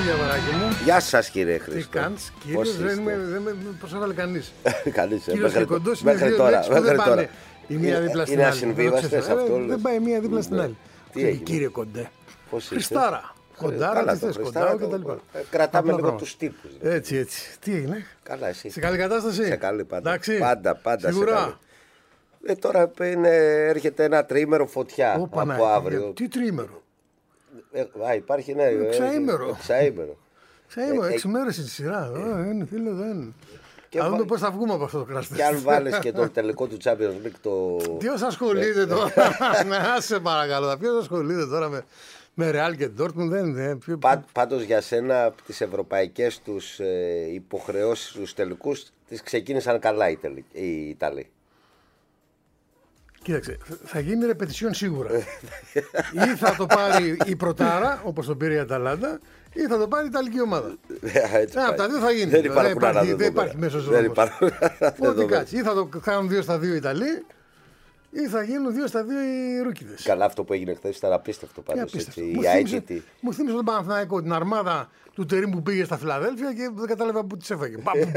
Διαβαράκη μου. Γεια σας κύριε Τι Χρήστο. κάνεις, κύριος, δεν με προσέβαλε κανείς. Κανείς, Κύριος και κοντός είναι μέχρι δύο τώρα. λέξεις που δεν Μέχρι τώρα. πάνε η μία δίπλα στην Είναι άλλη. ασυμβίβαστες αυτό. Δεν πάει η μία δίπλα στην άλλη. Τι έγινε? Κύριε Κοντέ. Πώς είστε? Χριστάρα. Κοντάρα, Καλά τι το θες, Χριστάρα, κοντάω και τα λοιπά. Κρατάμε Απλά λίγο πράγματα. τους τύπους. Έτσι. Τι έγινε? Καλά εσύ. Σε καλή κατάσταση? Σε καλή πάντα. Εντάξει. Πάντα Σίγουρα. σε καλή. Τώρα έρχεται ένα τριήμερο φωτιά Ω, από Παναγία, αύριο. Τι τριήμερο? Υπάρχει ναι. Εξαήμερο. Εξαήμερο. Ξαήμερο, 6 μέρες η σειρά. Είναι φίλε, δεν. Θα δούμε πώς θα βγούμε από αυτό το κράστη. Και αν βάλεις και το τελικό του Champions League το... Ποιος ασχολείται τώρα? Να σε παρακαλώ. Ποιος ασχολείται τώρα με Real και Dortmund? Δεν. Πάντως για σένα τις ευρωπαϊκές τους υποχρεώσεις στους τελικούς τις ξεκίνησαν καλά οι Ιταλοί. Κοίταξε, θα γίνει ρεπετησιόν σίγουρα. Ή θα το πάρει η Πρωτάρα, όπως το πήρε η Αταλάντα, ή θα το πάρει η Ιταλική ομάδα. Από τα δύο θα γίνει. Δεν υπάρχει μέσος δρόμος. Ό,τι κάτσει. Ή θα το κάνουν 2-2 οι Ιταλοί, ή θα γίνουν 2-2 οι Ρούκιδες. Καλά, αυτό που έγινε χθες ήταν απίστευτο πάντως. Μου θύμισε τον Παναθηναϊκό, την αρμάδα του Τερίμ που πήγε στα Φιλαδέλφια και δεν κατάλαβα πού τις έφαγε.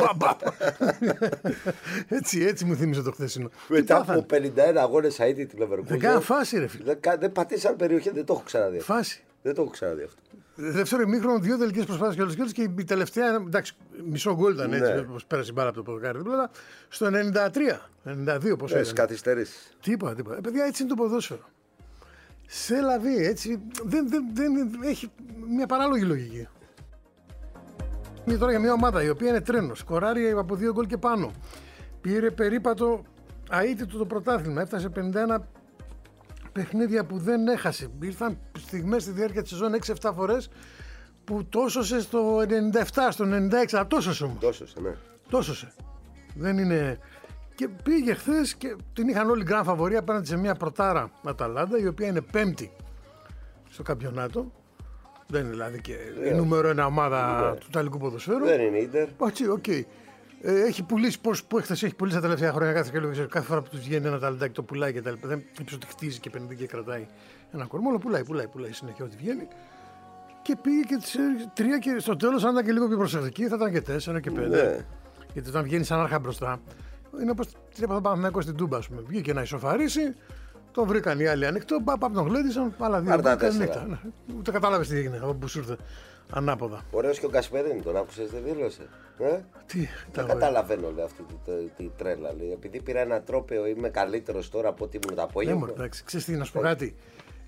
Έτσι μου θύμισε το χθεσινό. Μετά από 51 αγώνες αίτητη τη Leverkusen. Δεν κάνουν φάση, ρε φίλε. Δεν πατήσαν περιοχή, δεν το έχω ξαναδεί. Φάση. Δεν το έχω ξαναδεί αυτό. Δεύτερο ημίχρονο, 2 τελικές προσπάθειες και η τελευταία, εντάξει, μισό γκολ ήταν έτσι, όπως πέρασε η μπάλα από το ποδοκάρι δίπλα, στο 93, 92 πόσο ήταν. Καθυστερήσεις. Τίποτα. Παιδιά, έτσι είναι το ποδόσφαιρο. Σε λαβή, έτσι, δεν έχει μια παράλογη λογική. Είναι τώρα για μια ομάδα η οποία είναι τρένο, σκοράρει από 2 γκολ και πάνω. Πήρε περίπατο αίτητο το πρωτάθλημα, έφτασε 51 παιχνίδια που δεν έχασε. Ήρθαν στιγμές στη διάρκεια της σεζόν 6-7 φορές που τόσωσε στο 97, στο 96, τόσωσε όμως. Τόσωσε. Δεν είναι... Και πήγε χθες και την είχαν όλοι γκραν φαβορί απέναντι σε μια Πρωτάρα Αταλάντα, η οποία είναι 5η στο καμπιονάτο. Δεν είναι δηλαδή και η νούμερο 1 ομάδα του Ιταλικού ποδοσφαίρου. Δεν είναι Ίντερ. Έχει πουλήσει που χθες έχει πουλήσει τα τελευταία χρόνια κάθε φορά που του βγαίνει ένα ταλαντάκι το πουλάει και τα λοιπά. Δεν είπε ότι χτίζει και επενδύει και κρατάει ένα κορμό, αλλά πουλάει συνέχεια ό,τι βγαίνει. Και πήγε και τις 3 και στο τέλος, αν ήταν και λίγο πιο προσεκτική, θα ήταν και 4 και 5. Ναι. Γιατί όταν βγαίνει σαν άρχα μπροστά, είναι όπως τρέπα θα πάμε στην Τούμπα, ας πούμε. Βγήκε να ισοφαρίσει, τον βρήκαν οι άλλοι ανοιχτό, τον γλέντισαν, άλλα 2 νύχτα. Ούτε κατάλαβε τι έγινε από που σου ήρθε ανάποδα. Ωραίος και ο Κασπερίνη, τον άκουσες, δεν δήλωσε. Δεν καταλαβαίνω αυτή τη τρέλα. Λέει. Επειδή πήρα ένα τρόπαιο, είμαι καλύτερος τώρα από ό,τι ήμουν το απόγευμα. Εντάξει, ξέρεις τι, να σου πω κάτι.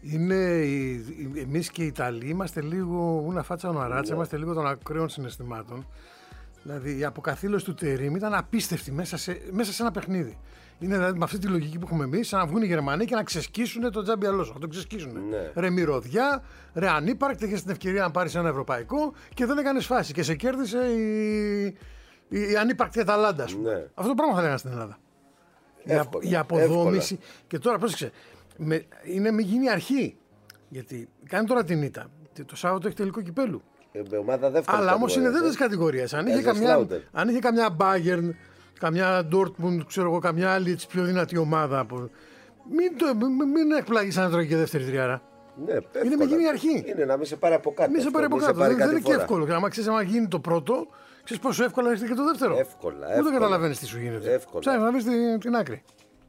Εμείς και οι Ιταλοί είμαστε λίγο ούνα φάτσα νοαράτσα, είμαστε λίγο των ακραίων συναισθημάτων. Δηλαδή η αποκαθήλωση του Τερίμ ήταν απίστευτη μέσα σε ένα παιχνίδι. Είναι δηλαδή με αυτή τη λογική που έχουμε εμείς, σαν να βγουν οι Γερμανοί και να ξεσκίσουν τον Τζάμπι Αλόνσο. Να τον ξεσκίσουν. Ναι. Ρε μυρωδιά, ρε ανύπαρκτη, είχες την ευκαιρία να πάρεις ένα ευρωπαϊκό και δεν έκανες φάση. Και σε κέρδισε η ανύπαρκτη Αταλάντα. Ναι. Αυτό το πράγμα θα λέγανε στην Ελλάδα. Η αποδόμηση. Εύκολα. Και τώρα πρόσεξε, μην γίνει αρχή. Γιατί κάνει τώρα την ήττα. Το Σάββατο έχει τελικό κυπέλου. Αλλά όμως είναι δεύτερης κατηγορίας. Αν είχε καμιά Bayern, καμιά Dortmund, ξέρω εγώ, καμιά άλλη έτσι πιο δυνατή ομάδα. Μην εκπλαγείς να τρώει και δεύτερη τριάρα. Ναι, είναι με γίνει η αρχή. Είναι να μην σε πάρει από κάτω. Μην σε πάρει από κάτω. Δεν είναι και εύκολο. Αν ξέρεις να γίνει το πρώτο, ξέρεις πόσο εύκολα έρχεται και το δεύτερο. Εύκολα. Δεν καταλαβαίνεις τι σου γίνεται. Ψάχνεις να βρεις την άκρη.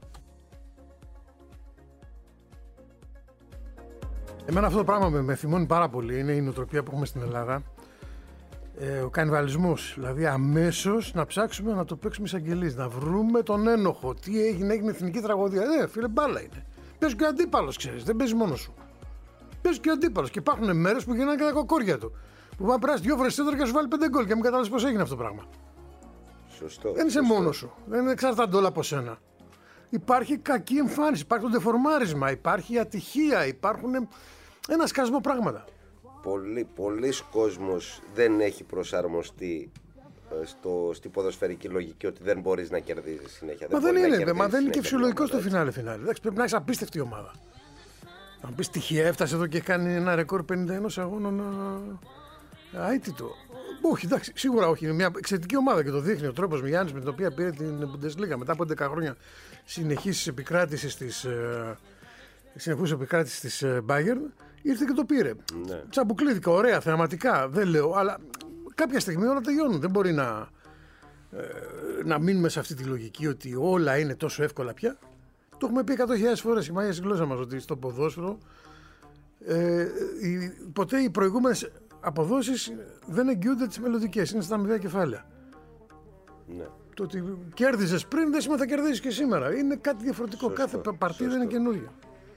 Εμένα αυτό το πράγμα με θυμώνει πάρα πολύ. Είναι η νοοτροπία που έχουμε στην Ελλάδα. Ο κανιβαλισμός. Δηλαδή αμέσως να ψάξουμε να το παίξουμε εισαγγελείς. Να βρούμε τον ένοχο. Τι έγινε εθνική τραγωδία. Φίλε, μπάλα είναι. Παίζει και ο αντίπαλος, ξέρεις. Δεν παίζει μόνος σου. Παίζει και ο αντίπαλος. Και υπάρχουν μέρες που γίνανε και τα κοκόρια του. Που πάει να περάσει 2 φορές και σου βάλει 5 γκολ και μην καταλάβεις πώς έγινε αυτό το πράγμα. Σωστό. Δεν είσαι μόνος σου. Δεν εξαρτάται όλα από σένα. Υπάρχει κακή εμφάνιση. Υπάρχει το δεφορμάρισμα. Υπάρχει ατυχία. Υπάρχουν ένα σκασμό πράγματα. Πολλοί κόσμος δεν έχει προσαρμοστεί στην ποδοσφαιρική λογική ότι δεν μπορείς να κερδίζεις συνέχεια. Δεν είναι και φυσιολογικό στο φινάλε. Πρέπει να έχεις απίστευτη ομάδα. Αν πεις τυχαία έφτασε εδώ και κάνει ένα ρεκόρ 51 αγώνων αίτητο. Όχι, εντάξει, σίγουρα όχι. Είναι μια εξαιρετική ομάδα και το δείχνει ο τρόπος Γιάννης με την οποία πήρε την Bundesliga μετά από 11 χρόνια συνεχής επικράτησης της Bayern. ήρθε και το πήρε. Ναι. Τσαμπουκλήθηκα, ωραία, θεαματικά, δεν λέω, αλλά κάποια στιγμή όλα τελειώνουν. Δεν μπορεί να μείνουμε σε αυτή τη λογική ότι όλα είναι τόσο εύκολα πια. Το έχουμε πει 100.000 φορές, η μάγια στη γλώσσα μας, ότι στο ποδόσφαιρο ποτέ οι προηγούμενες αποδόσεις δεν εγγυούνται τις μελλοντικές, είναι στα αμοιβαία κεφάλαια. Ναι. Το ότι κέρδιζες πριν δεν σημαίνει θα κερδίσεις και σήμερα. Είναι κάτι διαφορετικό. Σωστό, κάθε παρτίδα είναι καινούργια.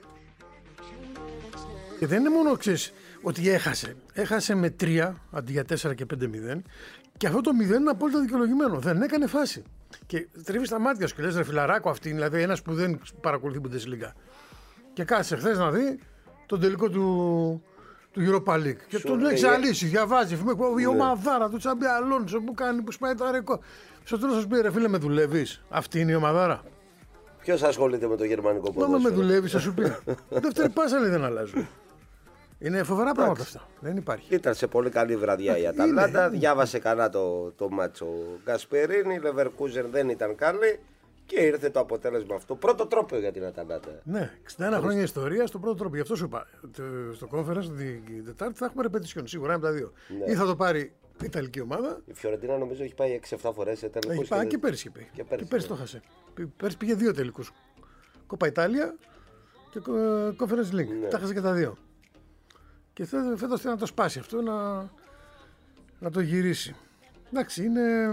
Και δεν είναι μόνο ότι έχασε με 3 αντί για 4 και 5-0, και αυτό το 0 είναι απόλυτα δικαιολογημένο. Δεν έκανε φάση. Και τρίβεις τα μάτια σου και λες, ρε φιλαράκο, αυτή είναι δηλαδή ένας που δεν παρακολουθεί Bundesliga. Και κάθισε χθες να δει τον τελικό του Europa League. Και τον έχει ζαλίσει, διαβάζει. Η ομαδάρα του Τσάμπι Αλόνσο που σπάει τα ρεκόρ. Στο τέλος θα σου πει, ρε φίλε, με δουλεύεις? Αυτή είναι η ομαδάρα. Ποιος ασχολείται με το γερμανικό ποδόσφαιρο? Μα με δουλεύεις, θα σου πει. Δεύτερη πάσα λέει δεν αλλάζουν. Είναι φοβερά πράγματα αυτά. Δεν υπάρχει. Ήταν σε πολύ καλή βραδιά η Αταλάντα. Διάβασε καλά το μάτσο Γκασπερίνη. Η Leverkusen δεν ήταν καλή. Και ήρθε το αποτέλεσμα αυτό. Πρώτο τρόπαιο για την Αταλάντα. Ναι, 61 χρόνια ιστορία στο πρώτο τρόπαιο. Γι' αυτό σου είπα. Στο conference την Τετάρτη θα έχουμε ρεπετησιόν. Σίγουρα είναι από τα δύο. Ναι. Ή θα το πάρει η Ιταλική ομάδα. Η Φιωρεντίνα νομίζω έχει πάει 6-7 φορές σε τελικούς. Έχει πάει και πέρσι. Και πέρσι το χάσε. Πέρσι πήγε 2 τελικούς. Κόπα Ιταλία και Conference League. Ναι. Τα χάσε και τα δύο. Και φέτος θέλει να το σπάσει αυτό, να το γυρίσει. Εντάξει, είναι.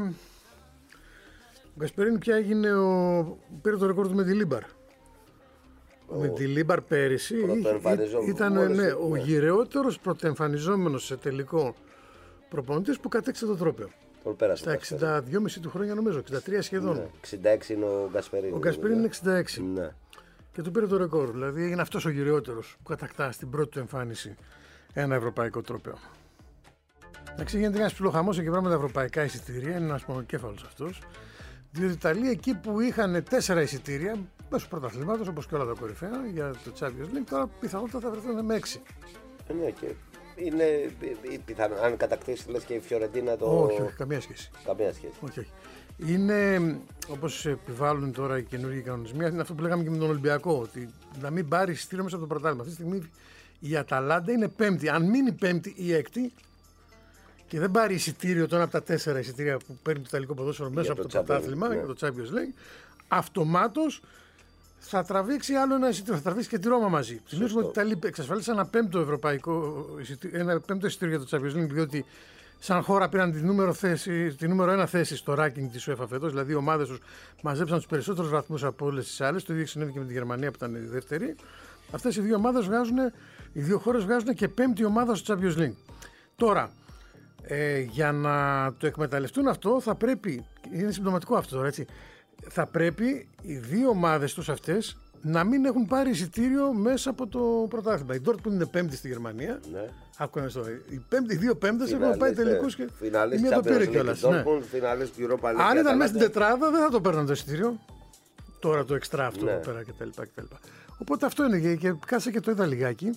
Ο Γκασπερίνη πια πήρε το ρεκόρ του με τη Λίμπαρ. Με τη Λίμπαρ πέρυσι ήταν ο γυρεότερος πρωτοεμφανιζόμενος σε τελικό προπονητής που κατέξε το τρόπαιο. Στα 62,5 του χρόνια νομίζω, 63 σχεδόν. Ναι, 66 είναι ο Γκασπερίνη. Ο Γκασπερίνη είναι 66. Ναι. Και του πήρε το ρεκόρ. Δηλαδή έγινε αυτός ο γυρεότερος που κατακτά στην πρώτη του εμφάνιση ένα ευρωπαϊκό τρόπαιο. Εντάξει, γίνεται ένας ψιλοχαμός εκεί πέρα με τα ευρωπαϊκά εισιτήρια, είναι ένας μονοκέφαλος αυτός. Διότι οι Ιταλοί εκεί που είχαν 4 εισιτήρια μέσω πρωταθλήματος, όπως και όλα τα κορυφαία για το Champions League, τώρα πιθανότατα θα βρεθούν με 6. Ναι, και είναι πιθανό, αν κατακτήσει λες και η Φιωρεντίνα το. Όχι, καμία σχέση. Καμία σχέση. Όχι. Είναι όπως επιβάλλουν τώρα οι καινούργιοι κανονισμοί, είναι αυτό που λέγαμε και με τον Ολυμπιακό, ότι να μην πάρει εισιτήριο μέσα από το πρωτάθλημα. Αυτή τη στιγμή η Αταλάντα είναι 5η. Αν μείνει 5η ή 6η και δεν πάρει εισιτήριο, τώρα από τα 4 εισιτήρια που παίρνει το Ιταλικό ποδόσφαιρο μέσα από το πρωτάθλημα, για το Champions League, αυτομάτως θα τραβήξει άλλο ένα εισιτήριο. Θα τραβήξει και τη Ρώμα μαζί. Θυμίζουμε ότι οι Ιταλοί εξασφαλίσαν ένα πέμπτο εισιτήριο για το Champions League, διότι σαν χώρα πήραν τη νούμερο 1 θέση στο ranking της UEFA φέτος. Δηλαδή οι ομάδες τους μαζέψαν τους περισσότερους βαθμούς από όλες τις άλλες. Το ίδιο συνέβη και με τη Γερμανία που ήταν η δεύτερη. Αυτές οι δύο ομάδες οι δύο χώρες βγάζουν και 5η ομάδα στο Champions League. Τώρα, για να το εκμεταλλευτούν αυτό, θα πρέπει. Είναι συμπτωματικό αυτό τώρα, έτσι. Θα πρέπει οι δύο ομάδες τους αυτές να μην έχουν πάρει εισιτήριο μέσα από το πρωτάθλημα. Η Dortmund είναι 5η στη Γερμανία. Ναι. Άκουγα τώρα. Οι δύο πέμπτες έχουν πάει τελικούς και η μία το πήρε κιόλας. Ναι. Αν ήταν μέσα στην τετράδα, δεν θα το παίρναν το εισιτήριο. Τώρα το εξτρά αυτό εδώ πέρα κτλ. Οπότε αυτό είναι και κάτσε και το είδα λιγάκι.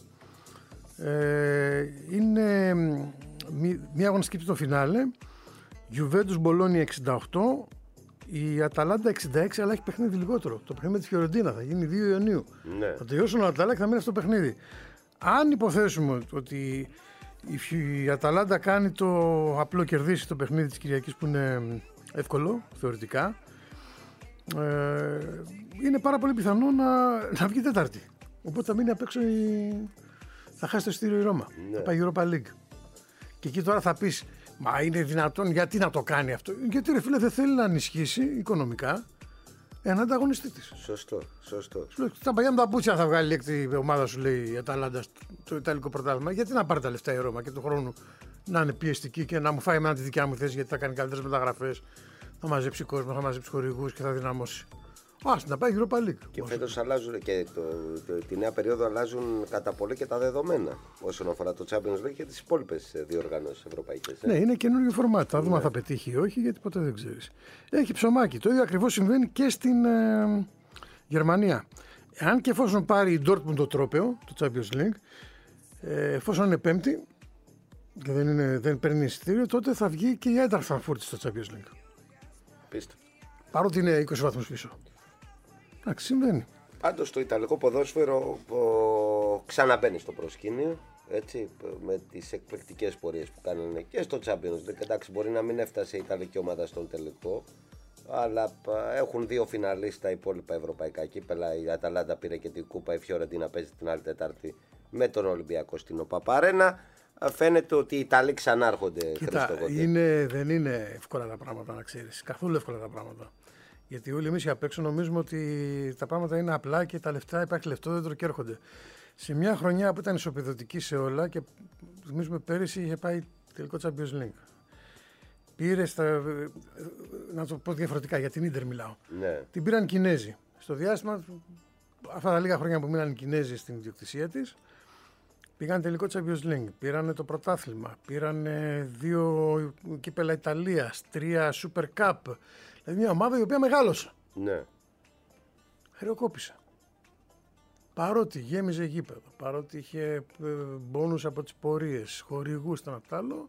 Είναι μια αγωνιστική στο φινάλε. Juventus Μπολόνια 68, η Αταλάντα 66, αλλά έχει παιχνίδι λιγότερο. Το παιχνίδι με τη Φιωρεντίνα θα γίνει 2 Ιουνίου. Ναι. Θα τελειώσουν ο Αταλάντα και θα μείνει αυτό το παιχνίδι. Αν υποθέσουμε ότι η Αταλάντα κάνει το απλό κερδίσει το παιχνίδι της Κυριακής που είναι εύκολο θεωρητικά, είναι πάρα πολύ πιθανό να βγει Τετάρτη. Οπότε θα μείνει απ' έξω θα χάσει το εισιτήριο η Ρώμα. Ναι. Θα πάει Europa League. Και εκεί τώρα θα πεις, μα είναι δυνατόν, γιατί να το κάνει αυτό? Γιατί ρε φίλε δεν θέλει να ενισχύσει οικονομικά έναν ανταγωνιστή της. Σωστό. Στα παλιά μου τα πούτσια θα βγάλει έκτη ομάδα, σου λέει η Αταλάντα, το Ιταλικό πρωτάθλημα. Γιατί να πάρει τα λεφτά η Ρώμα και του χρόνου να είναι πιεστική και να μου φάει εμένα τη δικιά μου θέση, γιατί θα κάνει καλύτερες μεταγραφές, θα μαζέψει κόσμο, θα μαζέψει χορηγούς και θα δυναμώσει. Να πάει Europa League. Και φέτος αλλάζουν και τη νέα περίοδο αλλάζουν κατά πολύ και τα δεδομένα όσον αφορά το Champions League και τις υπόλοιπες διοργανώσεις ευρωπαϊκές. Ναι, είναι καινούργιο φορμάτ. Θα δούμε αν θα πετύχει ή όχι, γιατί ποτέ δεν ξέρεις. Έχει ψωμάκι. Το ίδιο ακριβώς συμβαίνει και στην Γερμανία. Αν και εφόσον πάρει η Dortmund το τρόπαιο, το Champions League, εφόσον είναι πέμπτη και δεν παίρνει εισιτήριο, τότε θα βγει και η Eintracht Frankfurt στο Champions League. Πίστε. Παρότι είναι 20 βαθμούς πίσω. Εντάξει, συμβαίνει. Πάντως στο Ιταλικό ποδόσφαιρο ξαναμπαίνει στο προσκήνιο. Έτσι, με τις εκπληκτικές πορείες που κάνανε και στο Champions League. Εντάξει, μπορεί να μην έφτασε η Ιταλική ομάδα στον τελικό, αλλά έχουν 2 φιναλίστα στα υπόλοιπα ευρωπαϊκά κύπελα. Η Αταλάντα πήρε και την Κούπα, η Φιωρεντίνα παίζει την άλλη Τετάρτη με τον Ολυμπιακό στην ΟΠΑΠΑΡΕΝΑ. Φαίνεται ότι οι Ιταλοί ξανάρχονται. Κοίτα, δεν είναι εύκολα τα πράγματα, να ξέρεις. Καθόλου εύκολα τα πράγματα. Γιατί όλοι εμείς απ' έξω νομίζουμε ότι τα πράγματα είναι απλά και τα λεφτά, υπάρχει λεφτόδεντρο και έρχονται. Σε μια χρονιά που ήταν ισοπεδωτική σε όλα και θυμίζουμε πέρυσι είχε πάει τελικό Champions League. Πήρε να το πω διαφορετικά, για την Ίντερ μιλάω. Ναι. Την πήραν Κινέζοι. Στο διάστημα, αυτά τα λίγα χρόνια που μείναν οι Κινέζοι στην ιδιοκτησία της, πήγαν τελικό Champions League. Πήραν το πρωτάθλημα. Πήραν 2 κύπελα Ιταλίας, 3 Super Cup. Δηλαδή μια ομάδα η οποία μεγάλωσε. Ναι. Χρεοκόπησε. Παρότι γέμιζε γήπεδο, παρότι είχε μπόνους από τις πορείες, χορηγούς, τον απ' τ' άλλο,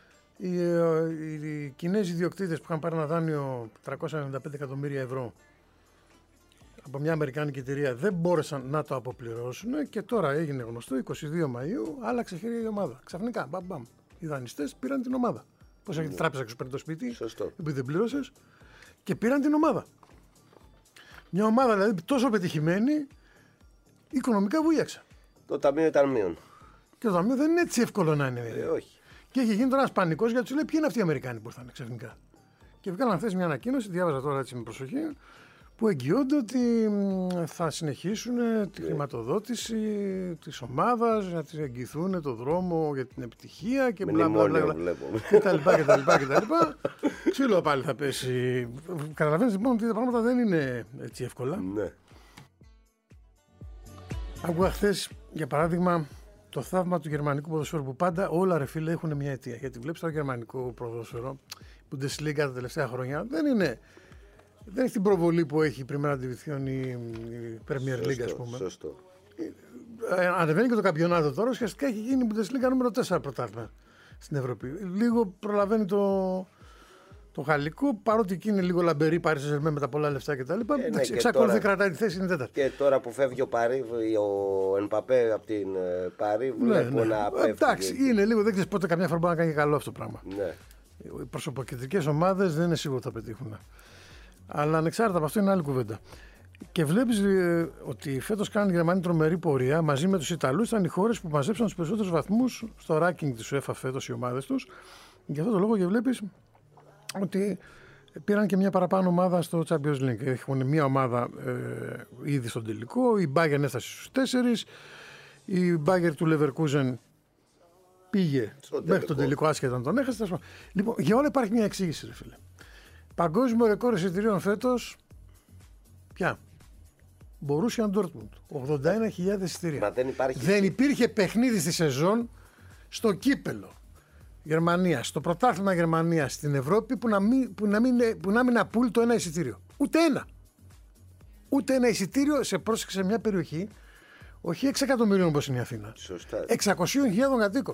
οι Κινέζοι ιδιοκτήτες που είχαν πάρει ένα δάνειο 395 εκατομμύρια ευρώ από μια αμερικάνικη εταιρεία δεν μπόρεσαν να το αποπληρώσουν και τώρα έγινε γνωστό, 22 Μαΐου, άλλαξε χέρια η ομάδα. Ξαφνικά, μπαμ. Οι δανειστές πήραν την ομάδα. Πώς έχει την τράπεζα και σου παίρνει το σπίτι, επειδή δεν πλήρωσες, και πήραν την ομάδα. Μια ομάδα δηλαδή τόσο πετυχημένη, οικονομικά βούλιαξε. Το ταμείο ήταν μείον. Και το ταμείο δεν είναι έτσι εύκολο να είναι. Όχι. Και έχει γίνει τώρα ένα πανικό γιατί του λέει: ποιοι είναι αυτοί οι Αμερικάνοι που ήρθαν ξαφνικά. Και βγάλαν χθες μια ανακοίνωση, διάβαζα τώρα έτσι με προσοχή, που εγγυώνται ότι θα συνεχίσουν τη χρηματοδότηση της ομάδας, να της εγγυηθούν το δρόμο για την επιτυχία και μπλα μπλα μπλα κτλ. Ξύλο πάλι θα πέσει. Καταλαβαίνεις λοιπόν ότι τα πράγματα δεν είναι έτσι εύκολα. Ναι. Άκουγα χθες, για παράδειγμα, το θαύμα του γερμανικού ποδοσφαίρου που πάντα όλα ρε φίλε έχουν μια αιτία. Γιατί βλέπεις το γερμανικό ποδόσφαιρο, που Bundesliga τα τελευταία χρόνια δεν έχει την προβολή που έχει η Primera Division ή η Premier League, ας πούμε. Σωστό. Ανεβαίνει και το καμπιονάτο τώρα, ουσιαστικά έχει γίνει η Bundesliga νούμερο 4 πρωτάθλημα στην Ευρώπη. Λίγο προλαβαίνει το γαλλικό, παρότι εκεί είναι λίγο λαμπερή, Paris Saint-Germain με τα πολλά λεφτά κτλ. Εξακολουθεί κρατάει τη θέση, είναι τέταρτη. Και τώρα που φεύγει ο Εμπαπέ από την Παρί, βλέπω να πέφτει. Εντάξει, είναι λίγο, δεν ξέρει πότε καμιά φορά μπορεί να κάνει καλό αυτό το πράγμα. Ναι. Οι προσωποκεντρικές ομάδες δεν είναι σίγουρο ότι θα πετύχουν. Αλλά ανεξάρτητα από αυτό είναι άλλη κουβέντα. Και βλέπεις ότι φέτος κάνουν οι Γερμανοί τρομερή πορεία. Μαζί με τους Ιταλούς ήταν οι χώρες που μαζέψαν τους περισσότερους βαθμούς στο ranking της UEFA φέτος οι ομάδες τους. Γι' αυτό το λόγο και βλέπεις ότι πήραν και μια παραπάνω ομάδα στο Champions League. Έχουν μια ομάδα ήδη στον τελικό. Η Bayern έφτασε στους 4. Η Bayern του Leverkusen πήγε μέχρι τον τελικό, άσχετα να τον έχασε. Λοιπόν, για όλα υπάρχει μια εξήγηση, ρε φίλε. Παγκόσμιο ρεκόρ εισιτηρίων φέτος. Ποια? Borussia Dortmund. 81.000 εισιτήρια. Δεν υπήρχε παιχνίδι στη σεζόν στο κύπελο Γερμανία, στο πρωτάθλημα Γερμανία στην Ευρώπη που να μην απούλει το ένα εισιτήριο. Ούτε ένα. Ούτε ένα εισιτήριο σε πρόσεξε μια περιοχή, όχι 6 εκατομμυρίων όπως είναι η Αθήνα. Σωστά. 600.000 κατοίκων.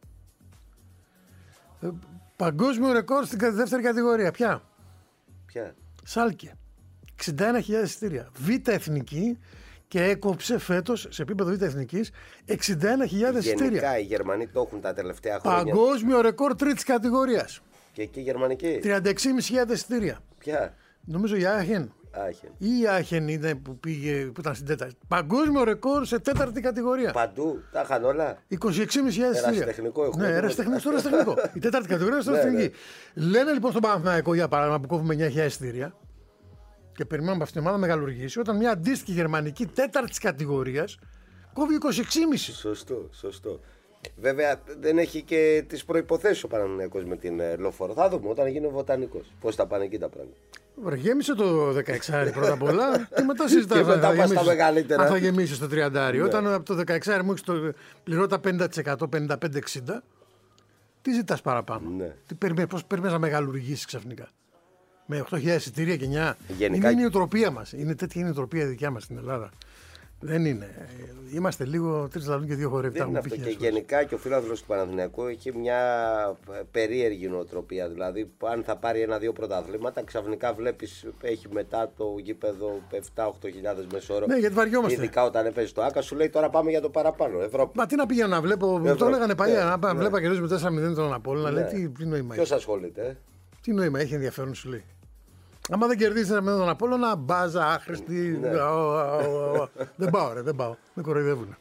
Παγκόσμιο ρεκόρ στην δεύτερη κατηγορία. Ποια? Σάλκε. 61.000 εισιτήρια. Β' εθνική και έκοψε φέτος σε επίπεδο Β' εθνικής 61.000 εισιτήρια. Γενικά οι Γερμανοί το έχουν τα τελευταία χρόνια. Παγκόσμιο ρεκόρ τρίτης κατηγορίας. Και εκεί οι Γερμανικοί. 36.500 εισιτήρια. Ποια? Νομίζω η Άχεν. Ή η Άχεν ήταν που ήταν στην τέταρτη. Παγκόσμιο ρεκόρ σε τέταρτη κατηγορία. Παντού, τα είχαν όλα. 26.500 εισιτήρια. Ερασιτεχνικό έχουμε. Ναι, ερασιτεχνικό. Η τέταρτη κατηγορία στο εθνική. Λένε λοιπόν στον Παναθηναϊκό για παράδειγμα που κόβουμε 9.000 εισιτήρια και περιμένουμε από αυτήν την ομάδα να μεγαλουργήσει, όταν μια αντίστοιχη γερμανική τέταρτη κατηγορία κόβει 26,5. Σωστό. Βέβαια δεν έχει και τις προϋποθέσεις ο Παναθηναϊκός με την Λοφόρο. Θα δούμε όταν γίνει ο Βοτανικός πώς θα πάνε εκεί τα πράγματα. Γέμισε το 16 πρώτα απ' όλα και μετά συζητάμε. Και μετά πας στα μεγαλύτερα. Αν θα γεμίσει το 30. Ναι. Όταν από το 16 μου έχει πληρώ τα 50%, 55-60, τι ζητάς παραπάνω? Ναι. Πώς περιμένεις να μεγαλουργήσει ξαφνικά? Με 8.000 εισιτήρια και 9. Γενικά... Είναι η νοοτροπία μας. Είναι τέτοια η νοοτροπία δικιά μας στην Ελλάδα. Δεν είναι. Είμαστε λίγο 3 λαλούν και 2 χορεύτες. Δεν είναι αυτό. Και γενικά και ο φίλαθλος του Παναθηναϊκού έχει μια περίεργη νοοτροπία. Δηλαδή, αν θα πάρει 1-2 πρωταθλήματα, ξαφνικά βλέπεις έχει μετά το γήπεδο 7-8 μεσόωρο. Ναι, γιατί βαριόμαστε. Ειδικά όταν έπαιζε το ΆΚΑ, σου λέει τώρα πάμε για το παραπάνω. Ευρώπη. Μα τι να πήγαινα να βλέπω. Το έλεγανε παλιά. Να βλέπα κερδίζουμε 4-0 τον Απόλλωνα. Ναι. Λέει τι νόημα έχει. Ποιος ασχολείται. Τι νόημα έχει, ενδιαφέρον σου λέει. Άμα δεν κερδίσει με τον Απόλλωνα, μπάζα, άχρηστη. Ναι. Δεν πάω, ρε, δεν πάω. Με κοροϊδεύουνε.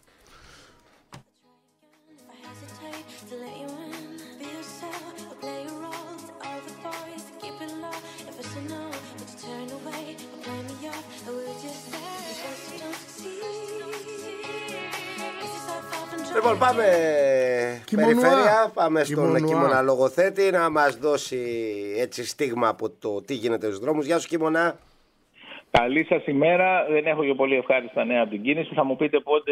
Λοιπόν, πάμε περιφέρεια, πάμε στον Κίμωνα λογοθέτη να μας δώσει έτσι στίγμα από το τι γίνεται στους δρόμους. Γεια σου Κίμωνα. Καλή σας ημέρα. Δεν έχω και πολύ ευχάριστα νέα από την κίνηση. Θα μου πείτε πότε.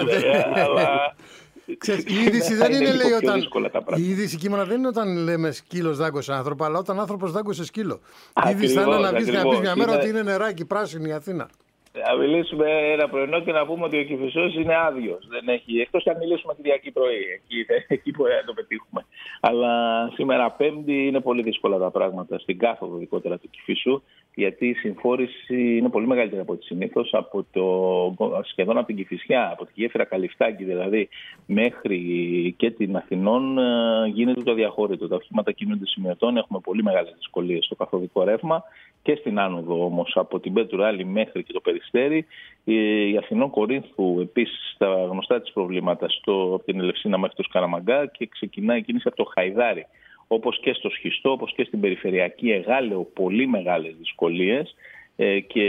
Αλλά... Η είδηση δεν είναι, λέει, όταν. Η είδηση, Κίμωνα, δεν είναι όταν λέμε σκύλος δάγκωσε άνθρωπο, αλλά όταν άνθρωπος δάγκωσε σκύλο. Η είδηση θα είναι να βγεις να πεις μια μέρα ότι είναι νεράκι πράσινη η Αθήνα. Να μιλήσουμε ένα πρωινό και να πούμε ότι ο Κηφισός είναι άδειος. Δεν έχει, εκτός και αν μιλήσουμε Κυριακή πρωί. Εκεί μπορεί να το πετύχουμε. Αλλά σήμερα Πέμπτη είναι πολύ δύσκολα τα πράγματα στην κάθοδο ειδικότερα του Κηφισού, γιατί η συμφόρηση είναι πολύ μεγαλύτερη από ό,τι συνήθως. Σχεδόν από την Κηφισιά, από τη γέφυρα Καλυφτάκη δηλαδή, μέχρι και την Αθηνών γίνεται το αδιαχώρητο. Τα οχήματα κινούνται σημειωτών, έχουμε πολύ μεγάλες δυσκολίες στο καθοδικό ρεύμα και στην άνοδο όμως από την Πέτρου Άλλη μέχρι και το Περιστέρι. Η Αθηνών Κορίνθου επίσης τα γνωστά της προβλήματα από την Ελευσίνα μέχρι το Σκαραμαγκά και ξεκινάει η κίνηση από το Χαϊδάρι. Όπως και στο Σχιστό, όπως και στην περιφερειακή Εγάλεο, πολύ μεγάλες δυσκολίες και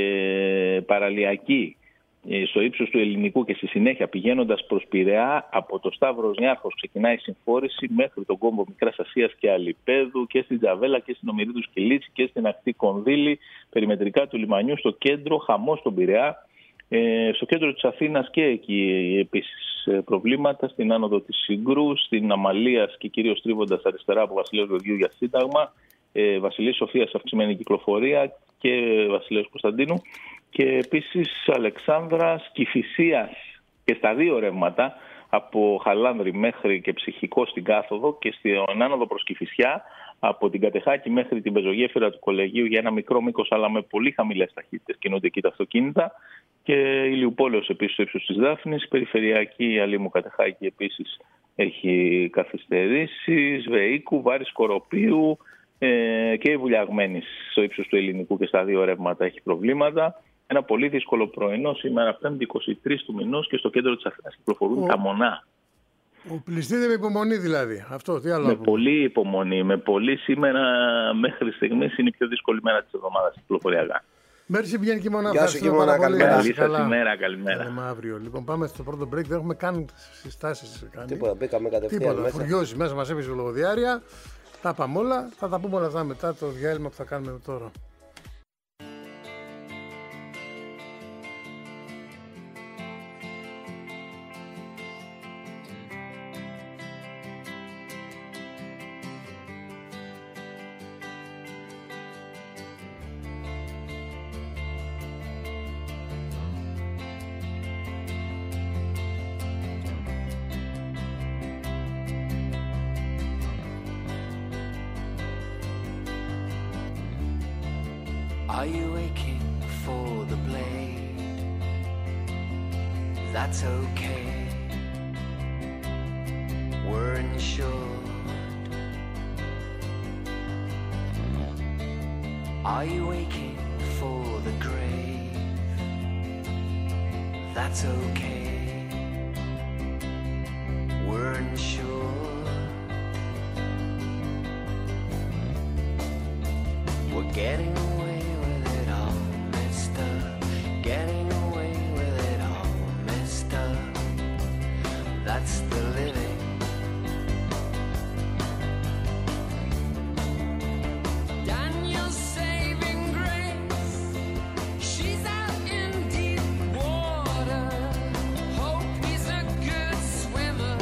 παραλιακή στο ύψος του Ελληνικού και στη συνέχεια πηγαίνοντας προς Πειραιά, από το Σταύρος Νιάρχος ξεκινάει η συμφόρηση μέχρι τον κόμπο Μικράς Ασίας και Αλιπέδου και στην Τζαβέλα και στην Ομηρίδου Σκυλίτσι και στην ακτή Κονδύλη, περιμετρικά του λιμανιού, στο κέντρο, χαμός στον Πειραιά. Στο κέντρο της Αθήνας και εκεί επίσης προβλήματα, στην άνοδο της Συγκρού, στην Αμαλίας και κυρίως τρίβοντας αριστερά από Βασιλέως Γεωργίου για Σύνταγμα, Βασιλείας Σοφίας αυξημένη κυκλοφορία και Βασιλέως Κωνσταντίνου και επίσης Αλεξάνδρας, Κηφισίας και στα δύο ρεύματα από Χαλάνδρη μέχρι και Ψυχικό στην κάθοδο και στην άνοδο προς Κηφισιά, από την Κατεχάκη μέχρι την πεζογέφυρα του Κολεγίου για ένα μικρό μήκος αλλά με πολύ χαμηλές ταχύτητες κινούνται εκεί τα αυτοκίνητα και Ηλιουπόλεως επίσης στο ύψος της Δάφνης, περιφερειακή Αλήμου Κατεχάκη επίσης έχει καθυστερήσεις, Βεΐκου, Βάρης Σκοροπίου και η Βουλιαγμένης στο ύψος του Ελληνικού και στα δύο ρεύματα έχει προβλήματα. Ένα πολύ δύσκολο πρωινό σήμερα 5η 23 του μηνός και στο κέντρο της Αθήνας κυκλοφορούν τα μονά. Ο πληστείτε με υπομονή δηλαδή. Αυτό, τι άλλο με πολύ υπομονή. Με πολύ σήμερα μέχρι στιγμής είναι η πιο δύσκολη μέρα της εβδομάδας κυκλοφοριακά. Μέρση πηγαίνει Κίμωνα. Γεια σου Κίμωνα, καλημέρα. Καλή σας ημέρα, καλημέρα. Αύριο. Λοιπόν, πάμε στο πρώτο break. Δεν έχουμε καν συστάσεις κάνει. Τίποτα, μπήκαμε κατευθείαν μέσα. Φουριώσει μέσα, μας έπαιζε λογοδιάρεια. Τα πάμε όλα. Θα τα πούμε όλα αυτά μετά το διάλειμμα που θα κάνουμε τώρα. Are you aching for the blade? That's okay. We're insured. Are you aching for the grave? That's okay. We're insured. We're getting away. Getting away with it all, mister. That's the living. Daniel's saving grace. She's out in deep water. Hope he's a good swimmer.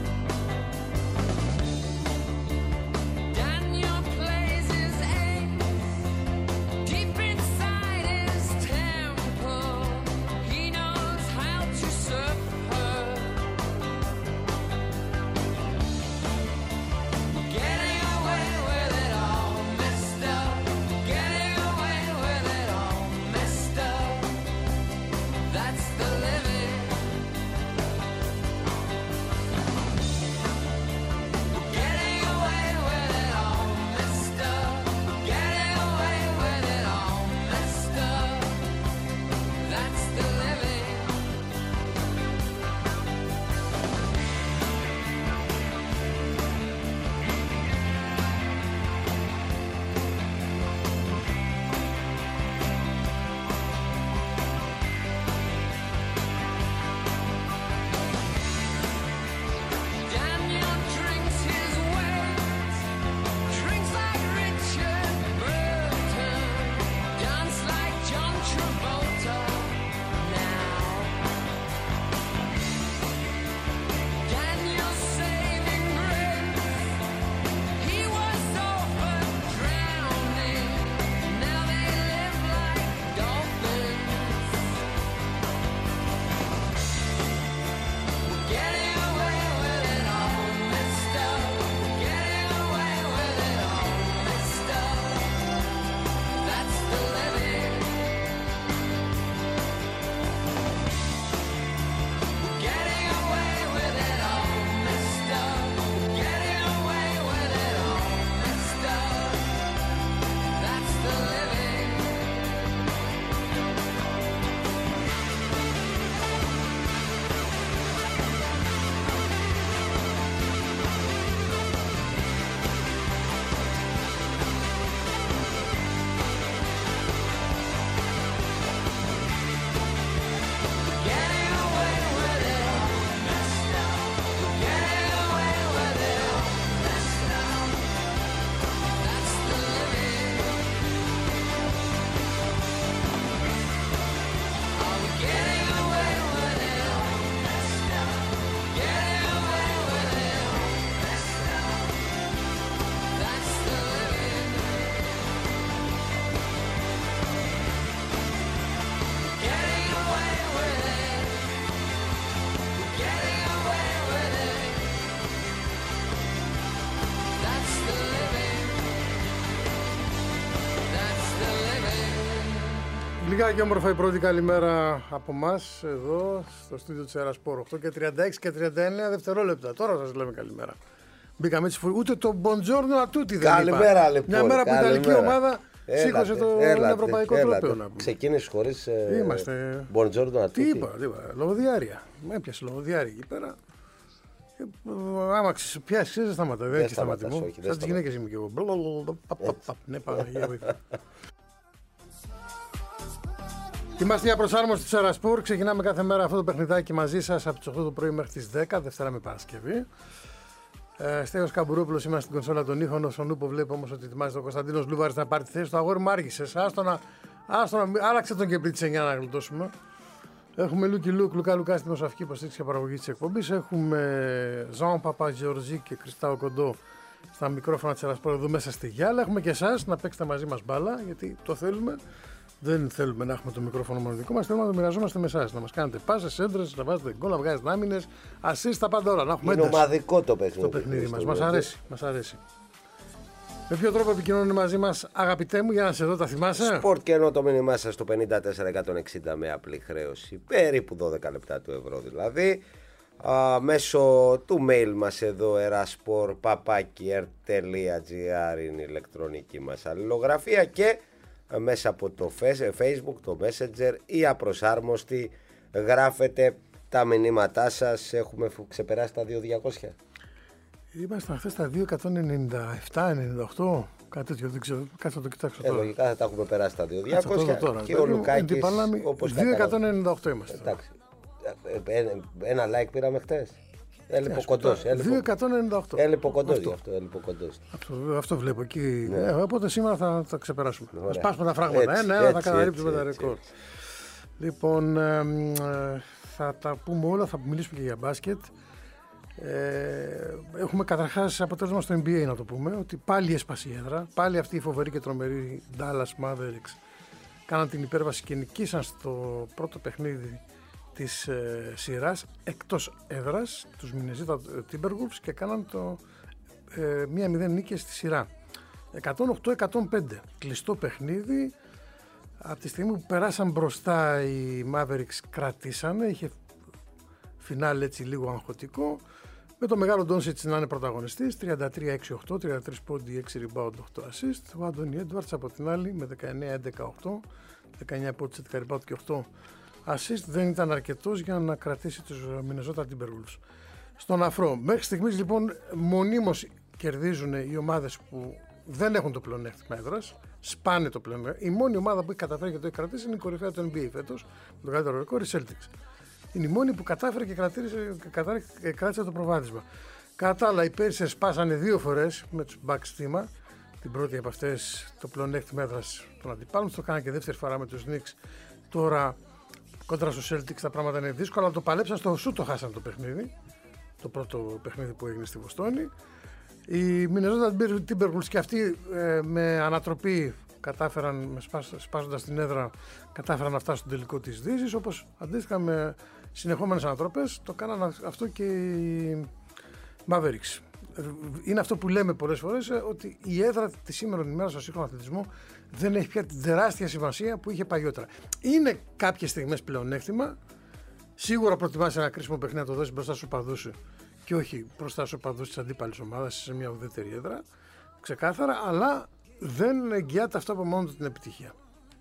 Daniel plays his ace. Λίγα και όμορφα η πρώτη καλημέρα από εμάς εδώ στο στούντιο της Ερασπόρ. 8 και 36 και 39 δευτερόλεπτα. Τώρα σας λέμε καλημέρα. Μπήκαμε έτσι ούτε το buongiorno a tutti δεν είπα. Καλημέρα λοιπόν. Μια μέρα που η Ιταλική ομάδα σήκωσε το ευρωπαϊκό τρόπαιο. Ξεκίνησε χωρίς Είμαστε. buongiorno a tutti. Τι είπα, λογοδιάρεια. Με έπιασε λογοδιάρεια εκεί πέρα. Άμα πιάσει, δεν σταματά. Δεν έχει σταματημό. Σαν τις γυναίκες είμαι και εγώ. Ναι, Παναγία βοήθεια. Είμαστε για προσάρμοση της Ερασπόρ. Ξεκινάμε κάθε μέρα αυτό το παιχνιδάκι μαζί σας από τις 8 το πρωί μέχρι τις 10, Δευτέρα με Παρασκευή. Στέγος Καμπουρόπουλος, είμαστε στην κονσόλα των ήχων. Ο Σονούπο βλέπει όμως ότι ετοιμάζεται ο Κωνσταντίνος Λούβαρης να πάρει τη θέση του. Αγόρι μου άργησες. Άλλαξε τον και πριν τις 9 να γλιτώσουμε. Έχουμε Λουκά Λουκά στη δημοσιογραφική υποστήριξη και παραγωγή της εκπομπής. Έχουμε Ζαν Παπαζεορζή και Κριστάο Κοντό στα μικρόφωνα της Ερασπόρ εδώ μέσα στη Γιάλα. Έχουμε και εσάς να παίξετε μαζί μας μπάλα, γιατί το θέλουμε. Δεν θέλουμε να έχουμε το μικρόφωνο μόνο δικό μας, θέλουμε να το μοιραζόμαστε με εσάς. Να μας κάνετε πάσες, έντρες, να βάζετε γκολ, να βγάζετε άμυνες, assist, τα πάντα όλα. Να έχουμε είναι ομαδικό το παιχνίδι. Το παιχνίδι μας. Μας αρέσει. Με ποιο τρόπο επικοινωνούν μαζί μας, αγαπητέ μου, για να σε δω, τα θυμάσαι? Σπορτ και ενώ το μήνυμά σας στο 54-160 με απλή χρέωση, περίπου 12 λεπτά του ευρώ δηλαδή. Μέσω του mail μας εδώ eraspor@r.gr είναι η ηλεκτρονική μας αλληλογραφία και μέσα από το Facebook, το Messenger ή απροσάρμοστη γράφετε τα μηνύματά σας. Έχουμε ξεπεράσει τα 2.200. Ήμασταν χθες στα 2.97-98, κάτι τέτοιο, δεν ξέρω, κάτσε να το κοιτάξω τώρα. Λογικά θα τα έχουμε περάσει τα 2.200 και ο Λουκάκης όπως 2.198 είμαστε. Εντάξει, ένα like πήραμε χθες. Έλειπε κοντός. 2.198. Έλειπε κοντός γι' αυτό. Αυτό βλέπω εκεί. Οπότε σήμερα θα τα ξεπεράσουμε. Θα σπάσουμε τα φράγματα. Θα καταρρύψουμε τα ρεκόρ. Λοιπόν, θα τα πούμε όλα, θα μιλήσουμε και για μπάσκετ. Έχουμε καταρχάς αποτέλεσμα στο NBA να το πούμε, ότι πάλι έσπασε η έδρα. Πάλι αυτή η φοβερή και τρομερή Dallas Mavericks κάναν την υπέρβαση και νικήσαν στο πρώτο παιχνίδι της σειράς εκτός έδρας τους Minnesota Timberwolves και κάναν το 1-0 νίκες στη σειρά. 108-105 κλειστό παιχνίδι. Από τη στιγμή που περάσαν μπροστά οι Mavericks κρατήσανε, είχε φινάλε έτσι λίγο αγχωτικό, με το μεγάλο Ντόνσιτς να είναι πρωταγωνιστής, 33-6-8, 33 πόντι, 6 rebound, 8 assist. Ο Άντονι Έντουαρτς από την άλλη με 19-11-8, 19 πόντι, 11 rebound και 8 assist, δεν ήταν αρκετός για να κρατήσει τους Minnesota Timberwolves στον αφρό. Μέχρι στιγμής λοιπόν μονίμως κερδίζουν οι ομάδες που δεν έχουν το πλεονέκτημα έδρας, σπάνε το πλεονέκτημα. Η μόνη ομάδα που έχει καταφέρει και το έχει κρατήσει είναι η κορυφαία του NBA φέτος, με το καλύτερο ρεκόρ, οι Celtics. Είναι η μόνη που κατάφερε και κράτησε το προβάδισμα. Κατά άλλα, οι Pacers σπάσανε 2 φορές με τους Bucks θύμα. Την πρώτη από αυτές το πλεονέκτημα έδρας των αντιπάλων, το κάνανε και δεύτερη φορά με τους Knicks. Τώρα κόντρα στους Celtics τα πράγματα είναι δύσκολα, αλλά το παλέψαν στο σούτ, το χάσαν το παιχνίδι. Το πρώτο παιχνίδι που έγινε στη Βοστόνη. Οι Minnesota Timberwolves και αυτοί με ανατροπή κατάφεραν, σπάζοντας την έδρα, κατάφεραν να φτάσουν στον τελικό της Δύσης, όπως αντίστοιχα με συνεχόμενες ανατροπές το κάναν αυτό και οι Mavericks. Είναι αυτό που λέμε πολλές φορές, ότι η έδρα τη σήμερα ημέρα στο σύγχρονο αθλητισμό δεν έχει πια την τεράστια σημασία που είχε παλιότερα. Είναι κάποιες στιγμές πλεονέκτημα, σίγουρα προτιμάσαι ένα κρίσιμο παιχνίδι να το δώσει μπροστά στους οπαδούς σου και όχι μπροστά στους οπαδούς της αντίπαλης ομάδας σε μια ουδέτερη έδρα, ξεκάθαρα, αλλά δεν εγγυάται αυτό από μόνο του την επιτυχία.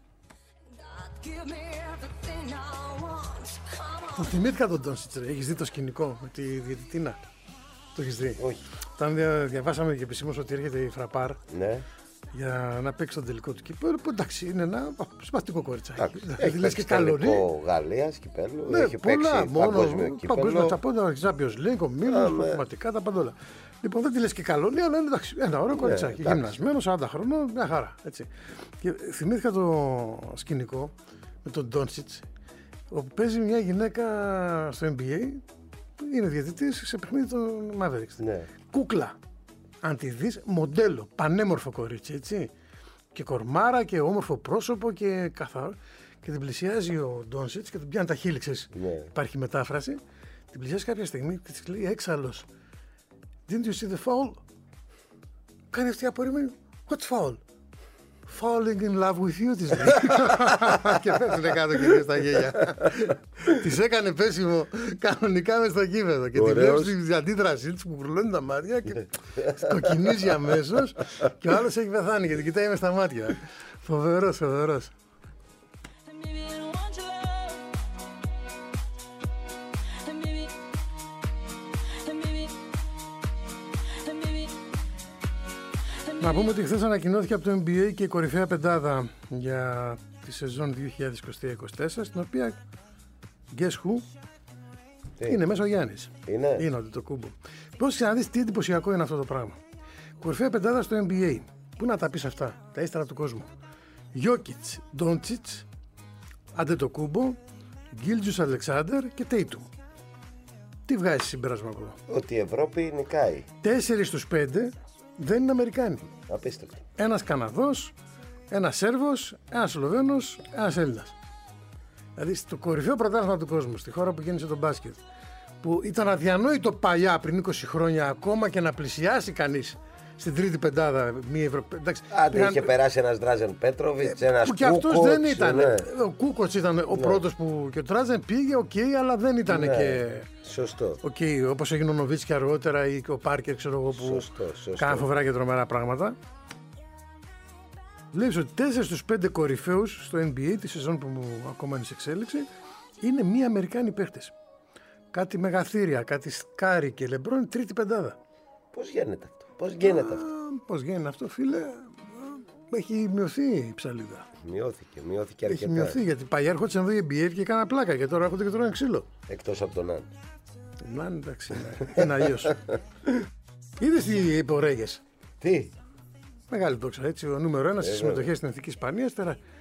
Το θυμήθηκα τον Ντόνσιτς, έχεις δει το σκηνικό με τη διαιτητίνα? Το έχεις δει? Όχι. Όταν διαβάσαμε και επισήμως ότι έρχεται η Φραπάρ, ναι, για να παίξει τον τελικό του κύπελλο, που εντάξει είναι ένα σπαστικό κοριτσάκι. Έχει παίξει τελικό Γαλλίας κυπέλλου, ναι, έχει παίξει παγκόσμιο κύπελλο. Παγκόσμιο τσαπόντα, Champions League, ομίλους, προγραμματικά, τα παντόλα. Λοιπόν, δεν τη λες και καλονή, αλλά είναι εντάξει, ένα ωραίο κοριτσάκι. Γυμνασμένο, 40 χρονών, μια χαρά. Έτσι. Και θυμήθηκα το σκηνικό με τον Ντόνσιτς, όπου παίζει μια γυναίκα στο NBA, είναι διαιτητής σε παιχνίδι των Mavericks. Ναι. Κούκλα. Αν τη δεις, μοντέλο, πανέμορφο κορίτσι, έτσι. Και κορμάρα και όμορφο πρόσωπο και καθαρό. Και την πλησιάζει ο Ντόνσιτς και την πιάνει τα χείλη, ξέρεις. Ναι. Υπάρχει μετάφραση. Την πλησιάζει κάποια στιγμή και της λέει έξαλλος. Didn't you see the foul? Κάνει αυτή η απορρίμενη. What foul? Falling in love with you, της λέει. Και πέφτουνε κάτω και στα γέλια. Της έκανε πέσιμο κανονικά μες στο γήπεδο. Και τη βλέπεις την αντίδρασή της που γουρλώνει τα μάτια και κοκκινίζει αμέσως. Και ο άλλος έχει πεθάνει και την κοιτάει μες στα μάτια. Φοβερός, φοβερός. Να πούμε ότι χθες ανακοινώθηκε από το NBA και η κορυφαία πεντάδα για τη σεζόν 2023-2024, στην οποία guess who? Είναι μέσα ο Γιάννης. Είναι ο Αντετοκούμπο. Πώς να δεις τι εντυπωσιακό είναι αυτό το πράγμα. Κορυφαία πεντάδα στο NBA. Πού να τα πεις αυτά, τα ύστερα του κόσμου. Γιόκιτς, Ντόντσιτς, Αντετοκούμπο, Γκίλτζιους Αλεξάνδερ και Τέιτουμ. Τι βγάζει συμπέρασμα από εδώ? Ότι η Ευρώπη νικάει. 4 στους 5 δεν είναι Αμερικάνοι. Απίστευτο. Ένας Καναδός, ένας Σέρβος, ένας Σλοβαίνος, ένας Έλληνας. Δηλαδή στο κορυφαίο πρωτάθλημα του κόσμου, στη χώρα που γέννησε τον μπάσκετ, που ήταν αδιανόητο παλιά πριν 20 χρόνια ακόμα και να πλησιάσει κανείς στην τρίτη πεντάδα μη Ευρωπαϊκή. Άντε, είχε περάσει ένας Ντράζεν Πέτροβιτς, ένας Κούκοτς. Και αυτός δεν ήταν. Ναι. Ο Κούκοτς ήταν ο πρώτος που. Και ο Ντράζεν πήγε, αλλά δεν ήταν και. Σωστό. Όπως έγινε ο Νοβίτσκι αργότερα ή και ο Πάρκερ, ξέρω εγώ, που κάνουν φοβερά και τρομερά πράγματα. Βλέπεις ότι 4 στους 5 κορυφαίους στο NBA τη σεζόν που ακόμα είναι σε εξέλιξη είναι μη Αμερικάνοι παίχτες. Κάτι μεγαθύρια, κάτι Σκάρι και Λεμπρόν, τρίτη πεντάδα. Πώς γίνεται αυτό? Πώς γίνεται αυτό, φίλε? Έχει μειωθεί η ψαλίδα. Μειώθηκε αρκετά. Έχει μειωθεί γιατί παλιά έρχονταν εδώ η NBA και έκανα πλάκα και τώρα έρχονται και τρώνε ξύλο. Εκτός από τον Ναν. Ναν, εντάξει, είναι αλλιώς. Είδες τι είπε ο Ρέγες? Τι? Μεγάλη δόξα, έτσι, ο νούμερο 1 στις συμμετοχές στην Εθνική Ισπανία.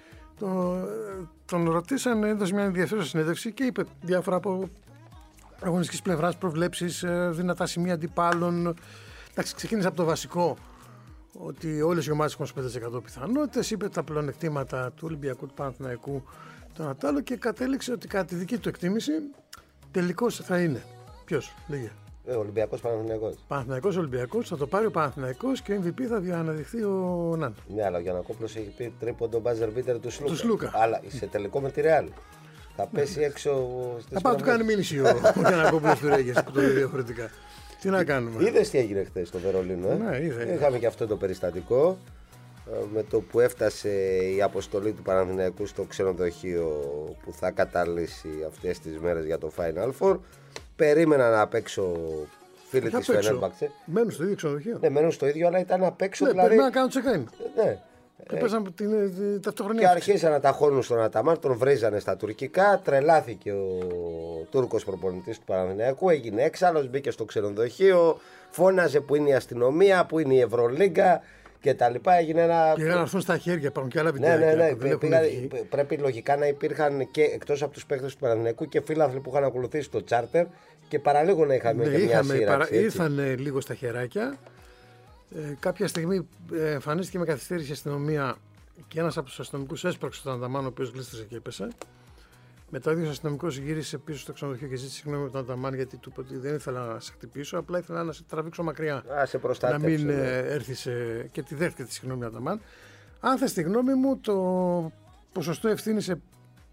Τον ρωτήσαν, έδωσε μια ενδιαφέρουσα συνέντευξη και είπε διάφορα από αγωνιστικής πλευράς, προβλέψεις, δυνατά σημεία αντιπάλων. Εντάξει, ξεκίνησε από το βασικό, ότι όλες οι ομάδες έχουν 5% πιθανότητες. Είπε τα πλεονεκτήματα του Ολυμπιακού, του Παναθηναϊκού, του Ανατάλου και κατέληξε ότι κατά τη δική του εκτίμηση τελικός θα είναι. Ποιος, λέγε? Ολυμπιακός Παναθηναϊκός. Παναθηναϊκός Ολυμπιακός, θα το πάρει ο Παναθηναϊκός και MVP θα αναδειχθεί ο Ναν. Ναι, αλλά ο Γιαννακόπουλος έχει πει τρίποντο μπάζερ μπίτερ του Σλούκα. Του Αλλά σε τελικό με τη Ρεάλ. Θα πέσει έξω. Θα πάει να του κάνει μήνυση ο Γιαννακόπουλος του Ρέγες που το λέει διαφορετικά. Τι να κάνουμε. Είδες τι έγινε χθες στο Βερολίνο? Ναι, είδα. Είχαμε και αυτό το περιστατικό. Με το που έφτασε η αποστολή του Παναθηναϊκού στο ξενοδοχείο που θα καταλύσει αυτές τις μέρες για το Final Four. Περίμεναν απ' έξω φίλοι της Φενέρμπαχτσε. Μένουν στο ίδιο ξενοδοχείο. Ναι, μένουν στο ίδιο, αλλά ήταν απ' έξω. Ναι, δηλαδή. πρέπει να κάνουν check-in. Ναι. Και πέσαν την ταυτοχρονία. Και αρχίσαν να τα χώνουν στον Αταμάν, τον βρίζανε στα τουρκικά. Τρελάθηκε ο Τούρκος προπονητής του Παναθηναϊκού. Έγινε έξαλλος, μπήκε στο ξενοδοχείο. Φώναζε που είναι η αστυνομία, που είναι η Ευρωλίγκα κτλ. Έγινε ένα. Πήγαν να έρθουν στα χέρια, υπάρχουν και άλλα βιντεάκια. Ναι. Πρέπει λογικά να υπήρχαν και εκτός από τους παίκτες του Παναθηναϊκού και φίλαθλοι που είχαν ακολουθήσει το τσάρτερ και παραλίγο να είχαμε και μια σύραξη. Ήρθαν λίγο στα χεράκια. Κάποια στιγμή εμφανίστηκε με καθυστέρηση η αστυνομία και ένας από τους αστυνομικούς έσπρωξε τον Ανταμάν, ο οποίος γλίστρησε και έπεσε. Μετά ο ίδιος αστυνομικός γύρισε πίσω στο ξενοδοχείο και ζήτησε συγγνώμη από τον Ανταμάν γιατί του είπε ότι δεν ήθελα να σε χτυπήσω, απλά ήθελα να σε τραβήξω μακριά. Να μην έρθει και τη δέχτηκε τη συγγνώμη Ανταμάν. Αν θες τη γνώμη μου, το ποσοστό ευθύνη σε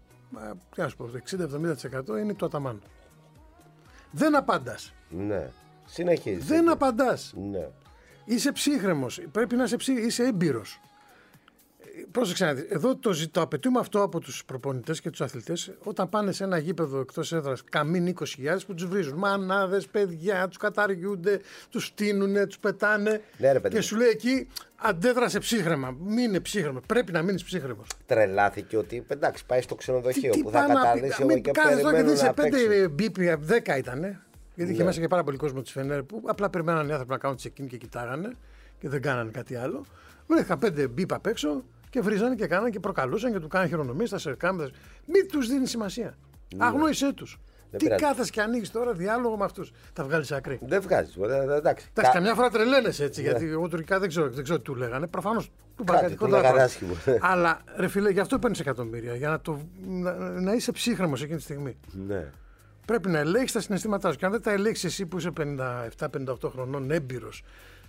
60-70% είναι του Αταμάν. Δεν απαντάς. Ναι. Συνεχίζει. Δεν απαντάς. Ναι. Είσαι ψύχρεμος, πρέπει να είσαι έμπειρος. Πρόσεξε να δεις, εδώ το απαιτούμε αυτό από τους προπονητές και τους αθλητές όταν πάνε σε ένα γήπεδο εκτός έδρας καμίν 20.000 που τους βρίζουν. Μανάδες, παιδιά, τους καταργιούνται, τους στείνουνε, τους πετάνε. Ναι, ρε, και σου λέει εκεί αντέδρασε ψύχρεμα. Μείνε ψύχρεμο. Πρέπει να μείνεις ψύχρεμος. Τρελάθηκε ότι εντάξει, πάει στο ξενοδοχείο που θα καταλύσει εγώ και περιμένω να παίξω. 5 μπίπια, 10 ήτανε. Γιατί είχε μέσα και πάρα πολύ κόσμο τη Φενέρ που απλά περιμέναν οι άνθρωποι να κάνουν check-in και κοιτάγανε και δεν κάνανε κάτι άλλο. Βρέθηκαν 5 μπίπ απ' έξω και βρίζανε και κάνανε και προκαλούσαν και του κάνανε χειρονομίες στα σερκάμ. Μην τους δίνει σημασία. Αγνόησέ τους. Τι κάθεσαι και ανοίγεις τώρα διάλογο με αυτούς. Τα βγάλεις άκρη. Δεν βγάζεις. Εντάξει. Καμιά φορά τρελαίνεσαι έτσι. Γιατί εγώ τουρκικά δεν ξέρω τι του λέγανε. Προφανώς του λέγανε άσχημο. Αλλά ρε φίλε, γι' αυτό παίρνεις εκατομμύρια. Για να είσαι ψύχρεμος εκείνη τη στιγμή. Ναι. Πρέπει να ελέγχεις τα συναισθήματά σου. Και αν δεν τα ελέγχεις εσύ που είσαι 57-58 χρονών έμπειρος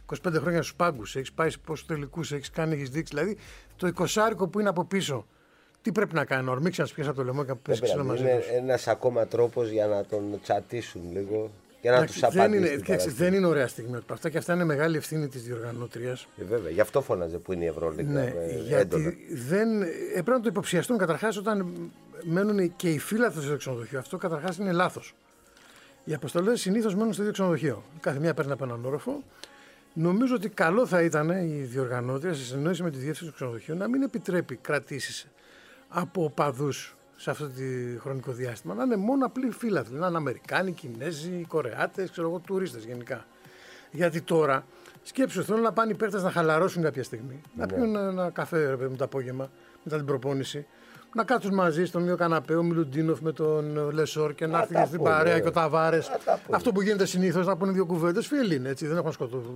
25 χρόνια στους πάγκους, έχεις πάει σε πόσους τελικούς, έχεις κάνει, έχεις δείξει. Δηλαδή το 20 που είναι από πίσω, τι πρέπει να κάνει, να ορμήξει, να σου πιέσει από το λαιμό και να πέσει ξύλο μαζί του. Είναι ένας ακόμα τρόπος για να τον τσατίσουν λίγο. Για να τους απαντήσει. Δεν είναι ωραία στιγμή. Αυτά και αυτά είναι μεγάλη ευθύνη της διοργανώτριας. Βέβαια, γι' αυτό φώναζε που είναι η Ευρωλίγα. Ναι, γιατί πρέπει να το υποψιαστούν καταρχάς όταν μένουν και οι φύλαθροι στο ξενοδοχείο. Αυτό καταρχάς είναι λάθος. Οι αποστολές συνήθως μένουν στο ίδιο ξενοδοχείο. Κάθε μία παίρνει από έναν όροφο. Νομίζω ότι καλό θα ήταν η διοργανώτρια σε συνεννόηση με τη διεύθυνση του ξενοδοχείου να μην επιτρέπει κρατήσεις από οπαδούς σε αυτό το χρονικό διάστημα. Να είναι μόνο απλοί φύλαθροι. Να είναι Αμερικάνοι, Κινέζοι, Κορεάτες, τουρίστες γενικά. Γιατί τώρα σκέψου, θέλουν να πάνε οι παίκτες να χαλαρώσουν κάποια στιγμή. Να πιούν ένα καφέ με το απόγευμα, μετά την προπόνηση. Να κάτσουν μαζί στον ίδιο καναπέ, ο Μιλουντίνοφ με τον Λεσόρ και να έρθει στην παρέα και ο Ταβάρες. Αυτό που γίνεται συνήθως, να πούνε δύο κουβέντες. Φίλοι είναι έτσι, δεν έχουν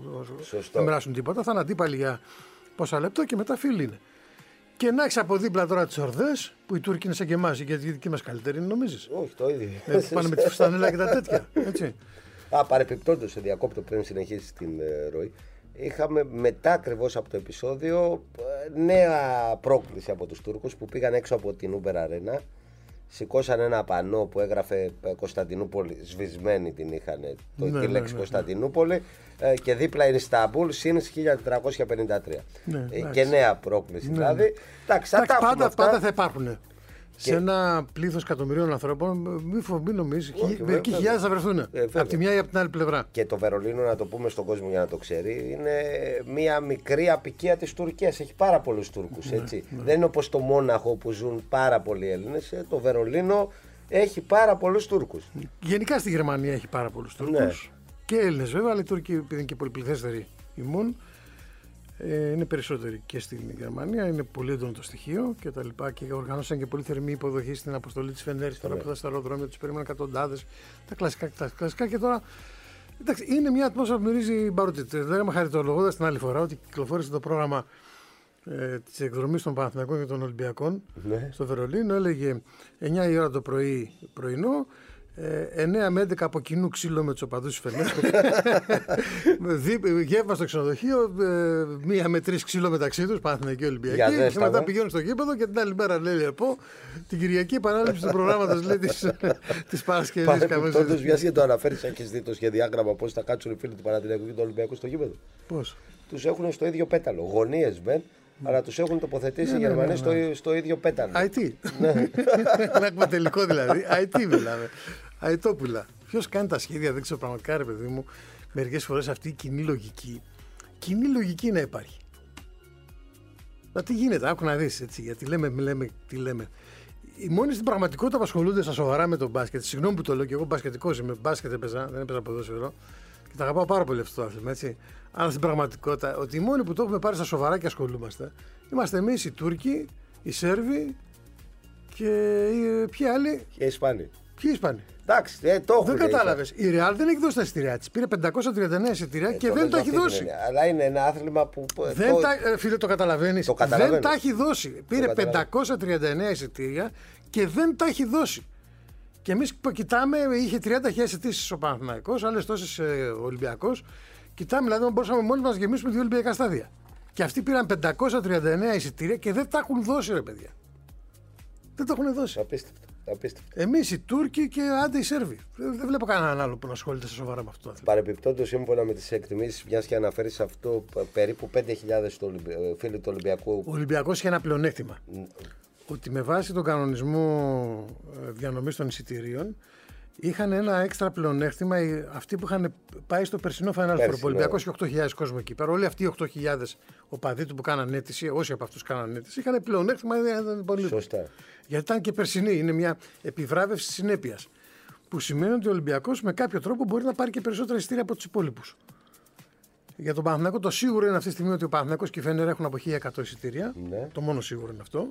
να μοιράσουν τίποτα. Θα είναι αντίπαλοι για πόσα λεπτά και μετά φίλοι είναι. Και να έχει από δίπλα τώρα τις ορδές που οι Τούρκοι είναι σαν και εμάς, γιατί οι δικοί μας καλύτεροι είναι, νομίζεις. Όχι, το ίδιο. Πάνε με τη φουστανέλα και τα τέτοια. Έτσι. Παρεπιπτόντως, σε διακόπτω πριν συνεχίσει την ροή. Είχαμε μετά ακριβώς από το επεισόδιο νέα πρόκληση από τους Τούρκους που πήγαν έξω από την Uber Arena. Σηκώσαν ένα πανό που έγραφε Κωνσταντινούπολη, σβησμένη την είχαν τη λέξη Κωνσταντινούπολη, και δίπλα είναι Ισταμπούλ, συν 1453. Και νέα πρόκληση δηλαδή. Πάντα θα υπάρχουν. Σε ένα πλήθος εκατομμυρίων ανθρώπων, μη νομίζεις, μερικοί χιλιάδες θα βρεθούν. Από τη μια ή από την άλλη πλευρά. Και το Βερολίνο, να το πούμε στον κόσμο για να το ξέρει, είναι μια μικρή απικία της Τουρκίας. Έχει πάρα πολλούς Τούρκους. Δεν είναι όπως το Μόναχο που ζουν πάρα πολλοί Έλληνες. Το Βερολίνο έχει πάρα πολλούς Τούρκους. Γενικά στη Γερμανία έχει πάρα πολλούς Τούρκους. Και Έλληνες βέβαια, αλλά οι Τούρκοι, επειδή είναι και πολυπληθέστεροι ημών, είναι περισσότεροι και στην Γερμανία, είναι πολύ έντονο το στοιχείο και τα λοιπά. Και οργανώσαν και πολύ θερμή υποδοχή στην αποστολή της Φενέρης. Τώρα που ήταν στα αεροδρόμια, τους περίμεναν εκατοντάδες. Τα κλασικά και τώρα. Εντάξει, είναι μια ατμόσφαιρα που μυρίζει μπαρούτσι. Λέγαμε χαριτολογώντας την άλλη φορά ότι κυκλοφόρησε το πρόγραμμα της εκδρομής των Παναθηναϊκών και των Ολυμπιακών στο Βερολίνο. Έλεγε 9 η ώρα το πρωινό. 9 με 11 από κοινού ξύλο με τους οπαδούς της Φενέρης. Γεύμα στο ξενοδοχείο, 1 με 3 ξύλο μεταξύ τους, Παναθηναϊκοί Ολυμπιακοί. Και μετά πηγαίνουν στο γήπεδο και την άλλη μέρα λέει την Κυριακή επανάληψη του προγράμματος της Παρασκευής. Τότε μοιάζει και το αναφέρεις, έχεις δει το σχεδιάγραμμα πώς θα κάτσουν οι φίλοι του Παναθηναϊκού και του Ολυμπιακού στο γήπεδο. Πώς? Τους έχουν στο ίδιο πέταλο. Γωνίες μεν, αλλά τους έχουν τοποθετήσει οι Γερμανοί στο ίδιο πέταλο. IT. Ένα εκμεταλλικό δηλαδή. IT μιλάμε. Αιτόπουλα. Ποιος κάνει τα σχέδια, δεν ξέρω πραγματικά, ρε παιδί μου, μερικές φορές αυτή η κοινή λογική να υπάρχει. Μα τι γίνεται, άκου να δεις, έτσι, γιατί λέμε τι λέμε. Οι μόνοι στην πραγματικότητα που ασχολούνται στα σοβαρά με τον μπάσκετ, συγγνώμη που το λέω και εγώ μπασκετικός είμαι, μπάσκετ έπαιζα, δεν έπαιζα ποδόσφαιρο και τα αγαπάω πάρα πολύ αυτό το άθλημα, έτσι. Αλλά στην πραγματικότητα, ότι οι μόνοι που το έχουμε πάρει στα σοβαρά και ασχολούμαστε, είμαστε εμείς οι Τούρκοι, οι Σέρβοι και ποιοι άλλοι. Και οι Ισπανοί. Ποιοι Ισπανοί. Εντάξει, το έχουν. Δεν κατάλαβες. Η Real δεν έχει δώσει τα εισιτήριά της. Πήρε 539 εισιτήριά και δεν τα έχει δώσει. Αλλά είναι ένα άθλημα που. Φίλε, το καταλαβαίνεις. Δεν τα έχει δώσει. Πήρε 539 εισιτήρια και δεν τα έχει δώσει. Και εμείς κοιτάμε, είχε 30.000 αιτήσεις ο Παναθηναϊκός, άλλες τόσες ο Ολυμπιακός. Κοιτάμε, δηλαδή, μπορούσαμε μόλις μας γεμίσουμε δύο Ολυμπιακά στάδια. Και αυτοί πήραν 539 εισιτήρια και δεν τα έχουν δώσει, ρε παιδιά. Δεν τα έχουν δώσει. Απίστευτο. Εμείς οι Τούρκοι και άντε οι Σέρβοι. Δεν βλέπω κανέναν άλλο που να ασχολείται σε σοβαρά με αυτό. Παρεπιπτόντως, σύμφωνα με τις εκτιμήσεις, μιας και αναφέρεις αυτό, περίπου 5.000 φίλοι του Ολυμπιακού. Ο Ολυμπιακός είχε ένα πλεονέκτημα. Ότι με βάση τον κανονισμό διανομής των εισιτηρίων είχαν ένα έξτρα πλεονέκτημα αυτοί που είχαν πάει στο περσινό Final Four. Ο Ολυμπιακός είχε 8.000 κόσμο εκεί πέρα. Όλοι αυτοί οι 8.000 οπαδοί του που κάναν αίτηση, όσοι από αυτούς κάναν αίτηση, είχαν πλεονέκτημα. Πολύ σωστά. Γιατί ήταν και περσινή. Είναι μια επιβράβευση συνέπειας. Που σημαίνει ότι ο Ολυμπιακός με κάποιο τρόπο μπορεί να πάρει και περισσότερα εισιτήρια από τους υπόλοιπους. Για τον Παναθηναϊκό το σίγουρο είναι αυτή τη στιγμή ότι ο Παναθηναϊκός και η Φενέρα έχουν από 1.100 εισιτήρια. Ναι. Το μόνο σίγουρο είναι αυτό.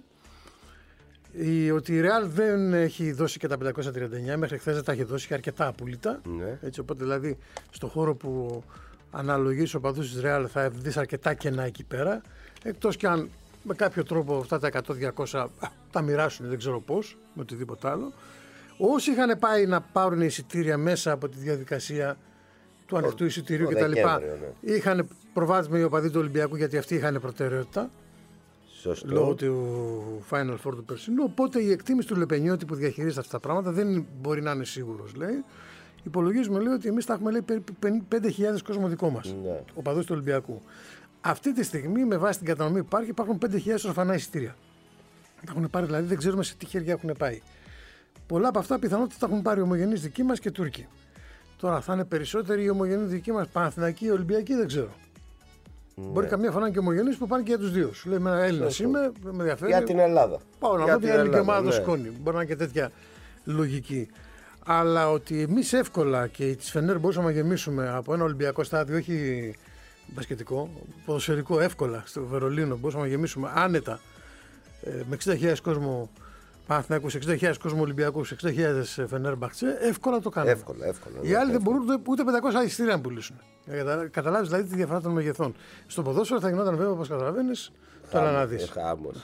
Ότι η Real δεν έχει δώσει και τα 539, μέχρι χθες δεν τα έχει δώσει, είχε αρκετά απόλυτα. Ναι. Έτσι, οπότε δηλαδή στο χώρο που αναλογεί στους οπαδούς της Real θα δεις αρκετά κενά εκεί πέρα. Εκτός και αν με κάποιο τρόπο αυτά τα 100-200 τα μοιράσουν, δεν ξέρω πώς, με οτιδήποτε άλλο. Όσοι είχαν πάει να πάρουν εισιτήρια μέσα από τη διαδικασία του ανοιχτού εισιτηρίου το κτλ. Δεκέμβριο, ναι. Είχαν προβάδισμα οι οπαδοί του Ολυμπιακού γιατί αυτοί είχαν προτεραιότητα. Σωστό. Λόγω του Final Four του περσινού. Οπότε η εκτίμηση του Λεπενιώτη που διαχειρίζεται αυτά τα πράγματα δεν μπορεί να είναι σίγουρος, λέει. Υπολογίζουμε, λέει, ότι εμείς θα έχουμε, λέει, περίπου 5.000 κόσμο δικό μας. Ναι. Οπαδούς του Ολυμπιακού. Αυτή τη στιγμή, με βάση την κατανομή που υπάρχουν 5.000 ορφανά εισιτήρια. Τα έχουν πάρει, δηλαδή δεν ξέρουμε σε τι χέρια έχουν πάει. Πολλά από αυτά πιθανότητα τα έχουν πάρει οι ομογενείς δικοί μας και Τούρκοι. Τώρα θα είναι περισσότεροι οι ομογενείς δικοί μας, Παναθηναϊκοί, Ολυμπιακοί, δεν ξέρω. Ναι. Μπορεί καμιά φορά και ομογενείς που πάνε και για τους δύο. Σου λέει, με ένα Έλληνας είμαι, με ενδιαφέρει. Για την Ελλάδα. Πάω να δω την ελληνική ομάδα το σκόνη. Μπορεί να είναι και τέτοια λογική. Αλλά ότι εμείς εύκολα και τις Φενέρ μπορούσαμε να γεμίσουμε από ένα Ολυμπιακό στάδιο, όχι μπασκετικό, ποδοσφαιρικό, εύκολα στο Βερολίνο, μπορούσαμε να γεμίσουμε άνετα με 60.000 κόσμο Παναθηναϊκούς, 60.000 κόσμο Ολυμπιακούς, 60.000 Φενέρ Μπαχτσέ, εύκολα το κάνουμε. Εύκολα. Οι άλλοι δεν μπορούν ούτε 500 εισιτήρια να πουλήσουν. Καταλάβεις δηλαδή τη διαφορά των μεγεθών. Στο ποδόσφαιρο θα γινόταν βέβαια, όπως καταλαβαίνεις, τώρα να δεις.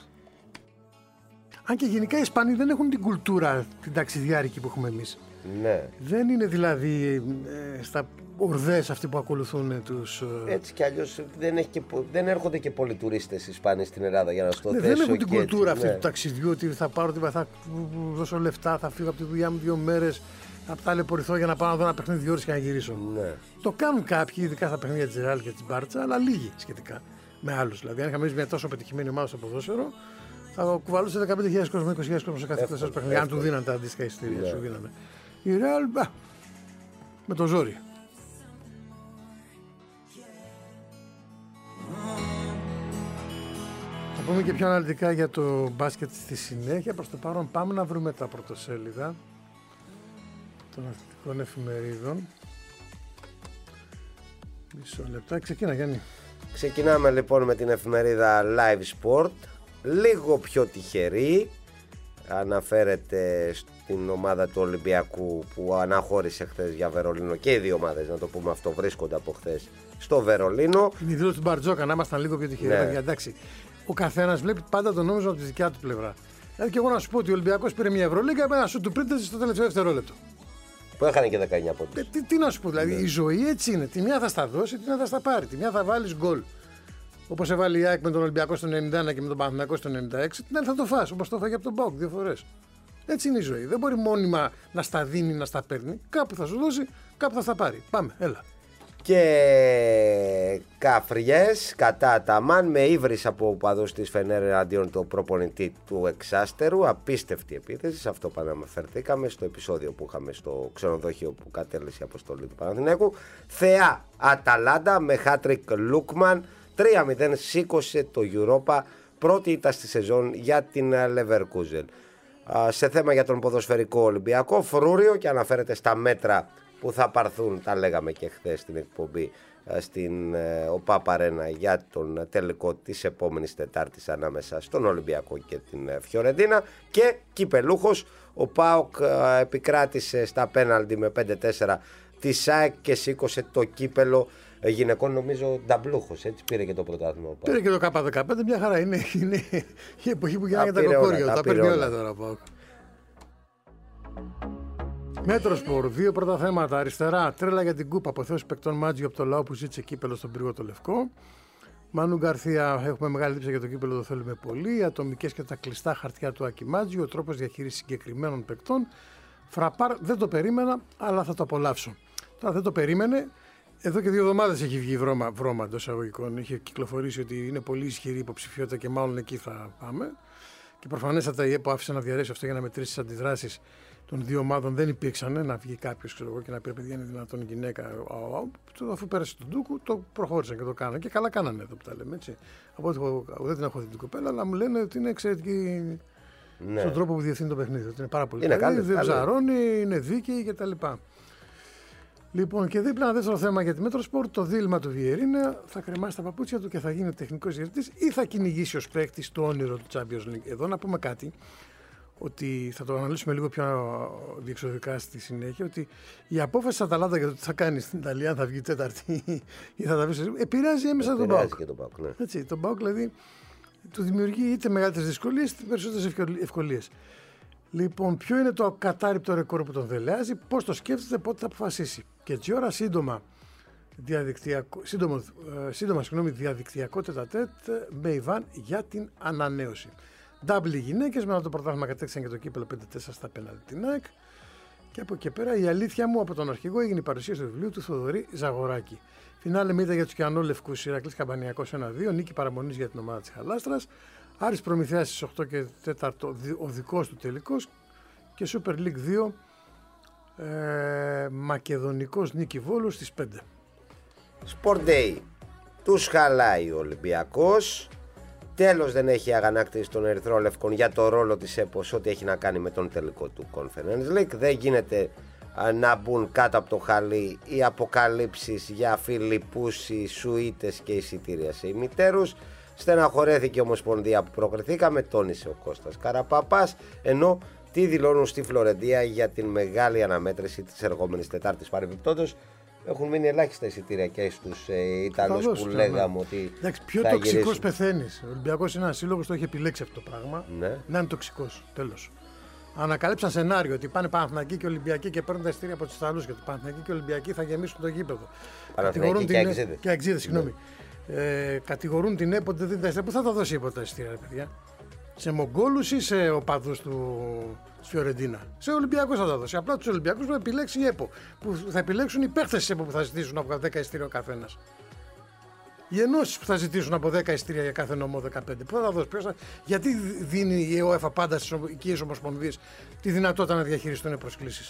Αν και γενικά οι Ισπανοί δεν έχουν την κουλτούρα την ταξιδιάρικη που έχουμε εμείς. Ναι. Δεν είναι δηλαδή στα ορδές αυτοί που ακολουθούν τους. Έτσι κι αλλιώς δεν έρχονται και πολλοί τουρίστες Ισπανοί στην Ελλάδα για να στο θέσω. Δεν έχουν την κουλτούρα αυτή ναι. του ταξιδιού, ότι θα πάρω, θα δώσω λεφτά, θα φύγω από τη δουλειά μου 2 μέρες, θα ταλαιπωρηθώ για να πάω να δω ένα παιχνίδι 2 ώρες και να γυρίσω. Ναι. Το κάνουν κάποιοι, ειδικά στα παιχνίδια της Ρεάλ και της Μπάρτσα, αλλά λίγοι σχετικά με άλλους. Δηλαδή, αν είχαμε μια τόσο πετυχημένη ομάδα στο ποδόσφαιρο, θα κουβαλούσε 15.000 κόσμο, 20.000 κόσμο σε κάθε 4 παιχνίδια. Αν του δίναν τα αντίστοιχα εισιτήρια, σου δίνανε. Η Ρεάλ, με το ζόρι. Θα πούμε και πιο αναλυτικά για το μπάσκετ στη συνέχεια. Προς το παρόν πάμε να βρούμε τα πρωτοσέλιδα των αθλητικών εφημερίδων. Μισό λεπτά. Ξεκίνα, Γιάννη. Ξεκινάμε λοιπόν με την εφημερίδα Live Sport. Λίγο πιο τυχερή. Αναφέρεται στην ομάδα του Ολυμπιακού που αναχώρησε χθες για Βερολίνο, και οι δύο ομάδες, να το πούμε αυτό, βρίσκονται από χθες στο Βερολίνο. Είναι η δήλωση του Μπαρτζόκα, να ήμασταν λίγο πιο τυχεροί. Ναι. Εντάξει, ο καθένας βλέπει πάντα το νόμισμα από τη δικιά του πλευρά. Δηλαδή και εγώ να σου πω ότι ο Ολυμπιακός πήρε μια Ευρωλίγκα, ένα σου του πρίτεζε στο τελευταίο δευτερόλεπτο. Που έχανε και 19 πόντους. Τι να σου πω, δηλαδή η ζωή έτσι είναι. Τη μια θα στα δώσει, τη μια θα στα πάρει. Τη μια θα βάλει γκολ. Όπως έβαλε η ΑΕΚ με τον Ολυμπιακό στο 91 και με τον Παναθηναϊκό στο 96, την άλλη θα το φας, όπως το έφαγε από τον ΠΑΟΚ 2 φορές. Έτσι είναι η ζωή. Δεν μπορεί μόνιμα να στα δίνει, να στα παίρνει. Κάπου θα σου δώσει, κάπου θα στα πάρει. Πάμε, έλα. Και καφριές κατά Ταμάν με ύβρις από οπαδούς της Φενέρ αντίον του προπονητή του Εξάστερου. Απίστευτη επίθεση, σε αυτό αναφερθήκαμε στο επεισόδιο που είχαμε στο ξενοδοχείο που κατέληξε η αποστολή του Παναθηναϊκού. Θεά Αταλάντα με χάτρικ Λούκμαν. 3-0 σήκωσε το Europa, πρώτη ήττα στη σεζόν για την Leverkusen. Σε θέμα για τον ποδοσφαιρικό Ολυμπιακό, φρούριο, και αναφέρεται στα μέτρα που θα πάρθουν, τα λέγαμε και χθες στην εκπομπή, στην ΟΠΑΠ Αρένα για τον τελικό της επόμενης Τετάρτης ανάμεσα στον Ολυμπιακό και την Φιωρεντίνα. Και κυπελούχος, ο ΠΑΟΚ επικράτησε στα πέναλτι με 5-4 τη ΣΑΕΚ και σήκωσε το κύπελο γυναικών, νομίζω νταμπλούχος, έτσι πήρε και το πρωτάθλημα. Πήρε και το K15, μια χαρά. Είναι η εποχή που γίνανε τα κοκόρια. Τα παίρνει όλα τώρα. Μέτροσπορ, 2 πρώτα θέματα. Αριστερά, τρέλα για την κούπα. Αποθέωση παικτών Μάτζιο από το λαό που ζήτησε κύπελο στον πύργο το Λευκό. Μάνου Γκαρθία, έχουμε μεγάλη λήψη για το κύπελο, το θέλουμε πολύ. Οι ατομικές και τα κλειστά χαρτιά του Άκη Μάτζιο. Ο τρόπος διαχείρισης συγκεκριμένων παικτών. Φραπάρ, δεν το περίμενα, αλλά θα το απολαύσω. Τώρα δεν το περίμενε. Εδώ και 2 εβδομάδες έχει βγει βρώμα εντός εισαγωγικών. Είχε κυκλοφορήσει ότι είναι πολύ ισχυρή υποψηφιότητα και μάλλον εκεί θα πάμε. Και προφανέστατα η ΕΠΟ άφησε να διαρρέσει αυτό για να μετρήσει τις αντιδράσεις των 2 ομάδων. Δεν υπήρξαν να βγει κάποιος και να πει παιδιά είναι δυνατόν γυναίκα. Αφού πέρασε τον Ντούκου, το προχώρησαν και το κάνανε. Και καλά κάνανε εδώ που τα λέμε έτσι. Από ό,τι δεν την έχω δει την κοπέλα, αλλά μου λένε ότι είναι εξαιρετική στον τρόπο που διευθύνει το παιχνίδι. Ότι είναι πάρα πολύ καλή, δεν ψαρώνει, είναι δίκαιη κτλ. Λοιπόν, και δίπλα ένα δεύτερο θέμα για τη Μέτροσπορ, το δίλημμα του Βιερίνια. Θα κρεμάσει τα παπούτσια του και θα γίνει τεχνικός διευθυντής ή θα κυνηγήσει ως παίκτης το όνειρο του Champions League. Εδώ να πούμε κάτι, ότι θα το αναλύσουμε λίγο πιο διεξοδικά στη συνέχεια, ότι η απόφαση της Αταλάντα για το τι θα κάνει στην Ιταλία, αν θα βγει Τέταρτη ή θα τα βρει, επηρεάζει έμεσα τον ΠΑΟΚ. Ναι. Έτσι, τον ΠΑΟΚ δηλαδή του δημιουργεί είτε μεγαλύτερες δυσκολίες είτε περισσότερες ευκολίες. Λοιπόν, ποιο είναι το ακατάρρυπτο ρεκόρ που τον δελεάζει, πώς το σκέφτεται, πότε θα αποφασίσει. Και έτσι ώρα σύντομα διαδικτυακό τετατέτ με Ιβάν για την ανανέωση. Ντάμπλοι γυναίκες, μετά το πρωτάθλημα κατέκτησαν και το κύπελο 5-4 στα πέναλτι την ΑΕΚ. Και από εκεί πέρα η αλήθεια μου από τον αρχηγό έγινε η παρουσίαση του βιβλίου του Θοδωρή Ζαγοράκη. Φινάλε μύτα για τους Κιανόλευκους, Ηρακλής Καμπανιακός 1-2, νίκη παραμονής για την ομάδα της Χαλάστρας. Άρης Προμηθέας στις 8 και 4 ο δικός του τελικός. Και Super League 2 Μακεδονικός Νίκη Βόλου στις 5. Sport Day. Τους χαλάει ο Ολυμπιακός. Τέλος δεν έχει αγανάκτηση των Ερυθρόλευκων για το ρόλο της ΕΠΟ ό,τι έχει να κάνει με τον τελικό του Conference League. Δεν γίνεται να μπουν κάτω από το χαλί οι αποκαλύψεις για Φιλιππούση, σουίτες και εισιτήρια σε ημιτέρους. Στεναχωρέθηκε η Ομοσπονδία που προκριθήκαμε, τόνισε ο Κώστας Καραπαπάς, ενώ τι δηλώνουν στη Φλωρεντία για την μεγάλη αναμέτρηση της ερχόμενης Τετάρτης. Παρεμπιπτόντως, έχουν μείνει ελάχιστα εισιτήρια και στους Ιταλούς που λέγαμε ότι. Εντάξει, πιο τοξικός πεθαίνεις. Ο Ολυμπιακός είναι ένας σύλλογος, το έχει επιλέξει αυτό το πράγμα. Ναι. Να είναι τοξικός. Τέλος. Ανακαλύψαν σενάριο ότι πάνε Παναθηναϊκοί και Ολυμπιακοί και παίρνουν τα εισιτήρια από τους Ιταλούς. Γιατί Παναθηναϊκοί και Ολυμπιακοί θα γεμίσουν το γήπεδο. Παναθηναϊκοί και Αεξίδες, συγγνώμη. Κατηγορούν την ΕΠΟ ότι δεν δίνει τα εισιτήρια. Πού θα τα δώσει η ΕΠΟ τα εισιτήρια, ρε παιδιά? Σε Μογγόλους ή σε οπαδούς της Φιωρεντίνα? Σε Ολυμπιακούς θα τα δώσει. Απλά τους Ολυμπιακούς που θα επιλέξει η ΕΠΟ. Που θα επιλέξουν οι παίχτες της ΕΠΟ που θα ζητήσουν από 10 εισιτήρια ο καθένας. Οι ενώσεις που θα ζητήσουν από 10 εισιτήρια για κάθε νομό 15. Πού θα τα δώσει? Γιατί δίνει η ΕΟΕΦΑ πάντα στις οικίες ομοσπονδίες τη δυνατότητα να διαχειριστούν οι προσκλήσεις,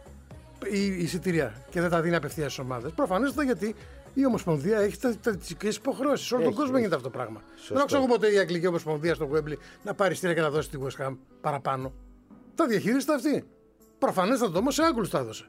η εισιτήρια, και δεν τα δίνει απευθείας στις ομάδες? Προφανώς γιατί η Ομοσπονδία έχει τις υποχρεώσεις. Σε όλο τον κόσμο γίνεται αυτό το πράγμα. Δεν άκουσα εγώ ποτέ η Αγγλική Ομοσπονδία στο Wembley να πάρει εισιτήρια και να δώσει τη West Ham παραπάνω. Τα διαχειρίζεται αυτή. Προφανέστατα όμως σε Άγγλους τα έδωσε.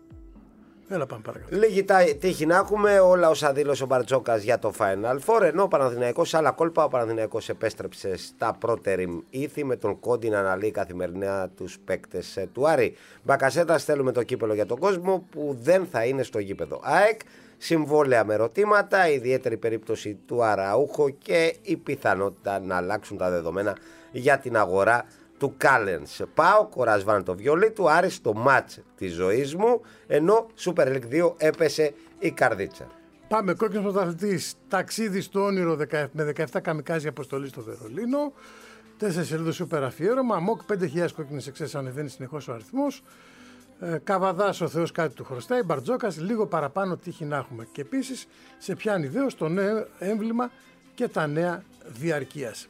Έλα πάμε παρακάτω. Λίγη τύχη να έχουμε όλα όσα δήλωσε ο Μπαρτζόκας για το Final Four. Ενώ ο Παναθηναϊκός σε άλλα κόλπα, ο Παναθηναϊκός επέστρεψε στα πρώτερη ήθη με τον Κόντι να αναλύει καθημερινά τους παίκτες του Άρη. Μπακασέτα, στέλνουμε το κύπελο για τον κόσμο που δεν θα είναι στο γήπεδο. ΑΕΚ, συμβόλαια με ερωτήματα, ιδιαίτερη περίπτωση του Αραούχο και η πιθανότητα να αλλάξουν τα δεδομένα για την αγορά του Κάλενς. Πάω, κορασβάνε το βιολί του, Άρης το μάτς της ζωής μου, ενώ Super League 2 έπεσε η καρδίτσα. Πάμε, κόκκινος πρωταθλητής, ταξίδι στο όνειρο με 17 καμικάζι αποστολή στο Βερολίνο, 4 σελίδες super αφιέρωμα, ΜΟΚ 5.000 κόκκινες εξέσεις, ανεβαίνει συνεχώς ο αριθμός, Καβαδάς ο Θεός κάτι του χρωστάει, Μπαρτζόκας λίγο παραπάνω τύχη να έχουμε. Και επίσης σε πιάνει ιδέως το νέο έμβλημα και τα νέα διαρκείας.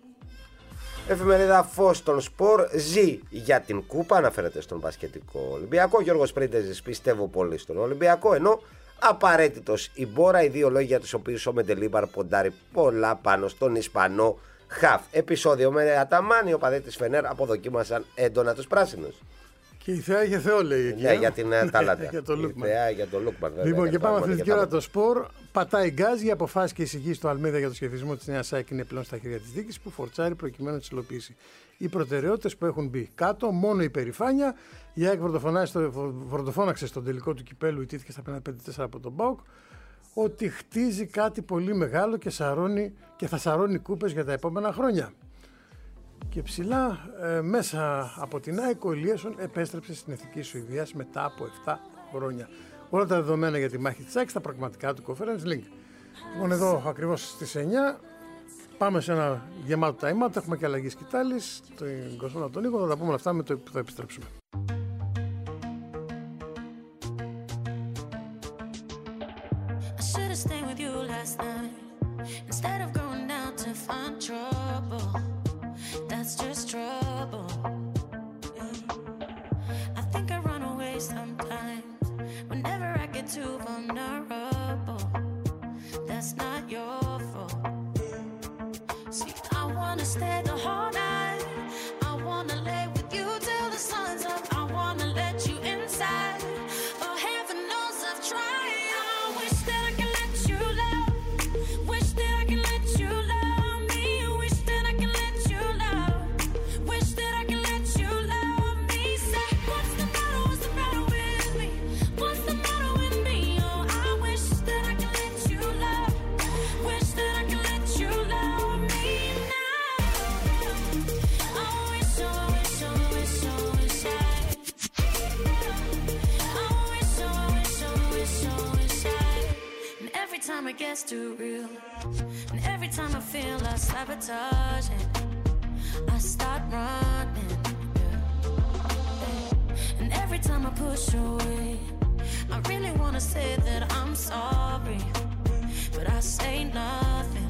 Εφημερίδα Φως των Σπορ ζει για την κούπα, αναφέρεται στον μπασκετικό Ολυμπιακό. Γιώργος Πρίντεζης, πιστεύω πολύ στον Ολυμπιακό, ενώ απαραίτητος η Μπόρα, οι δύο λόγοι για τους οποίους ο Μεντελίμπαρ ποντάρει πολλά πάνω στον Ισπανό χαφ. Επεισόδιο με Αταμάν, οι οπαδοί της Φενέρ αποδοκίμασαν έντονα τους πράσινους. Και η Θεά είχε Θεό, λέει εκεί. Ναι, για την Ταλάντα. Για το Λούκμαν. Για το Λούκμαν, βέβαια. Λοιπόν, και πάμε αθλητική ώρα το Σπορ. Πατάει γκάζ, οι αποφάσεις και εισηγήσεις του Αλμίδα για το σχεδιασμό της νέας ΣΑΕΚ είναι πλέον στα χέρια της δίκης που φορτσάρει προκειμένου να τις υλοποιήσει. Οι προτεραιότητες που έχουν μπει κάτω, μόνο η περηφάνεια. Η ΑΕΚ βροντοφώναξε στον τελικό του κυπέλου, ιτήθηκε στα 5-4 από τον ΠΑΟΚ, ότι χτίζει κάτι πολύ μεγάλο και θα σαρώνει κούπες για τα επόμενα χρόνια. Και ψηλά μέσα από την ΑΕΚ ο Ηλίασον επέστρεψε στην Εθνική Σουηδίας μετά από 7 χρόνια. Όλα τα δεδομένα για τη μάχη της ΑΕΚ στα πραγματικά του Conference League. Λοιπόν, εδώ ακριβώς στις 9 πάμε σε ένα γεμάτο time out. Έχουμε και αλλαγή σκητάλης, την Κοσμόνα τον Νίκο. Θα τα πούμε όλα αυτά με το που θα επιστρέψουμε. That's just trouble. I think I run away sometimes. Whenever I get too vulnerable, that's not your fault. See, I wanna stay the whole night. I wanna lay with you till the sun's up. it gets too real. And every time I feel I sabotage it, I start running. And every time I push away, I really wanna say that I'm sorry, but I say nothing.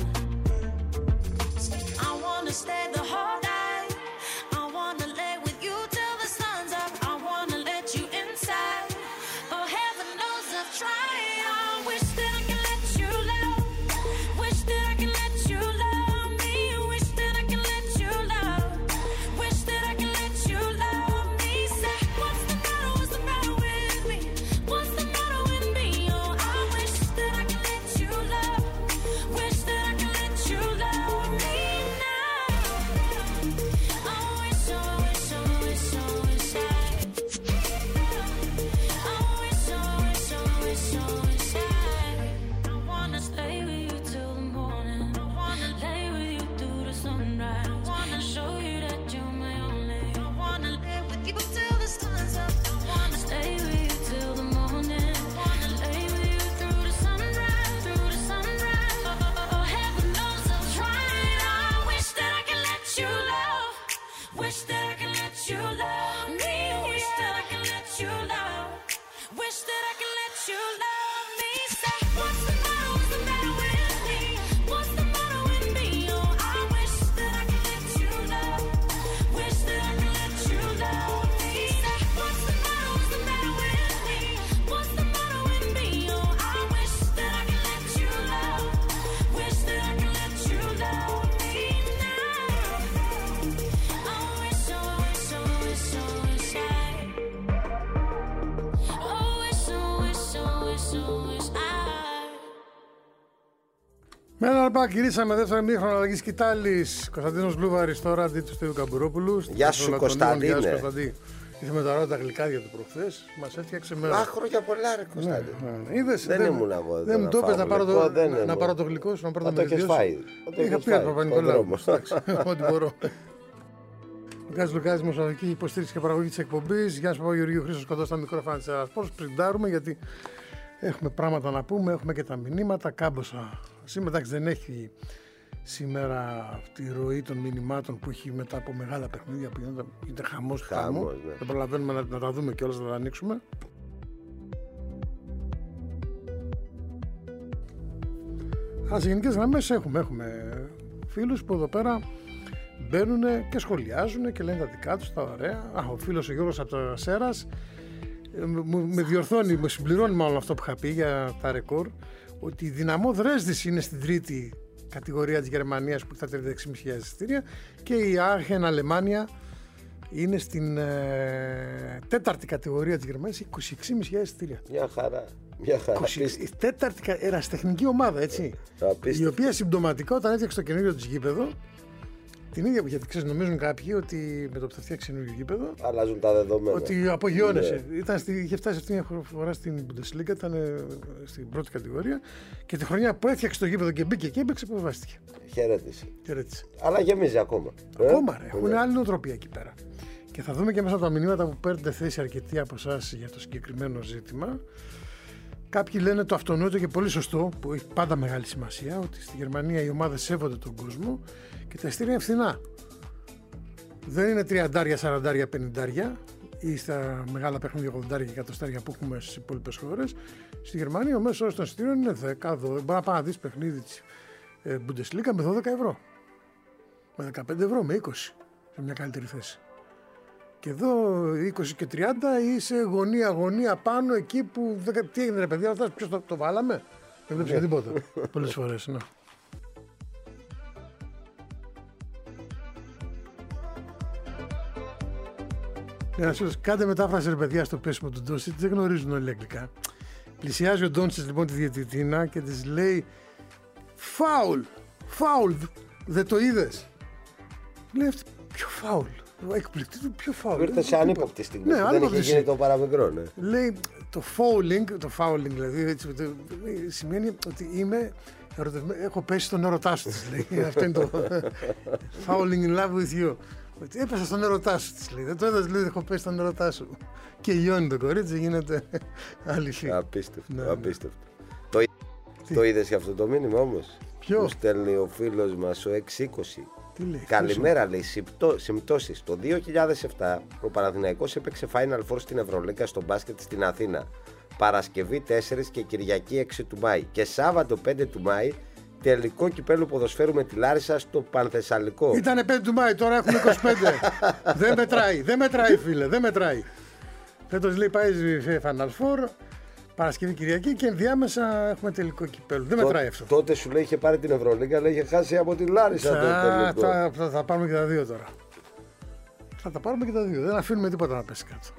I wanna stay the whole night. I wanna lay with you till the sun's up. I wanna let you inside. Oh, heaven knows I've tried. I wish that I can let you love. Wish that I can let you love me. Wish that I can let you love. Wish that I can let you love me. Say, what's the matter? What's the matter with me? What's the matter with me? Oh, I wish that I can let you love. Wish that I can let you love me now. I wish, I wish, I wish, I wish I. I wish, I wish, I wish, I wish I wanna stay with you till the morning. I wanna lay with you through the sunrise. I wanna show you that you're my only. I wanna lay with you till the sun's up. I wanna stay with you till the morning. I wanna lay with you through the sunrise, through the sunrise. Oh, heaven knows I've tried. I wish that I can let you love. Wish that I can let you love me. Wish that I can let you love. Wish that I can let you love me. Say, what's the matter? What's the matter with me? What's the matter with me? Oh, I wish that I can let you love. Wish that I can let you love me. Say, what's the matter? What's the matter with me? What's the matter with me? Oh, I wish that I can let you love. Wish that I can let you love me now. I wish, I wish, I wish, I wish I. Oh, wish, I wish, I wish, I wish I. Με ένα αρπά γυρίσαμε δεύτερο ημίχρονο αλλαγής Κιτάλης. Κωνσταντίνος Βλούβαρης τώρα αντί του Στέιου Καμπουρόπουλου. Γεια σου, Κωνσταντίνε. Γεια σου, Κωνσταντί. Ήρθαμε τα ρώτα γλυκάδια του προχθές. Μας έφτιαξε μέρα. Α, χρόνια πολλά, ρε Κωνσταντίνε. Είδες, Δεν ήμουν εγώ. Δεν μου το είπες να πάρω το γλυκό σου, να πάρω το μεριδίο σου. Είχα πει από Παπα-Νικολάου. Ό,τι μπορώ. Λουκάς Λουκάς, δημοσιογραφική υποστήριξη και παραγωγή της εκπομπής. Γιάννης Παπαγεωργίου, Χρήστος Κοντός στα μικρόφωνα της Ελλάδας. Πώς πριντάρουμε, γιατί έχουμε πράγματα να πούμε, έχουμε και τα μηνύματα. Κάμποσα. Σήμερα δεν έχει σήμερα αυτή η ροή των μηνυμάτων που έχει μετά από μεγάλα παιχνίδια που γίνεται χαμός του χαμού. Ναι. Δεν προλαβαίνουμε να τα δούμε κιόλας, να τα ανοίξουμε. Αλλά σε γενικές γραμμές έχουμε φίλους που εδώ πέρα μπαίνουν και σχολιάζουν και λένε τα δικά τους, τα ωραία. Ο φίλος ο Γιώργος από το Σέρας με διορθώνει, με συμπληρώνει μάλλον αυτό που είχα πει για τα ρεκόρ, ότι η Δυναμό Δρέσδης είναι στην τρίτη κατηγορία της Γερμανίας που έχει τα 36.500 εισιτήρια και η Άχεν Αλεμάνια είναι στην τέταρτη κατηγορία της Γερμανίας, 26.500 εισιτήρια. Μια χαρά. Μια χαρά. Η τέταρτη ερασιτεχνική ομάδα, έτσι. Η οποία συμπτωματικά όταν έφτιαξε το καινούριο της γήπεδο, την ίδια, γιατί ξέρεις, νομίζουν κάποιοι ότι με το που θα φτιάξει καινούριο γήπεδο, αλλάζουν τα δεδομένα. ότι απογειώνεσαι. Ναι. Είχε φτάσει αυτή μια φορά στην Bundesliga, ήταν στην πρώτη κατηγορία και τη χρονιά που έφτιαξε το γήπεδο και μπήκε και έπαιξε, αποβάστηκε. Χαιρέτησε. Αλλά γεμίζει ακόμα. Ακόμα, έχουν άλλη νοοτροπία εκεί πέρα. Και θα δούμε και μέσα από τα μηνύματα που παίρνετε θέση αρκετοί από εσάς για το συγκεκριμένο ζήτημα. Κάποιοι λένε το αυτονόητο και πολύ σωστό, που έχει πάντα μεγάλη σημασία, ότι στη Γερμανία οι ομάδες σέβονται τον κόσμο και τα εισιτήρια είναι φθηνά. Δεν είναι 30, 40, 50 ή στα μεγάλα παιχνίδια 80 και 100 που έχουμε στις υπόλοιπες χώρες. Στη Γερμανία ο μέσος όρος των εισιτήριων είναι 10, 12. Μπορεί να πάει να δεις παιχνίδι της Bundesliga με 12 ευρώ. Με 15 ευρώ, με 20 σε μια καλύτερη θέση. Και εδώ 20 και 30 είσαι γωνία πάνω εκεί που. Τι έγινε, ρε παιδιά, ποιος το βάλαμε. Δεν βλέπεις τίποτα. Πολλές φορές, ναι. Κάντε μετάφραση, ρε παιδιά, στο πέσιμο του Ντόσιτ. Δεν γνωρίζουν όλοι αγγλικά. Πλησιάζει ο Ντόντσιτ λοιπόν τη διαιτητήνα και της λέει Φάουλ. Δεν το είδες. Λέει αυτή, ποιο φάουλ. Εκπληκτή, ποιο φάουλ. Ήρθε σε ανύποπτη στιγμή. Ναι, δεν είχε γίνει το παραμικρό. Ναι. Λέει το fouling δηλαδή έτσι, σημαίνει ότι είμαι έχω πέσει στον έρωτά σου, της λέει. Αυτό είναι το falling in love with you. Ότι έπεσα στον έρωτά σου, της λέει. Δεν το έδωσε, λέει, έχω πέσει στον έρωτά σου. Και λιώνει το κορίτσι, γίνεται αληθή. Απίστευτο. Το είδες για αυτό το μήνυμα όμως? Ποιο? Που στέλνει ο φίλος μας ο 620. Τι λέει? Καλημέρα, λέει. Συμπτώσεις. Το 2007 ο Παναθηναϊκός έπαιξε Final Four στην Ευρωλίγκα στο μπάσκετ στην Αθήνα. Παρασκευή 4 και Κυριακή 6 του Μάη. Και Σάββατο 5 του Μάη τελικό κυπέλλου ποδοσφαίρου με τη Λάρισα στο Πανθεσσαλικό. Ήτανε 5 του Μάη, τώρα έχουμε 25. Δεν μετράει φίλε, δεν μετράει. Φέτος λέει πάει Final Four, Παρασκευή Κυριακή και ενδιάμεσα έχουμε τελικό κυπέλλου. Δεν μετράει αυτό. Τότε σου λέει είχε πάρει την Ευρωλίγκα, λέει είχε χάσει από τη Λάρισα το τελικό. Θα πάρουμε και τα δύο τώρα. Θα τα πάρουμε και τα δύο. Δεν αφήνουμε τίποτα να πέσει κάτω.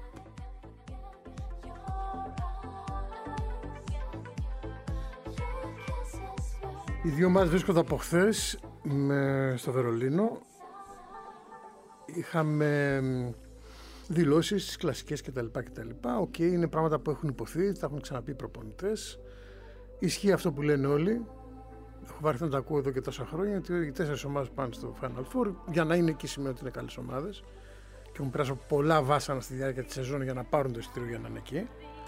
Οι δύο ομάδες βρίσκονται από χθες στο Βερολίνο. Είχαμε δηλώσεις τις κλασικές κτλ. Οκ, είναι πράγματα που έχουν υποθεί, τα έχουν ξαναπεί οι προπονητές. Ισχύει αυτό που λένε όλοι. Έχω βαρεθεί να τα ακούω εδώ και τόσα χρόνια ότι οι 4 ομάδες πάνε στο Final Four. Για να είναι εκεί σημαίνει ότι είναι καλές ομάδες. Και έχουν περάσει πολλά βάσανα στη διάρκεια της σεζόν για να πάρουν το εισιτήριο για να είναι εκεί.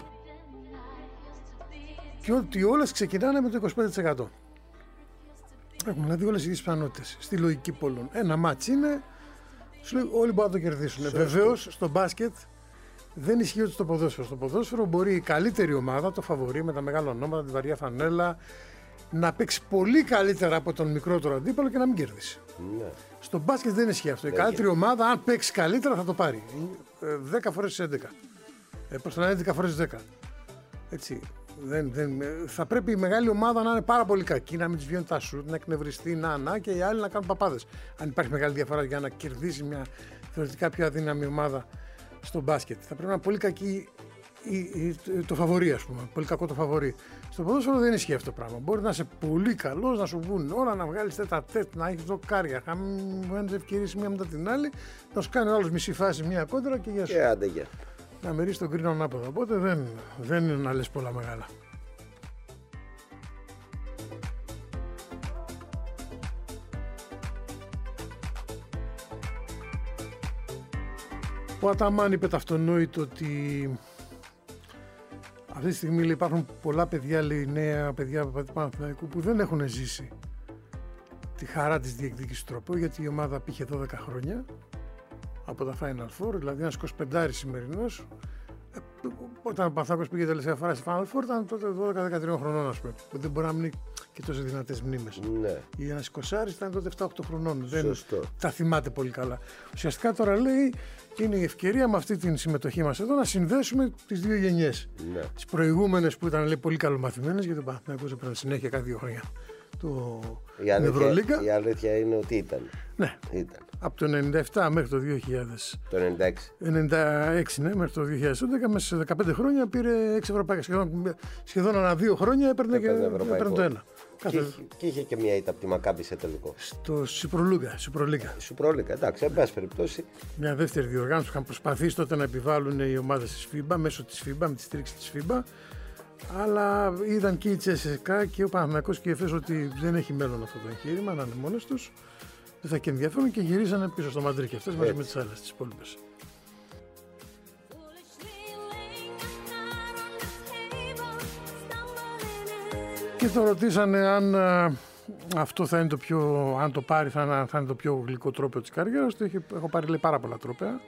Και ότι όλες ξεκινάνε με το 25%. Έχουν δηλαδή όλες οι ίδιες πιθανότητες. Στη λογική πολλών. Ένα μάτς είναι, σου λέει, όλοι μπορούν να το κερδίσουν. Βεβαίως στο μπάσκετ δεν ισχύει ότι στο ποδόσφαιρο. Στο ποδόσφαιρο μπορεί η καλύτερη ομάδα, το φαβορί με τα μεγάλα ονόματα, τη βαριά φανέλα, να παίξει πολύ καλύτερα από τον μικρότερο αντίπαλο και να μην κερδίσει. Ναι. Στο μπάσκετ δεν ισχύει αυτό. Η καλύτερη ομάδα, αν παίξει καλύτερα, θα το πάρει. 10 φορές 11. Προς το 11 φορές 10. Έτσι. Θα πρέπει η μεγάλη ομάδα να είναι πάρα πολύ κακή, να μην της βγαίνουν τα σουτ, να εκνευριστεί, και οι άλλοι να κάνουν παπάδες. Αν υπάρχει μεγάλη διαφορά για να κερδίσει μια θεωρητικά πιο αδύναμη ομάδα στο μπάσκετ, θα πρέπει να είναι πολύ κακή το φαβορί, ας πούμε. Πολύ κακό το φαβορί. Στο ποδόσφαιρο δεν ισχύει αυτό το πράγμα. Μπορεί να είσαι πολύ καλός, να σου βγουν όλα, να βγάλεις τέτα-τέτ, να έχεις δοκάρια, χαμένες ευκαιρίες μία μετά την άλλη, να σου κάνει ο άλλος μισή φάση, μία κόντρα και γεια σου. Να μυρίσει τον κρίνο ανάποδα. Οπότε δεν είναι να λες πολλά μεγάλα. Ο Αταμάν είπε το αυτονόητο ότι αυτή τη στιγμή λέει, υπάρχουν πολλά παιδιά, λέει, νέα παιδιά του Παναθηναϊκού που δεν έχουν ζήσει τη χαρά της διεκδίκησης του τρόπου, γιατί η ομάδα πήγε 12 χρόνια από τα Final Four, δηλαδή ένας 25 σημερινός. Όταν ο Παναθηναϊκός πήγε τελευταία φορά στη Final Four ήταν τότε 12-13 χρονών, ας πούμε. Δεν μπορεί να μείνει και τόσες δυνατές μνήμες. Ναι. Ή ένας 20 ήταν τότε 7-8 χρονών. Σωστό. Δεν τα θυμάται πολύ καλά. Ουσιαστικά τώρα λέει είναι η ευκαιρία με αυτή την συμμετοχή μας εδώ να συνδέσουμε τις δύο γενιές. Ναι. Τις προηγούμενες που ήταν, λέει, πολύ καλομαθημένες, γιατί ο Παναθηναϊκός έπαιρνε συνέχεια κάθε 2 χρόνια την Ευρωλίγκα. Η αλήθεια είναι ότι ήταν. Ναι. Από το 97 μέχρι το 2000. Το 96. 96, ναι, μέχρι το 2011, μέσα σε 15 χρόνια πήρε 6 ευρωπαϊκά. Σχεδόν ανά 2 χρόνια έπαιρνε το ένα. Και είχε και μια ήττα από τη Μακάμπι σε τελικό. Στο Σουπρολίγκα, εντάξει, εν πάση περιπτώσει. Μια δεύτερη διοργάνωση που είχαν προσπαθήσει τότε να επιβάλλουν οι ομάδες της FIBA, μέσω της FIBA, με τη στήριξη της FIBA. Αλλά είδαν και η Τσέσσεκα και ο Παναθηναϊκός και η ΕΦΕΣ ότι δεν έχει μέλλον αυτό το εγχείρημα, να είναι μόνες τους. Δεν θα και ενδιαφέρον και γυρίζανε πίσω στο Μαντρί και αυτές μαζί με τις άλλες, τις υπόλοιπες. Και το ρωτήσανε αν αυτό θα είναι το πιο, αν το πάρει θα είναι το πιο γλυκό τρόπαιο της καριέρας του. Έχω πάρει, λέει, πάρα πολλά τρόπαια.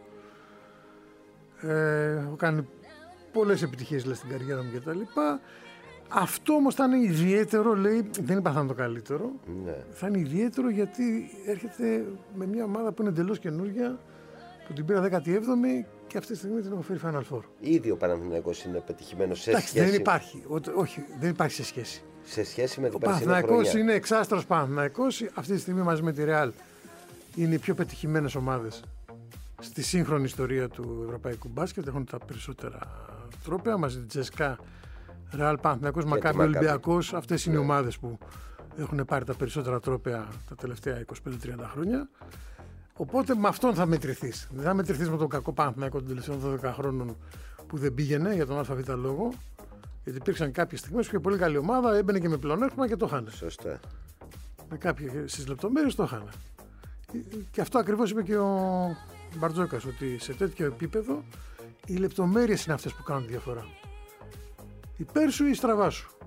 Έχω κάνει πολλές επιτυχίες, λέει, στην καριέρα μου κτλ. Αυτό όμως θα είναι ιδιαίτερο, λέει, δεν είπα θα είναι το καλύτερο. Ναι. Θα είναι ιδιαίτερο γιατί έρχεται με μια ομάδα που είναι εντελώς καινούργια, που την πήρα 17η και αυτή τη στιγμή την έχω φέρει Final Four. Ήδη ο Παναθηναϊκός είναι πετυχημένος σε σχέση. Δεν υπάρχει. Όχι, δεν υπάρχει σε σχέση. Σε σχέση με την περσινή χρονιά. Ο Παναθηναϊκός είναι εξάστρος Παναθηναϊκός. Αυτή τη στιγμή μαζί με τη Real είναι οι πιο πετυχημένες ομάδες στη σύγχρονη ιστορία του ευρωπαϊκού μπάσκετ. Έχουν τα περισσότερα τρόπαια μαζί με την Τσέσσεκα, Real, Παναθηναϊκός, Μακάμπι, Ολυμπιακός. Αυτές είναι οι ομάδες που έχουν πάρει τα περισσότερα τρόπαια τα τελευταία 25-30 χρόνια. Οπότε με αυτόν θα μετρηθείς. Δεν θα μετρηθείς με τον κακό Παναθηναϊκό των τελευταίων 12 χρόνων που δεν πήγαινε για τον ΑΒ λόγο. Γιατί υπήρξαν κάποιες στιγμές που είχε πολύ καλή ομάδα, έμπαινε και με πλεονέκτημα και το χάνε. Σωστά. Με κάποιες λεπτομέρειες το χάνε. Και αυτό ακριβώς είπε και ο Μπαρτζόκας, ότι σε τέτοιο επίπεδο οι λεπτομέρειες είναι αυτές που κάνουν τη διαφορά. Υπέρ σου ή στραβά σου.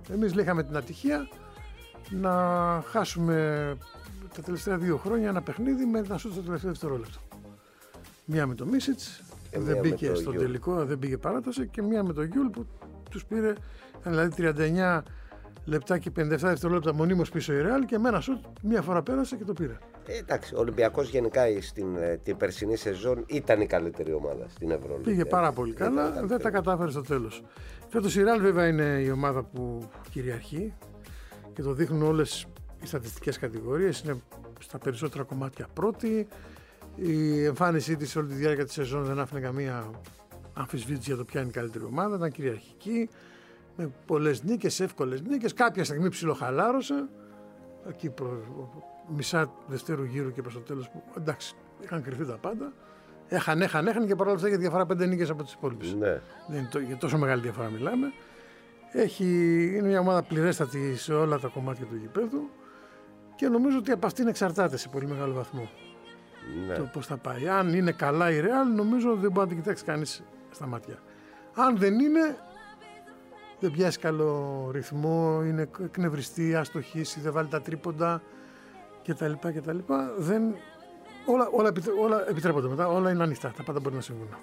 Εμείς είχαμε την ατυχία να χάσουμε τα τελευταία 2 χρόνια ένα παιχνίδι με ένα σούτ στο τελευταίο δευτερόλεπτο. Μία με το Μίσιτς, δεν μπήκε στον τελικό, δεν πήγε παράταση, και μία με το Γιούλ που τους πήρε, δηλαδή 39 λεπτά και 57 δευτερόλεπτα μονίμως πίσω η Ρεάλ, και με ένα σούτ μία φορά πέρασε και το πήρε. Εντάξει, ο Ολυμπιακός γενικά την περσινή σεζόν ήταν η καλύτερη ομάδα στην Ευρώπη. Πήγε πάρα πολύ καλά, δεν τα κατάφερε στο τέλος. Φέτος η Ρεάλ βέβαια είναι η ομάδα που κυριαρχεί και το δείχνουν όλες οι στατιστικές κατηγορίες. Είναι στα περισσότερα κομμάτια πρώτη. Η εμφάνισή της όλη τη διάρκεια της σεζόν δεν άφηνε καμία αμφισβήτηση για το ποια είναι η καλύτερη ομάδα. Ήταν κυριαρχική, με πολλές νίκες, εύκολες νίκες. Κάποια στιγμή ψιλοχαλάρωσε. Εκεί μισά δευτέρου γύρου και προς το τέλος που εντάξει, είχαν κρυφθεί τα πάντα. Έχανε και παρόλα αυτά για διαφορά 5 νίκες από τις υπόλοιπες. Ναι. Δεν είναι για τόσο μεγάλη διαφορά μιλάμε. Είναι μια ομάδα πληρέστατη σε όλα τα κομμάτια του γηπέδου και νομίζω ότι από αυτήν εξαρτάται σε πολύ μεγάλο βαθμό. Ναι. Το πώς θα πάει. Αν είναι καλά η Real, νομίζω δεν μπορεί να την κοιτάξει κανείς στα μάτια. Αν δεν είναι, δεν πιάσει καλό ρυθμό, είναι εκνευριστή, αστοχήσει, δεν βάλει τα τρίποντα κτλ. Όλα επιτρέπονται μετά, όλα είναι ανοιχτά, τα πάντα μπορεί να συμβούν.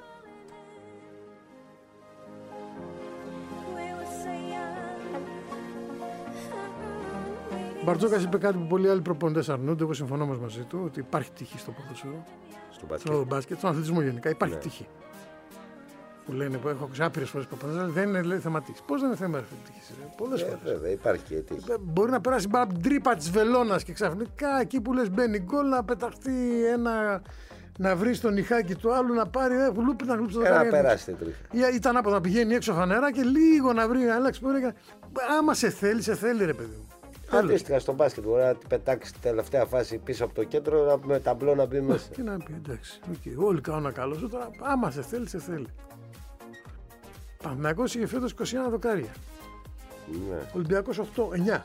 Ο Μπαρτζόκας είπε κάτι που πολλοί άλλοι προπονητές αρνούνται. Εγώ συμφωνώ όμως μαζί του ότι υπάρχει τύχη στο ποδόσφαιρο, στο μπάσκετ, στον αθλητισμό γενικά. Υπάρχει τύχη. Που λένε, που έχω ακούσει άπειρες φορές προπονητές, δεν είναι θεματής. Πώς δεν είναι θέμα τύχης? Πολλές φορές. Βέβαια, υπάρχει και τύχη. Μπορεί να περάσει μπάλα από την τρύπα της βελόνας και ξαφνικά εκεί που λες μπαίνει γκολ να πεταχτεί ένα. Να βρει τον νυχάκι του άλλου, να πάρει λούπι να γλούψει το δοκάρι. Να περάσει την τρίχα. Ήταν από να πηγαίνει έξω φανερά και λίγο να βρει να αλλάξει. Άμα σε θέλει, ρε παιδί μου. Αντίστοιχα στο μπάσκετ μπορεί να πετάξει τη τελευταία φάση πίσω από το κέντρο με ταμπλό να μπει μέσα. Τι να πει, εντάξει. Όλοι κάνουν καλό σου τώρα. Άμα σε θέλει. Παναθηναϊκός είχε φέτος 21 δοκάρια. Ναι. Ολυμπιακός 8-9.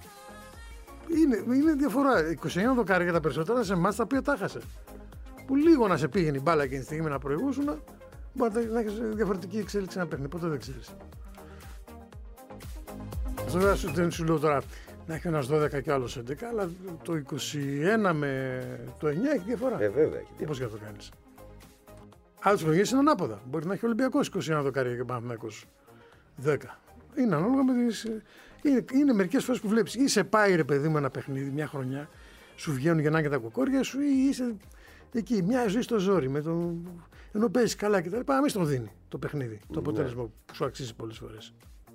Είναι διαφορά. 29 δοκάρια για τα περισσότερα σε εμάς τα οποία τα χάσε. Που λίγο να σε πήγαινε η μπάλα εκείνη τη στιγμή να προηγούσουν, μπορεί να έχει διαφορετική εξέλιξη να παίρνει. Ποτέ δεν ξέρει. Βέβαια δεν σου λέω τώρα να έχει ένας 12 και άλλος 11, αλλά το 21 με το 9 έχει διαφορά. Βέβαια. Πώς για το κάνεις. Άλλες χρονιές είναι ανάποδα. Μπορεί να έχει ο Ολυμπιακός 21 δοκάρια και ο Παναθηναϊκός 10. Είναι ανάλογα με τις. Είναι μερικές φορές που βλέπεις. Ή σε πάει ρε παιδί μου ένα παιχνίδι μια χρονιά, σου βγαίνουν γεννά και τα κοκόρια σου, ή είσαι. Εκεί μια ζωή στο ζόρι, ενώ παίζει καλά και τα λοιπά, αμέσως τον δίνει το παιχνίδι, το αποτέλεσμα που σου αξίζει πολλές φορές.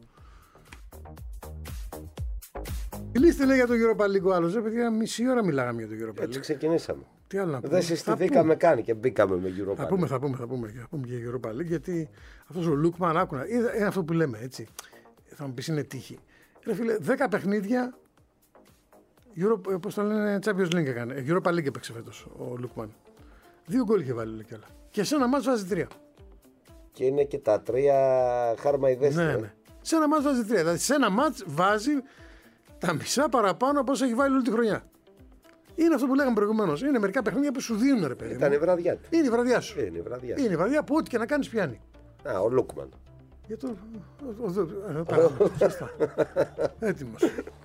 Μιλήστε λέει για το Europa League ο άλλος, παιδιά, μισή ώρα μιλάγαμε για το Europa League. Έτσι ξεκινήσαμε. Τι άλλο να πούμε. Δεν συστηθήκαμε καν και μπήκαμε με Europa League. Θα πούμε για Europa League, γιατί αυτός ο Λούκμαν, άκουνα, είναι αυτό που λέμε, έτσι, θα μου πεις είναι τύχη. Ρε φίλε, 10 παιχνίδια, πώς το λένε, Champions League έκανε, Europa League έπαιξε φέτος ο Λούκμαν. 2 γκολ είχε βάλει λέει κι άλλα. Και σε ένα μάτς βάζει 3. Και είναι και τα 3 χάρμα-ιδέστητα. Ναι. Σε ένα μάτς βάζει 3. Δηλαδή σε ένα μάτς βάζει τα μισά παραπάνω από όσα έχει βάλει όλη τη χρονιά. Είναι αυτό που λέγαμε προηγουμένως. Είναι μερικά παιχνίδια που σου δίνουν ρε παιδί. Ήταν η βραδιά του. Είναι η βραδιά σου. Είναι η βραδιά που ό,τι και να κάνεις πιάνει. Ο Λούκμαν. Για το. Σωστά. Έτοιμος.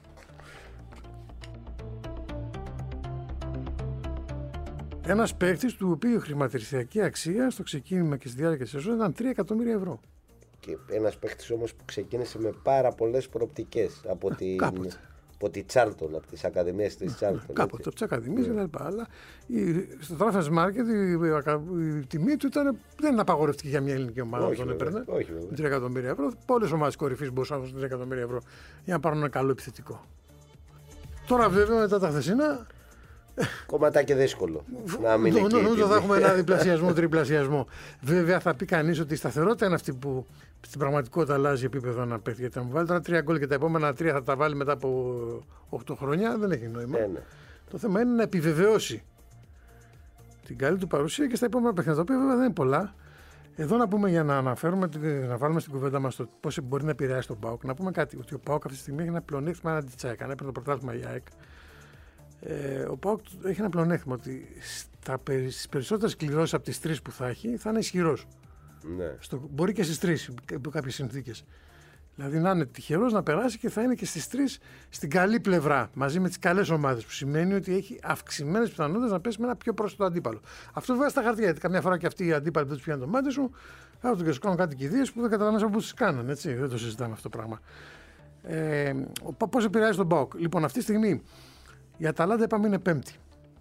Ένας παίκτης του οποίου η χρηματιστηριακή αξία στο ξεκίνημα και στη διάρκεια της σεζόν ήταν 3 εκατομμύρια ευρώ. Και ένας παίκτης όμως που ξεκίνησε με πάρα πολλές προοπτικές από τη Τσάρλτον, από τις ακαδημίες της Τσάρλτον. Κάποτε από τις ακαδημίες και τα λοιπά. Αλλά στο Transfer Market η τιμή του δεν απαγορευτική για μια ελληνική ομάδα που τον έπαιρνε. 3 εκατομμύρια ευρώ. Πολλές ομάδες κορυφής μπορούσαν να δώσουν 3 εκατομμύρια ευρώ για να πάρουν ένα καλό επιθετικό. Τώρα βέβαια μετά τα χθεσινά. Κομματάκι δύσκολο. Νομίζω θα έχουμε ένα διπλασιασμό, τριπλασιασμό. Βέβαια θα πει κανείς ότι η σταθερότητα είναι αυτή που στην πραγματικότητα αλλάζει επίπεδο να παίχνει. Γιατί αν μου βάλει τώρα 3 γκολ και τα επόμενα 3 θα τα βάλει μετά από 8 χρόνια, δεν έχει νόημα. Ναι. Το θέμα είναι να επιβεβαιώσει την καλή του παρουσία και στα επόμενα παιχνίδια. Τα οποία βέβαια δεν είναι πολλά. Εδώ να πούμε για να αναφέρουμε, να βάλουμε στην κουβέντα μας το πώς μπορεί να επηρεάσει τον ΠΑΟΚ. Να πούμε κάτι, ότι ο ΠΑΟΚ αυτή τη στιγμή έχει ένα πλεονέκτημα έναντι της ΑΕΚ. Αν έπαιρνε το πρωτάθλημα η ΑΕΚ. Ο ΠΑΟΚ έχει ένα πλεονέκτημα ότι στις περισσότερες κληρώσεις από τις 3 που θα έχει θα είναι ισχυρός. Ναι. Μπορεί και στις 3 υπό κάποιες συνθήκες. Δηλαδή να είναι τυχερός να περάσει και θα είναι και στις 3 στην καλή πλευρά, μαζί με τις καλές ομάδες. Που σημαίνει ότι έχει αυξημένες πιθανότητες να πέσει με ένα πιο πρόσθετο αντίπαλο. Αυτό βέβαια στα χαρτιά, γιατί καμιά φορά και αυτοί οι αντίπαλοι που δεν τους πιάνουν το μάτι σου, θα του κάνουν κάτι κηδείες που δεν καταλαβαίνεις από πού τις κάνουν. Έτσι, δεν το συζητάμε αυτό το πράγμα. Πώς επηρεάζει τον ΠΑΟΚ. Λοιπόν, αυτή τη στιγμή η Αταλάντα είπαμε είναι πέμπτη.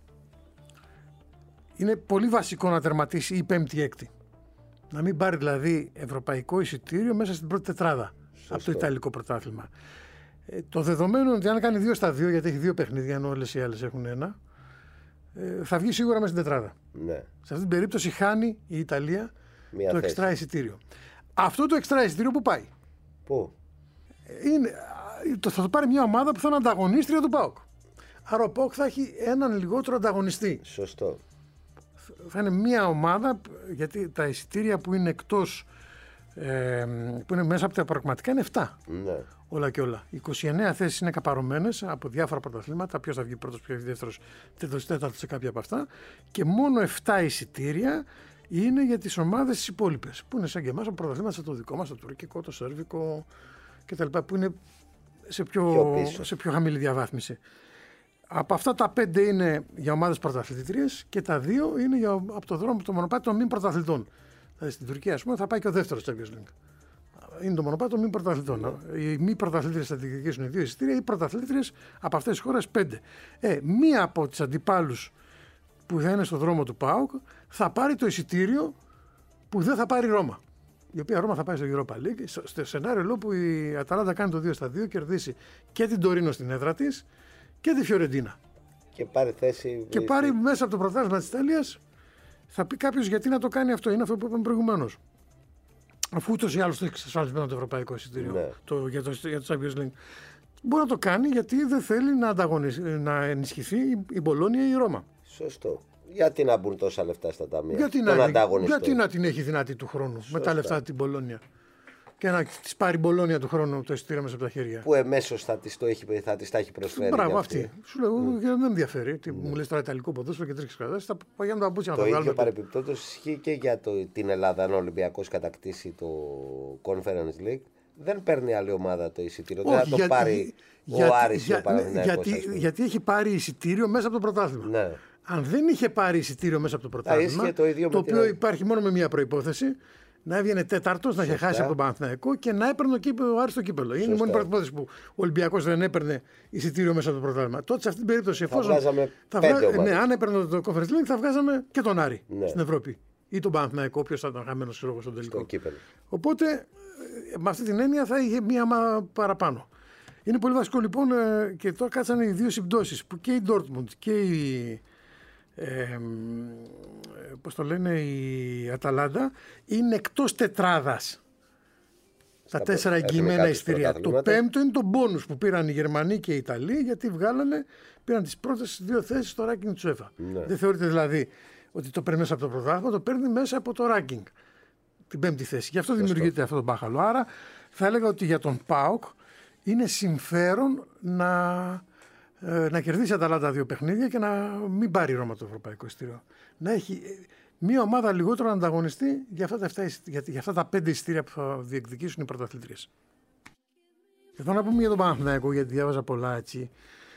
Είναι πολύ βασικό να τερματίσει η πέμπτη-έκτη. Να μην πάρει δηλαδή ευρωπαϊκό εισιτήριο μέσα στην πρώτη τετράδα. Σωστό. Από το Ιταλικό πρωτάθλημα. Το δεδομένο ότι αν κάνει 2 στα 2, γιατί έχει 2 παιχνίδια, ενώ όλες οι άλλες έχουν 1, θα βγει σίγουρα μέσα στην τετράδα. Ναι. Σε αυτή την περίπτωση χάνει η Ιταλία το εξτρά εισιτήριο. Αυτό το εξτρά εισιτήριο που πάει. Πού? Θα το πάρει μια ομάδα που θα είναι ανταγωνίστρια του ΠΑΟΚ. Άρα ο ΠΑΟΚ θα έχει έναν λιγότερο ανταγωνιστή. Σωστό. Θα είναι μια ομάδα, γιατί τα εισιτήρια που είναι εκτός, που είναι μέσα από τα πραγματικά είναι 7. Ναι. Όλα και όλα. 29 θέσεις είναι καπαρωμένες από διάφορα πρωταθλήματα. Ποιος θα βγει πρώτος, ποιος θα βγει δεύτερος, τέταρτος σε κάποια από αυτά. Και μόνο 7 εισιτήρια είναι για τις ομάδες τις υπόλοιπες. Που είναι σαν και εμάς, από πρωταθλήματα σαν το δικό μας, το τουρκικό, το σέρβικο κτλ. Που είναι σε πιο χαμηλή διαβάθμιση. Από αυτά τα 5 είναι για ομάδες πρωταθλητρίες και τα 2 είναι από το δρόμο, το μονοπάτι των μη πρωταθλητών. Δηλαδή στην Τουρκία, ας πούμε, θα πάει και ο δεύτερος Champions League. Είναι το μονοπάτι των μη πρωταθλητών. Οι μη πρωταθλήτριες θα διεκδικήσουν 2 εισιτήρια, οι πρωταθλήτριες από αυτές τις χώρες 5. Μία από τις αντιπάλους που θα είναι στο δρόμο του ΠΑΟΚ θα πάρει το εισιτήριο που δεν θα πάρει η Ρώμα. Η οποία Ρώμα θα πάει στο Europa League. Στο σενάριο που η Αταλάντα κάνει το 2 στα 2, κερδίσει και την Τωρίνο στην έδρα της και τη Φιωρεντίνα. Και πάρει θέση. Και πάρει μέσα από το πρωτάθλημα της Ιταλίας. Θα πει κάποιος γιατί να το κάνει αυτό. Είναι αυτό που είπαμε προηγουμένως. Αφού ούτως ή άλλως το έχει εξασφαλισμένο το ευρωπαϊκό εισιτήριο, ναι, για το Champions League. Μπορεί να το κάνει γιατί δεν θέλει να ενισχυθεί η Μπολόνια ή η Ρώμα. Σωστό. Γιατί να μπουν τόσα λεφτά στα ταμεία. Γιατί να την έχει δυνατή του χρόνου. Σωστά. Με τα λεφτά την Μπολόνια. Και να τη πάρει η Μπολόνια του χρόνου το εισιτήριο μέσα από τα χέρια. Που εμέσως θα τη τα έχει προσφέρει. Μπράβο, αυτή. Σου λέω, δεν με ενδιαφέρει. Μου λες τώρα Ιταλικό ποδόσφαιρο και 3 κατάσταση. Θα πάει να τα πούτσια να τα βγάλουμε. Το ίδιο παρεμπιπτόντως ισχύει και για την Ελλάδα. Αν ο Ολυμπιακός κατακτήσει το Conference League, δεν παίρνει άλλη ομάδα το εισιτήριο. Δεν θα το πάρει ο Άρης ή ο Παναθηναϊκός. Γιατί έχει πάρει εισιτήριο μέσα από το πρωτάθλημα. Ναι. Αν δεν είχε πάρει εισιτήριο μέσα από το πρωτάθλημα, το οποίο υπάρχει μόνο με μία προϋπόθεση, να έβγαινε τέταρτος, να είχε χάσει από τον Παναθηναϊκό και να έπαιρνε ο Άρης το κύπελο. Είναι η μόνη προϋπόθεση που ο Ολυμπιακός δεν έπαιρνε εισιτήριο μέσα από το πρωτάθλημα. Τότε σε αυτή την περίπτωση, εφόσον. Αν έπαιρνε το Conference League, θα βγάζαμε και τον Άρη στην Ευρώπη. Ή τον Παναθηναϊκό, όποιος θα ήταν χαμένος στον τελικό. Οπότε, με αυτή την έννοια θα είχε μία παραπάνω. Είναι πολύ βασικό λοιπόν και τώρα κάτσανε οι δύο συμπτώσεις που και η Dortmund και η. Πώς το λένε, η Αταλάντα είναι εκτός τετράδας. Τα 4 εγγυημένα εισιτήρια. Το 5ο είναι το μπόνους που πήραν οι Γερμανοί και οι Ιταλοί, γιατί πήραν τις πρώτες 2 θέσεις στο ranking του UEFA. Ναι. Δεν θεωρείται δηλαδή ότι το παίρνει μέσα από το πρωτάθλημα, το παίρνει μέσα από το ranking. Την 5η θέση. Γι' αυτό δημιουργείται αυτό το μπάχαλο. Άρα θα έλεγα ότι για τον ΠΑΟΚ είναι συμφέρον να κερδίσει η Αταλάντα 2 παιχνίδια και να μην πάρει η Ρώμα το ευρωπαϊκό εισιτήριο. Να έχει μία ομάδα λιγότερο ανταγωνιστή για αυτά τα 5 εισιτήρια που θα διεκδικήσουν οι πρωταθλήτριες. Εδώ να πούμε για τον Παναθηναϊκό, γιατί διάβαζα πολλά έτσι.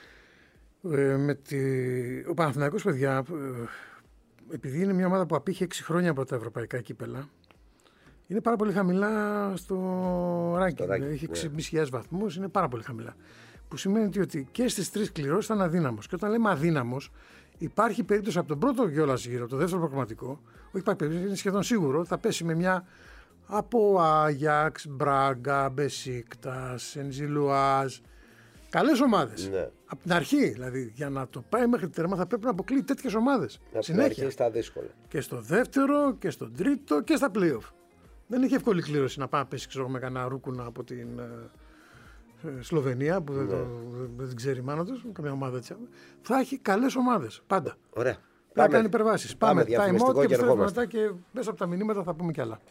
Ο Παναθηναϊκός, παιδιά, επειδή είναι μια ομάδα που απήχε 6 χρόνια από τα ευρωπαϊκά κύπελα, είναι πάρα πολύ χαμηλά στο ranking. Έχει 6.500 βαθμούς, είναι πάρα πολύ χαμηλά. Που σημαίνει ότι και στις 3 κληρώσεις ήταν αδύναμος. Και όταν λέμε αδύναμος, υπάρχει περίπτωση από τον πρώτο κιόλας γύρο, το δεύτερο προγραμματικό, όχι υπάρχει περίπτωση, είναι σχεδόν σίγουρο, θα πέσει με μια από Άγιαξ, Μπράγκα, Μπεσίκτας, Ενζιλουάζ. Καλές ομάδες. Ναι. Από την αρχή, δηλαδή, για να το πάει μέχρι τέρμα θα πρέπει να αποκλείει τέτοιες ομάδες. Από την αρχή στα δύσκολα. Και στο δεύτερο και στο τρίτο και στα play-off. Δεν έχει εύκολη κλήρωση να πάει να πέσει με κανένα ρούκουνα από την Σλοβενία που δεν ξέρει η μάνα του, καμία ομάδα έτσι. Θα έχει καλές ομάδες. Πάντα. Ωραία. Θα κάνει υπερβάσεις. Πάμε. Time out και επιστρέφουμε μετά και μέσα από τα μηνύματα θα πούμε κι άλλα.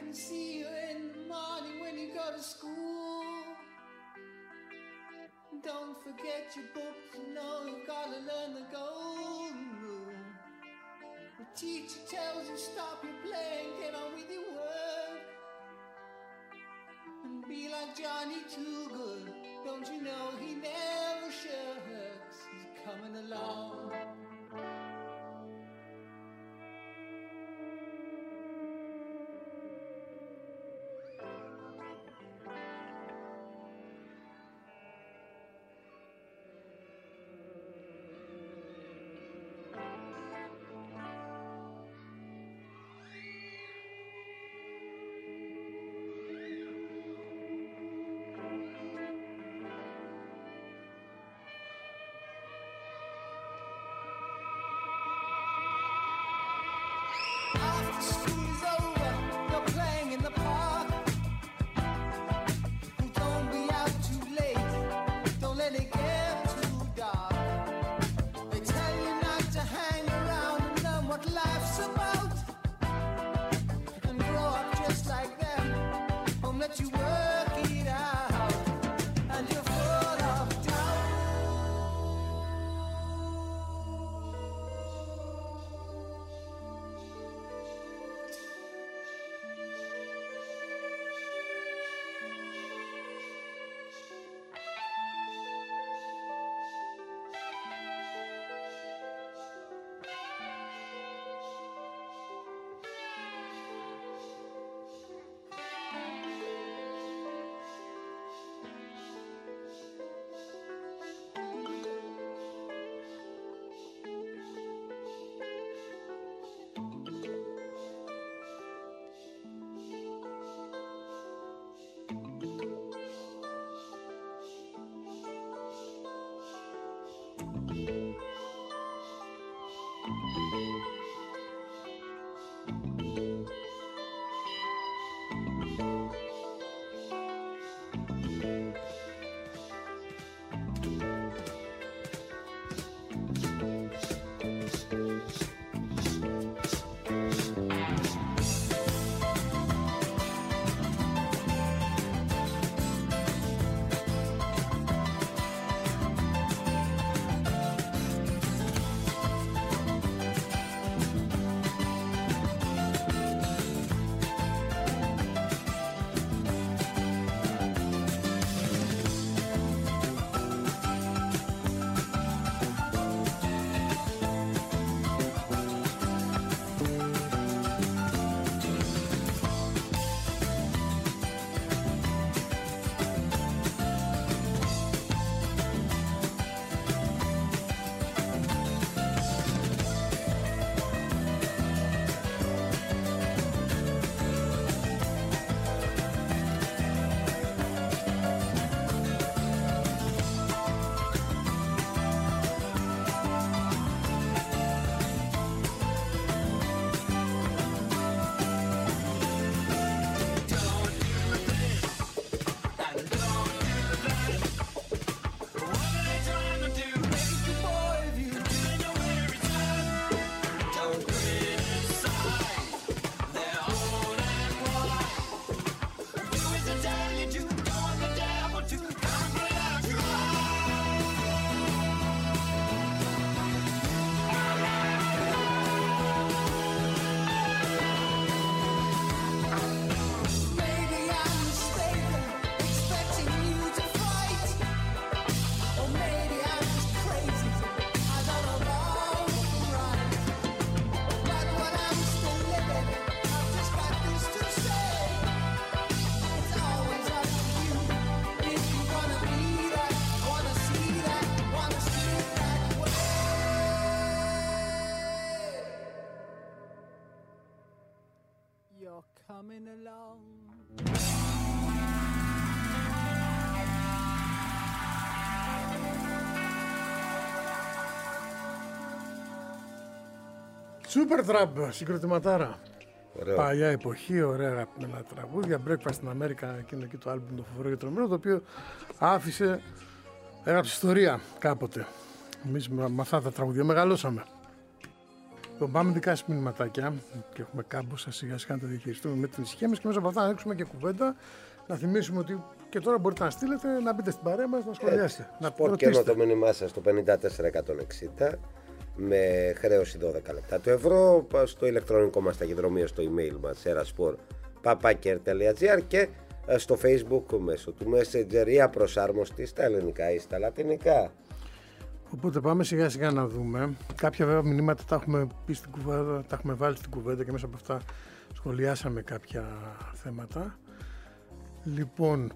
can see you in the morning when you go to school. Don't forget your books, you know you've got to learn the golden rule. The teacher tells you stop your playing, get on with your work. And be like Johnny Too Good, don't you know he never shirks, he's coming along. After school's over, you're playing in the park. Don't be out too late, don't let it get too dark. They tell you not to hang around and learn what life's about. And grow up just like them, won't let you work it out. And you're full of doubt. coming along. Supertramp, συγκροτηματάρα. Ωραίο. Παλιά εποχή, ωραία αγαπημένα τραγούδια. Breakfast in America, εκείνο εκεί το άλμπουμ το φοβερό και τρομερό, το οποίο έγραψε ιστορία κάποτε. Εμείς με αυτά τα τραγούδια μεγαλώσαμε. Λοιπόν, πάμε δικά σας μηνυματάκια και έχουμε κάμποσα σιγά σιγά να τα διαχειριστούμε με την ησυχία μας και μέσα από αυτά να ρίξουμε και κουβέντα. Να θυμίσουμε ότι και τώρα μπορείτε να στείλετε, να μπείτε στην παρέα μας, να σχολιάσετε. Να Σπορ και το μήνυμά σας στο 54160 με χρέωση 12 λεπτά το ευρώ. Στο ηλεκτρονικό μας ταχυδρομείο, στο email μας erasport@r.gr και στο Facebook μέσω του Messenger ή απροσάρμοστη στα ελληνικά ή στα λατινικά. Οπότε πάμε σιγά σιγά να δούμε. Κάποια βέβαια μηνύματα τα έχουμε πει στην κουβέντα, τα έχουμε βάλει στην κουβέντα και μέσα από αυτά σχολιάσαμε κάποια θέματα. Λοιπόν,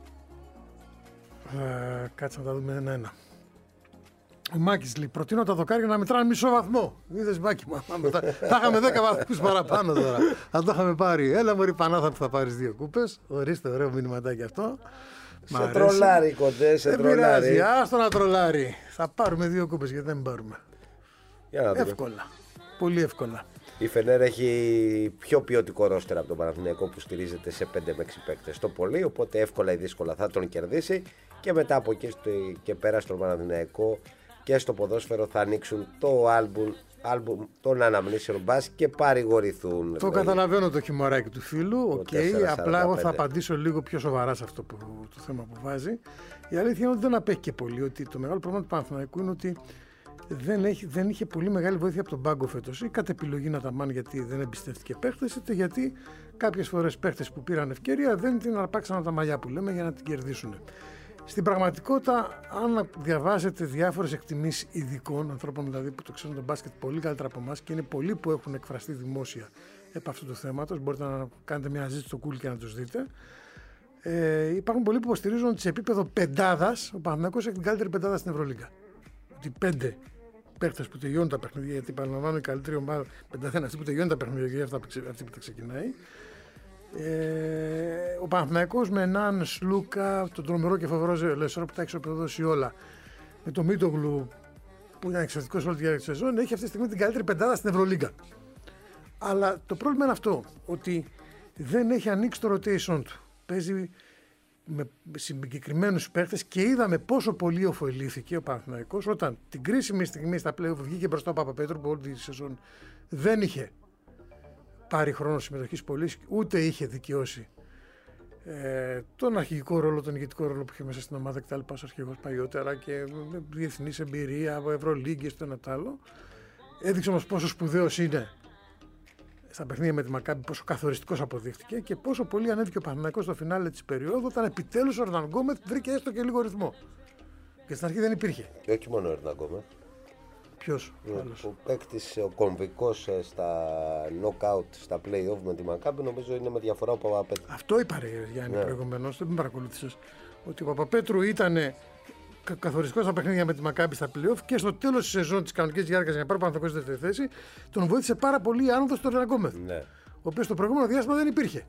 κάτσε να τα δούμε ένα-ένα. Ο Μάκης λέει: προτείνω τα δοκάρια να μετράνε μισό βαθμό. Είδες, Μάκη μου, θα είχαμε 10 βαθμούς παραπάνω τώρα. Θα το είχαμε πάρει. Έλα, μωρή Πανάθα που θα πάρεις 2 κούπες. Ορίστε, ωραίο μηνυματάκι αυτό. Σε τρολάρει κοντέ, σε τρολάρει. Δεν πειράζει, άστο να τρολάρει. Θα πάρουμε 2 κούπες γιατί δεν πάρουμε. Για να δούμε. Εύκολα. Πολύ εύκολα. Η Φενέρ έχει πιο ποιοτικό ρόστερ από τον Παναθηναϊκό που στηρίζεται σε 5 με 6 παίκτες το πολύ. Οπότε εύκολα ή δύσκολα θα τον κερδίσει. Και μετά από εκεί και πέρα στον Παναθηναϊκό και στο ποδόσφαιρο θα ανοίξουν το άλμπουμ των αναμνήσεων μπας και παρηγορηθούν. Το καταλαβαίνω το χιμωράκι του φίλου. Οκ, απλά εγώ θα απαντήσω λίγο πιο σοβαρά σε αυτό το θέμα που βάζει. Η αλήθεια είναι ότι δεν απέχει και πολύ. Ότι το μεγάλο πρόβλημα του Παναθηναϊκού είναι ότι δεν είχε πολύ μεγάλη βοήθεια από τον πάγκο φέτος. Ή κατ' επιλογή να τα μάνει γιατί δεν εμπιστεύτηκε παίχτες, είτε γιατί κάποιες φορές παίχτες που πήραν ευκαιρία δεν την αρπάξαν τα μαλλιά που λέμε για να την κερδίσουν. Στην πραγματικότητα, αν διαβάζετε διάφορες εκτιμήσεις ειδικών, ανθρώπων δηλαδή που το ξέρουν τον μπάσκετ πολύ καλύτερα από εμάς και είναι πολλοί που έχουν εκφραστεί δημόσια επ' αυτού του θέματος, μπορείτε να κάνετε μια συζήτηση στο Cool και να τους δείτε. Υπάρχουν πολλοί που υποστηρίζουν ότι σε επίπεδο πεντάδας ο Παναθηναϊκός έχει την καλύτερη πεντάδα στην Ευρωλίγκα. Ότι 5 παίχτες που τελειώνουν τα παιχνίδια, γιατί παραλαμβάνω η καλύτερη ομάδα πεντάδα είναι αυτή που τελειώνει τα παιχνίδια και αυτή που τα ξεκινάει. Ο Παναθηναϊκός με έναν Σλούκα, τον τρομερό και φοβερό Λεσόρο που τα έχει ισοπεδώσει όλα, με τον Μίτογλου που είναι εξαιρετικός όλη τη διάρκεια της σεζόν, έχει αυτή τη στιγμή την καλύτερη πεντάδα στην Ευρωλίγκα. Αλλά το πρόβλημα είναι αυτό, ότι δεν έχει ανοίξει το rotation του. Παίζει με συγκεκριμένους παίχτες και είδαμε πόσο πολύ ωφελήθηκε ο Παναθηναϊκός όταν την κρίσιμη στιγμή στα play-off βγήκε μπροστά ο Παπαπέτρου που όλη τη σεζόν δεν είχε πάρει χρόνο συμμετοχής πολύ, ούτε είχε δικαιώσει τον αρχηγικό ρόλο, τον ηγετικό ρόλο που είχε μέσα στην ομάδα κτλ. Ως αρχηγός παλιότερα και με διεθνής εμπειρία από Ευρωλίγκες το ένα τ' άλλο. Έδειξε όμως πόσο σπουδαίος είναι στα παιχνίδια με τη Μακάμπι, πόσο καθοριστικός αποδείχτηκε και πόσο πολύ ανέβηκε ο Παναθηναϊκός στο φινάλε της περίοδου όταν επιτέλους ο Ερναν Γκόμεθ βρήκε έστω και λίγο ρυθμό. Και στην αρχή δεν υπήρχε. Και όχι μόνο ο Ερναν Γκόμεθ. Ποιος? Ο παίκτης, ο κομβικός στα knockout, στα play-off με τη Μακάμπι, νομίζω είναι με διαφορά ο Παπαπέτρου. Αυτό είπα ρε Γιάννη προηγουμένως, δεν με παρακολούθησες. Ότι ο Παπαπέτρου ήταν καθοριστικός στα παιχνίδια με τη Μακάμπι στα play-off και στο τέλος της σεζόν της κανονικής διάρκειας για να πάρει ο Παναθηναϊκός στη δεύτερη θέση, τον βοήθησε πάρα πολύ η άνοδος του Ερναν Γκόμεθ. Ναι. Ο οποίος στο προηγούμενο διάστημα δεν υπήρχε.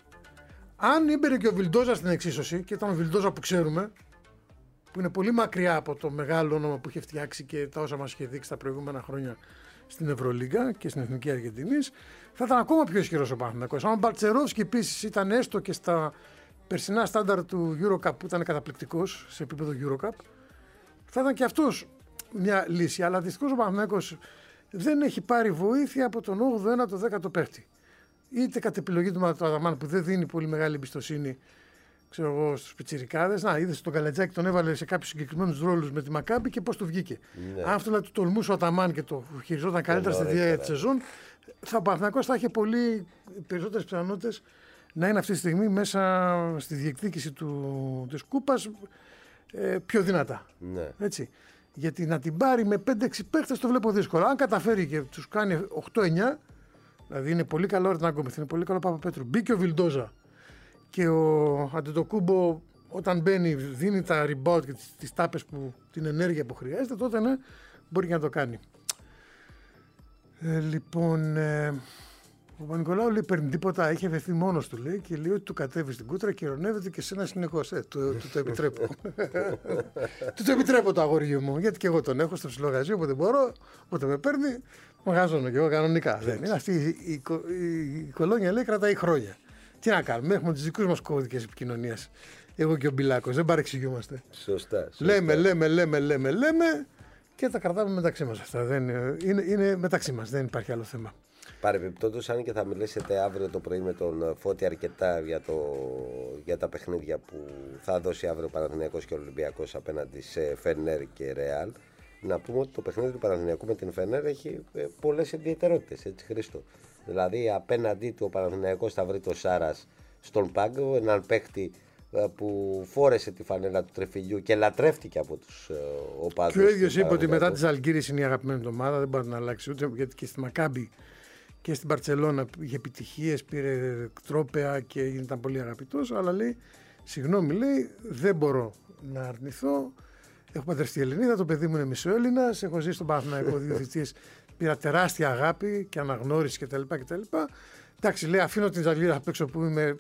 Αν ήμπαιρε και ο Βιλντόζα στην εξίσωση, και ήταν ο Βιλντόζα που ξέρουμε, που είναι πολύ μακριά από το μεγάλο όνομα που είχε φτιάξει και τα όσα μας είχε δείξει τα προηγούμενα χρόνια στην Ευρωλίγκα και στην Εθνική Αργεντινής, θα ήταν ακόμα πιο ισχυρός ο Παναθηναϊκός. Αν ο Μπαλτσερόφσκι επίσης ήταν έστω και στα περσινά στάνταρ του EuroCup που ήταν καταπληκτικός σε επίπεδο EuroCup, θα ήταν και αυτός μια λύση. Αλλά δυστυχώς ο Παναθηναϊκός δεν έχει πάρει βοήθεια από τον 8ο, 9ο, 10ο παίχτη. Είτε κατ' επιλογή του Ματαδαμάν που δεν δίνει πολύ μεγάλη εμπιστοσύνη, ξέρω εγώ, στους πιτσιρικάδες. Να, είδες τον Καλετζάκη, τον έβαλε σε κάποιους συγκεκριμένους ρόλους με τη Μακάμπι και πώς του βγήκε. Ναι. Αν αυτό του τολμούσε ο Αταμάν και το χειριζόταν καλύτερα στη διάρκεια της σεζόν, ο Παναθηναϊκός θα είχε πολύ περισσότερες πιθανότητες να είναι αυτή τη στιγμή μέσα στη διεκδίκηση της Κούπας πιο δυνατά. Ναι. Έτσι. Γιατί να την πάρει με 5-6 παίχτες το βλέπω δύσκολο. Αν καταφέρει και τους κάνει 8-9, δηλαδή είναι πολύ καλό ο Ερναν Γκόμεθ, είναι πολύ καλό ο Παπαπέτρου, μπήκε ο Βιλντόζα και ο Αντετοκούμπο όταν μπαίνει δίνει τα rebound και τις τάπες την ενέργεια που χρειάζεται, τότε ναι, μπορεί και να το κάνει. Λοιπόν, ο Παπα-Νικολάου λέει παίρνει τίποτα, έχει αφαιθεί μόνος του λέει και λέει ότι του κατέβει στην κούτρα και ειρωνεύεται και σένα συνεχώς. Του το επιτρέπω. Του το επιτρέπω το αγοριό μου, γιατί και εγώ τον έχω στο ψιλογαζί, όποτε μπορώ, όποτε με παίρνει, μαγαζώνω και εγώ κανονικά. Δεν είναι αυτή η κολόνια λέει κρατάει χρόνια. Τι να κάνουμε, έχουμε τους δικούς μας κώδικες επικοινωνίας. Εγώ και ο Μπιλάκος, δεν παρεξηγούμαστε. Σωστά. Λέμε Και τα κρατάμε μεταξύ μας αυτά. Είναι μεταξύ μας, δεν υπάρχει άλλο θέμα. Παρεμπιπτόντως, αν και θα μιλήσετε αύριο το πρωί με τον Φώτη αρκετά για τα παιχνίδια που θα δώσει αύριο ο Παναθηναϊκός και ο Ολυμπιακός απέναντι σε Φενέρ και Ρεάλ, να πούμε ότι το παιχνίδι του Παναθηναϊκού με την Φενέρ έχει πολλές ιδιαιτερότητες, έτσι Χρήστο. Δηλαδή απέναντί του ο Παναθηναϊκός θα βρει το Σάρας στον πάγκο, έναν παίχτη που φόρεσε τη φανέλα του Τρεφιλιού και λατρεύτηκε από τους οπαδούς. Και ο ίδιος είπε ότι μετά τη Ζαλγκίρις είναι η αγαπημένη του ομάδα, δεν μπορεί να αλλάξει ούτε, γιατί και στη Μακάμπι και στην Μπαρτσελώνα είχε επιτυχίες, πήρε τρόπαια και ήταν πολύ αγαπητός. Αλλά λέει, συγγνώμη, λέει, δεν μπορώ να αρνηθώ. Έχω παντρευτεί Ελληνίδα, το παιδί μου είναι μισοέλληνας, έχω ζήσει στον Παναθηναϊκό 2 θητείες, πήρα τεράστια αγάπη και αναγνώριση κτλ. Εντάξει, λέει, αφήνω την Ζαλγκίρις απ' έξω που είμαι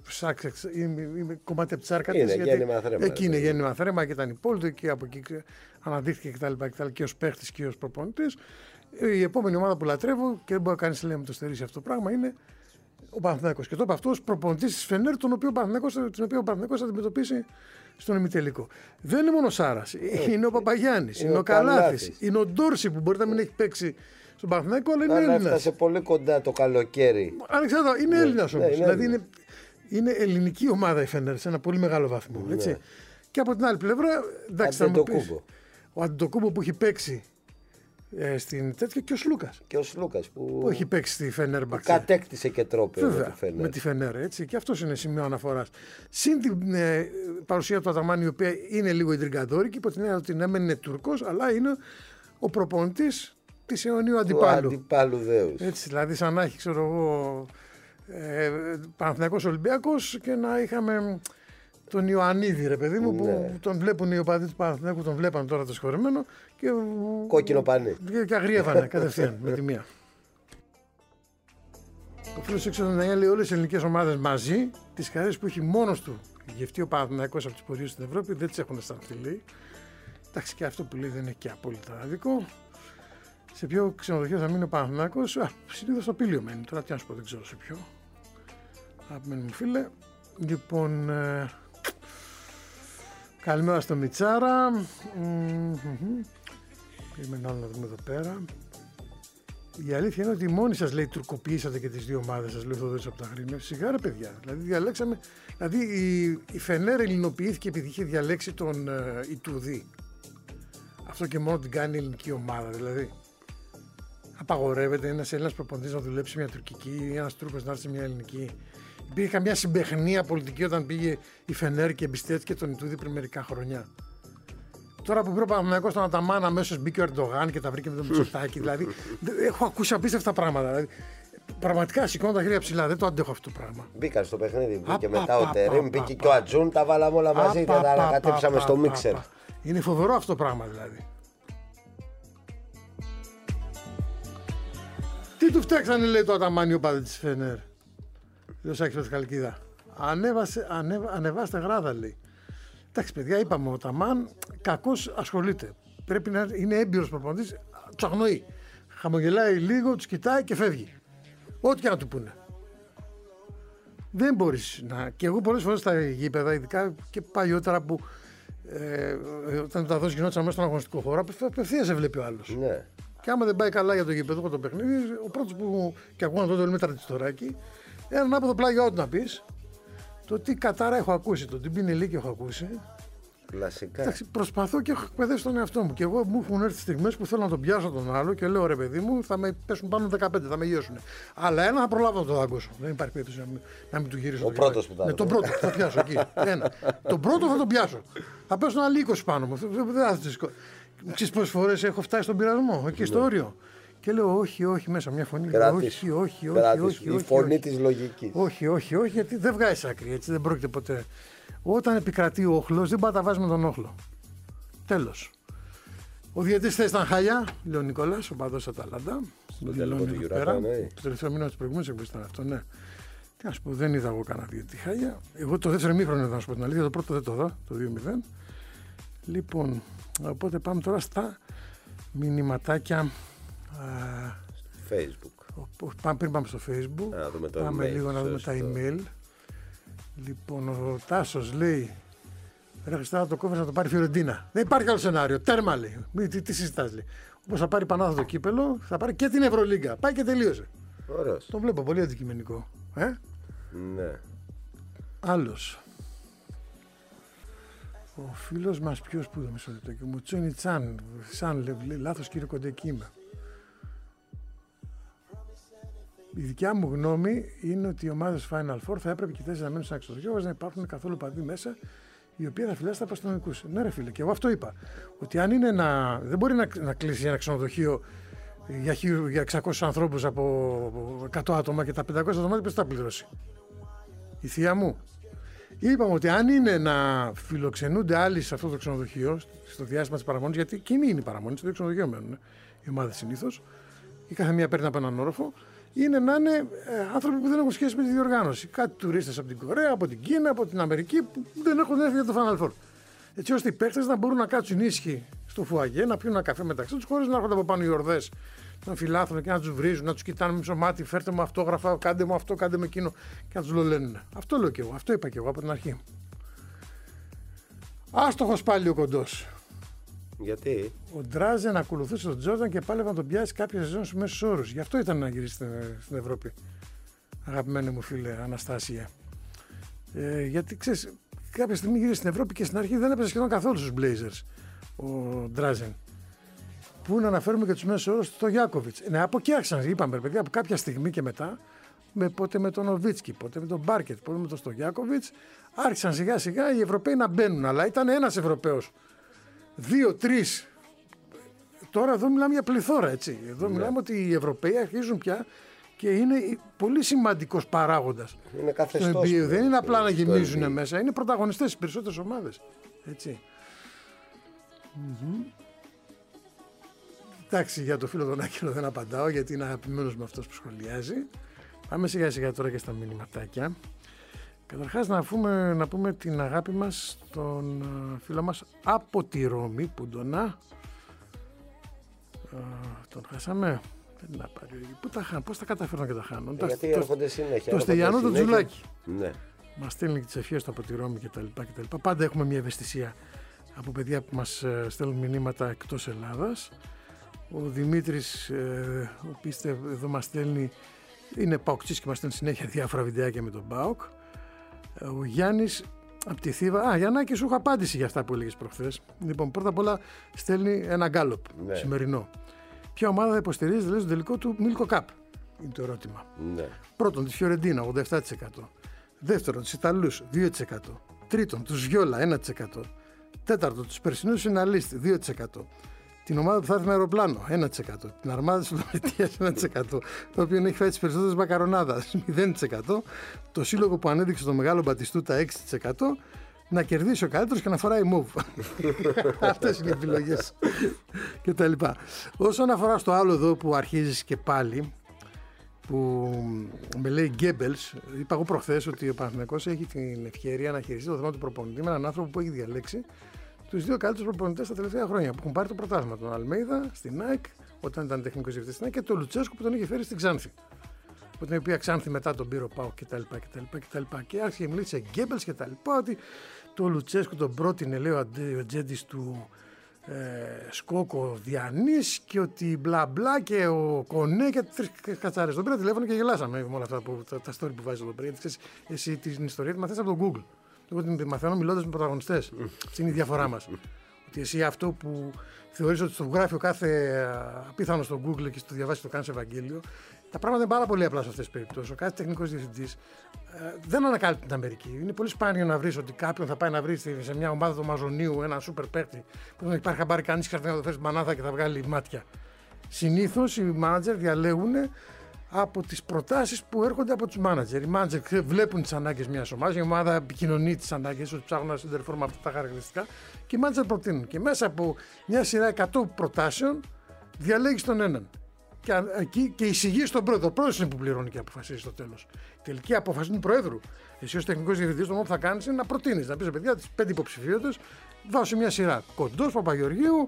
κομμάτι από τη σάρκα της. Εκεί είναι γέννημα θρέμα και ήταν υπόλοιπο και από εκεί αναδείχθηκε κτλ. Και ως παίχτης και ως προπονητής. Η επόμενη ομάδα που λατρεύω και δεν μπορεί κανείς να το στερήσει αυτό το πράγμα είναι ο Παναθηναϊκός. Και το είπε αυτό ως προπονητής της Φενέρ, την οποία ο Παναθηναϊκός θα αντιμετωπίσει στον ημιτελικό. Δεν είναι μόνο ο Σάρας, είναι ο Παπαγιάννης, είναι ο Καλάθης, είναι ο Ντόρση που μπορεί να μην έχει παίξει στον Παναθηναϊκό, αλλά είναι Έλληνας. Έφτασε πολύ κοντά το καλοκαίρι. Ανεξάρτητα, είναι Έλληνας όμως. Δηλαδή είναι ελληνική ομάδα η Φενέρ σε ένα πολύ μεγάλο βαθμό. Έτσι. Ναι. Και από την άλλη πλευρά, εντάξει, θα μου πεις, ο Αντετοκούμπο που έχει παίξει στην τέτοια και ο Σλούκας. Και ο Σλούκας που έχει παίξει στη Φενέρ. Κατέκτησε και τρόπαιο με τη Φενέρ. Έτσι. Και αυτό είναι σημείο αναφοράς. Συν την παρουσία του Αταμάν, η οποία είναι λίγο ιντριγκαδόρικη, υπό την έννοια ότι ναι, είναι Τουρκός, αλλά είναι ο προπονητής της αιωνίου αντιπάλου. Αντιπάλου δέους. Έτσι, δηλαδή, σαν να έχει, ξέρω εγώ, Παναθηναϊκός Ολυμπιακός και να είχαμε τον Ιωαννίδη, ρε παιδί μου, ναι, που τον βλέπουν οι οπαδοί του Παναθηναϊκού, τον βλέπαν τώρα το συγχωρεμένο και κόκκινο πανί. Και αγριεύανε κατευθείαν με τη μία. Ο φίλος 699 λέει όλες οι ελληνικές ομάδες μαζί, τις χαρές που έχει μόνος του γευτεί ο Παναθηναϊκός από τις πορείες στην Ευρώπη, δεν τις έχουν αισθανθεί, λέει. Εντάξει, και αυτό που λέει δεν είναι και απόλυτα άδικο. Σε ποιο ξενοδοχείο θα μείνει ο Παναθηναϊκός? Συνήθως στο Πήλιο μένει. Τώρα τι να σου πω, δεν ξέρω σε ποιο. Αγαπημένο μου φίλε. Λοιπόν, καλημέρα στο Μιτσάρα. Περιμένω άλλο να δούμε εδώ πέρα. Η αλήθεια είναι ότι μόνοι σας, λέει, τουρκοποιήσατε και τις δύο ομάδες σας, λέει ο Θοδωρής από τα Γρήμια. Σιγά ρε παιδιά. Δηλαδή διαλέξαμε. Δηλαδή η Φενέρ ελληνοποιήθηκε επειδή είχε διαλέξει τον Ιτουδή. Αυτό και μόνο την κάνει η ελληνική ομάδα. Δηλαδή απαγορεύεται ένας Έλληνας προπονητής να δουλέψει μια τουρκική ή ένας Τούρκος να έρθει σε μια ελληνική? Υπήρχε καμιά συμπαιχνία πολιτική όταν πήγε η Φενέρ και εμπιστεύτηκε τον Ιτούδη πριν μερικά χρόνια? Τώρα που πήρε ο Παναθηναϊκός στον Αταμάν, αμέσως μπήκε ο Ερντογάν και τα βρήκε με τον Μητσοτάκη. Δηλαδή, έχω ακούσει απίστευτα πράγματα. Δηλαδή, πραγματικά σηκώνω τα χέρια ψηλά, δεν το αντέχω αυτό το πράγμα. Μπήκαν στο παιχνίδι, μπήκε μετά ο Τερίμ, μπήκε και ο Ατζούν, τα βάλαμε όλα μαζί και τα ανακατέψαμε στο μίξερ. Είναι φοβερό αυτό το πράγμα δηλαδή. Τι του φτιάξανε, λέει, το Αταμάνι ο παδί της Φενέρ? Λέω Σάκης Πετρακαλκίδα. Ανεβάστε γράδα, λέει. Εντάξει, παιδιά, είπαμε, ο Ταμάν κακώς ασχολείται. Πρέπει να είναι έμπειρος προπονητής, τους αγνοεί. Χαμογελάει λίγο, τους κοιτάει και φεύγει. Ό,τι και να του πούνε. Δεν μπορείς να. Και εγώ πολλές φορές στα γήπεδα, ειδικά και παλιότερα που όταν τα δώσει γινόταν μέσα στον αγωνιστικό χώρο, απευθείας σε βλέπει ο άλλος. Ναι. Και άμα δεν πάει καλά για το γήπεδο, το παιχνίδι, ο πρώτος που. Και ακούγαν τότε όλοι με τραντιστοράκι, έναν από το πλάγιο, ό,τι να πεις. Το τι κατάρα έχω ακούσει, το τι πινελίκι έχω ακούσει. Κλασικά. Εντάξει, προσπαθώ και έχω εκπαιδεύσει τον εαυτό μου. Και εγώ μου έχουν έρθει στιγμές που θέλω να τον πιάσω τον άλλο και λέω, ρε παιδί μου, θα με πέσουν πάνω 15, θα με γιώσουν. Αλλά ένα θα προλάβω να το δάγκωσω. Δεν υπάρχει περίπτωση να μην του γυρίσω. Ο πρώτος που θα. Ναι, τον πρώτο θα πιάσω εκεί. Ένα. Τον πρώτο θα τον πιάσω. Θα πέσουν άλλοι 20 πάνω μου. Δεν θα το. Ξέρεις πόσες φορές έχω φτάσει στον πειρασμό, εκεί στο όριο. Και λέω όχι, μέσα μια φωνή. Όχι. Η φωνή της λογικής. Όχι, γιατί δεν βγάζει άκρη, έτσι δεν πρόκειται ποτέ. Όταν επικρατεί ο όχλος, δεν πάει να τα βάζει με τον όχλο. Τέλος. Ο διαιτητής θες ήταν χάλια, λέει ο Νικόλας, ο παδός Αταλάντα. Στον τελικό του Γιουράκα, ναι. Το τελευταίο μήνα της προηγούμενης εκπομπής ήταν αυτό, ναι. Τι να σου πω, δεν είδα εγώ κανένα διαιτητή χάλια. Εγώ το δεύτερο ημίχρονο είδα, να σου πω την αλήθεια, το πρώτο δεν το είδα, το 2-0. Λοιπόν, οπότε πάμε τώρα στα μηνυματάκια. Facebook. Πριν πάμε στο Facebook, πάμε λίγο να δούμε τα email. Λοιπόν, ο Τάσος λέει Ρε Χριστά, να το κόβει να το πάρει η Φιωρεντίνα. Δεν υπάρχει άλλο σενάριο. Τέρμα λέει. Τι συζητάς λέει. Όπως θα πάρει Πανάθα το κύπελο, θα πάρει και την Ευρωλίγκα. Πάει και τελείωσε. Ωραίος. Το βλέπω πολύ αντικειμενικό. Ναι. Άλλος. Ο φίλος μας ποιος που μισό λεπτό και μου Τσόνι Τσάν. Λέει λάθος κύριε Κοντεκίμα. Η δικιά μου γνώμη είναι ότι οι ομάδες Final Four θα έπρεπε και οι θέσεις να μένουν σαν εξωτερικό, ώστε να υπάρχουν καθόλου παδί μέσα, οι οποίοι θα φυλάσσουν τα αστυνομικούς. Ναι, ρε φίλε, και εγώ αυτό είπα. Ότι αν είναι δεν μπορεί να κλείσει ένα ξενοδοχείο για 600 ανθρώπους από 100 άτομα και τα 500 άτομα ποιος θα πληρώσει. Η θεία μου. Είπαμε ότι αν είναι να φιλοξενούνται άλλοι σε αυτό το ξενοδοχείο, στο διάστημα της παραμονής, γιατί κοινή είναι η παραμονή, στο ξενοδοχείο μένουν οι ομάδες συνήθως, η κάθε μία παίρνει από έναν όροφο, είναι να είναι άνθρωποι που δεν έχουν σχέση με τη διοργάνωση. Κάτι τουρίστες από την Κορέα, από την Κίνα, από την Αμερική, που δεν έχουν έρθει για το Final Four. Έτσι ώστε οι παίκτες να μπορούν να κάτσουν ίσχυοι στο φουαγέ, να πιούν ένα καφέ μεταξύ τους, χωρίς να έρχονται από πάνω οι ορδές, να φυλάθουν και να τους βρίζουν, να τους κοιτάνε με μισομάτι, φέρτε μου αυτόγραφα, κάντε μου αυτό, κάντε με εκείνο και να τους λολένουν. Αυτό λέω και εγώ, αυτό είπα και εγώ από την αρχή. Άστοχος πάλι ο κοντός. Γιατί? Ο Ντράζεν ακολουθούσε τον Τζόρνταν και πάλευε να τον πιάσει κάποια σεζόν στους μέσους όρους. Γι' αυτό ήταν να γυρίσει στην Ευρώπη. Αγαπημένη μου φίλε Αναστάσια. Γιατί ξέρεις, κάποια στιγμή γύρισε στην Ευρώπη και στην αρχή δεν έπαιζε σχεδόν καθόλου στους Blazers ο Ντράζεν. Πού να αναφέρουμε και τους μέσους όρους στο Γιάκοβιτς. Ναι, από εκεί άρχισαν, είπαμε παιδιά, από κάποια στιγμή και μετά, πότε με τον Νοβίτσκι, πότε με τον Μπάρκετ, πότε με τον Στογιάκοβιτς, άρχισαν σιγά σιγά οι Ευρωπαίοι να μπαίνουν. Αλλά ήταν ένας Ευρωπαίος. 2-3. Τώρα εδώ μιλάμε για πληθώρα, έτσι. Εδώ μιλάμε ότι οι Ευρωπαίοι αρχίζουν πια και είναι πολύ σημαντικός παράγοντας. Είναι καθεστώς. Δεν είναι απλά να γεμίζουν μέσα, είναι πρωταγωνιστές στις περισσότερες ομάδες. Έτσι. Εντάξει, για το φίλο τον Άκελο δεν απαντάω γιατί είναι αγαπημένος με αυτός που σχολιάζει. Πάμε σιγά σιγά τώρα και στα μηνυματάκια. Καταρχάς να πούμε την αγάπη μας στον φίλο μας από τη Ρώμη, Πουντονά. Τον χάσαμε. Πού τα χάνουν, πώς τα καταφέρνουν και τα χάνουν. Γιατί έρχονται συνέχεια. Το Στεγιανό το Τζουλάκι. Ναι. Μας στέλνει και τις ευχές του από τη Ρώμη κτλ. Πάντα έχουμε μια ευαισθησία από παιδιά που μας στέλνουν μηνύματα εκτός Ελλάδας. Ο Δημήτρης, ο οποίος εδώ μας στέλνει, είναι παοκτσής και μας στέλνει συνέχεια διάφορα βιντεάκια με τον ΠΑΟΚ. Ο Γιάννης από τη Θήβα. Γιαννάκη, σου έχω απάντηση για αυτά που έλεγες προχθές. Λοιπόν, πρώτα απ' όλα στέλνει ένα γκάλοπ σημερινό. Ποια ομάδα θα υποστηρίζει δηλαδή στο τελικό του Μίλκο Cup, είναι το ερώτημα. Ναι. Πρώτον, τη Φιωρεντίνα, 87%. Δεύτερον, τους Ιταλούς, 2%. Τρίτον, τους Βιόλα, 1%. Τέταρτον, τους περσινούς φιναλίστ, 2%. Την ομάδα που θα έρθει με αεροπλάνο, 1%. Την αρμάδα της Σλοβενίας, 1%. Το οποίο έχει φάει τις περισσότερες μακαρονάδας, 0%. Το σύλλογο που ανέδειξε το μεγάλο Μπατιστούτα, 6%. Να κερδίσει ο καλύτερος και να φοράει μοβ. Αυτές είναι οι επιλογές. Και τα λοιπά. Όσον αφορά στο άλλο εδώ που αρχίζεις και πάλι, που με λέει Γκέμπελς, είπα εγώ προχθές ότι ο Παναθηναϊκός έχει την ευκαιρία να χειριστεί το θέμα του προπονητή με έναν άνθρωπο που έχει διαλέξει τους δύο καλύτερους προπονητές τα τελευταία χρόνια που έχουν πάρει το πρωτάθλημα. Τον Αλμέιδα στην ΑΕΚ, όταν ήταν τεχνικός διευθυντής στην ΑΕΚ, και τον Λουτσέσκο που τον είχε φέρει στην Ξάνθη. Από την οποία Ξάνθη μετά τον πήρε ο ΠΑΟΚ κτλ. Και άρχισε και μιλήσει σε Γκέμπελς κτλ. Ότι το Λουτσέσκο τον πρότεινε, λέει ο ατζέντης του Σκόκο Διανής και ότι μπλα μπλα και ο Κονέ και τρεις κατσάρες. Τον πήρα τηλέφωνο και γελάσαμε με όλα αυτά τα story που βάζεις εδώ πέρα. Γιατί εσύ την ιστορία τη μαθαίνεις από το Google. Εγώ την μαθαίνω μιλώντας με πρωταγωνιστές. Αυτή είναι η διαφορά μας. Ότι εσύ αυτό που θεωρείς ότι στο γράφει ο κάθε απίθανο στο Google και στο διαβάσει το κάνεις Ευαγγέλιο, τα πράγματα είναι πάρα πολύ απλά σε αυτές τις περιπτώσεις. Ο κάθε τεχνικός διευθυντής δεν ανακάλυπτει την Αμερική. Είναι πολύ σπάνιο να βρεις ότι κάποιον θα πάει να βρει σε μια ομάδα του Μαζονίου ένα σούπερ παίκτη που δεν υπάρχει χαμπάρι κανείς και θα το φέρει μανάδα και θα βγάλει μάτια. Συνήθως οι μάνατζερ διαλέγουν από τις προτάσεις που έρχονται από τους μάνατζερ. Οι μάνατζερ βλέπουν τις ανάγκες μιας ομάδας, η ομάδα επικοινωνεί τις ανάγκες, ότι ψάχνουν να συντερφορούν με αυτά τα χαρακτηριστικά και οι μάνατζερ προτείνουν. Και μέσα από μια σειρά 100 προτάσεων διαλέγεις τον έναν. Και εισηγείς τον πρώτο. Ο πρώτος είναι που πληρώνει και αποφασίζει στο τέλος. Η τελική απόφαση του Προέδρου. Εσύ ως τεχνικός διευθυντής, το μόνο που θα κάνεις είναι να προτείνεις. Να πεις, παιδιά, τις 5 υποψηφιότητες, βάζω σε μια σειρά. Κοντός, Παπαγεωργίου,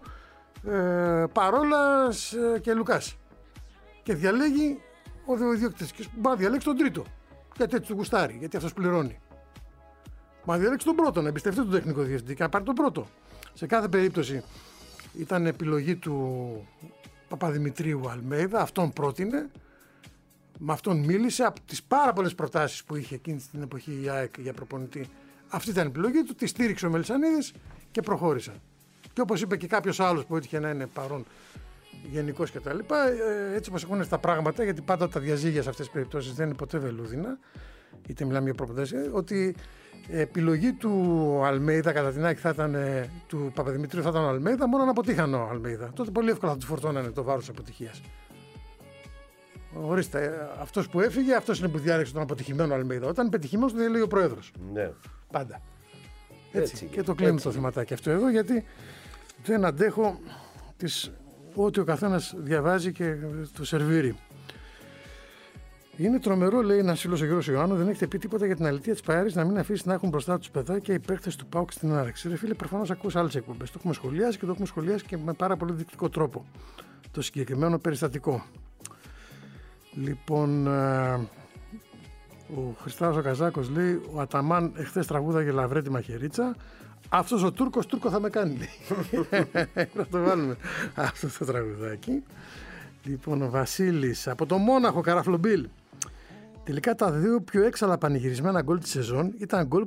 Παρόλας και Λουκάς. Και διαλέγει ο ιδιοκτήτης. Και μπορεί να διαλέξει τον τρίτο. Γιατί έτσι του γουστάρει, γιατί αυτός πληρώνει. Μα διαλέξει τον πρώτο, να εμπιστευτεί τον τεχνικό διευθυντή και να πάρει τον πρώτο. Σε κάθε περίπτωση ήταν επιλογή του Παπαδημητρίου Αλμέιδα, αυτόν πρότεινε, με αυτόν μίλησε. Από τις πάρα πολλές προτάσεις που είχε εκείνη την εποχή η ΑΕΚ για προπονητή, αυτή ήταν η επιλογή του, τη στήριξε ο Μελισσανίδης και προχώρησαν. Και όπως είπε και κάποιος άλλος που έτυχε να είναι παρόν γενικός κτλ., έτσι όπως έχουν τα πράγματα, γιατί πάντα τα διαζύγια σε αυτές τις περιπτώσεις δεν είναι ποτέ βελούδινα, είτε μιλάμε για προπονητές, ότι η επιλογή του Αλμέιδα κατά την ΑΕΚ θα ήταν, του Παπαδημητρίου θα ήταν ο Αλμέιδα, μόνο αν αποτύχαν ο Αλμέιδα. Τότε πολύ εύκολα θα του φορτώνανε το βάρος της αποτυχίας. Ορίστε, αυτός που έφυγε, αυτός είναι που διάλεξε τον αποτυχημένο Αλμέιδα. Όταν είναι πετυχημένος, το διαλέγει ο πρόεδρος. Ναι. Πάντα. Έτσι. Και το κλείνουμε το θεματάκι αυτό εδώ, γιατί δεν αντέχω ό,τι ο καθένας διαβάζει και το σερβίρει. Είναι τρομερό, λέει ένα φίλο ο Γιώργος Ιωάννου, δεν έχετε πει τίποτα για την αλήθεια της ΠΑΕΡης να μην αφήσει να έχουν μπροστά τους παιδάκια οι παίκτες του ΠΑΟΚ στην άρεξη. Ρε φίλε, προφανώς ακούς άλλες εκπομπές. Το έχουμε σχολιάσει και το έχουμε σχολιάσει και με πάρα πολύ δεικτικό τρόπο. Το συγκεκριμένο περιστατικό. Λοιπόν, ο Χριστάος ο Καζάκος λέει: ο Αταμάν εχθές τραγούδαγε Λαβρέτη Μαχαιρίτσα. Αυτός ο Τούρκος Τούρκο θα με κάνει. Να το βάλουμε αυτό το τραγουδάκι. Λοιπόν, ο Βασίλης από το Μόναχο, Καραφλομπίλ. Τελικά τα δύο πιο έξαλα πανηγυρισμένα γκολ της σεζόν ήταν γκολ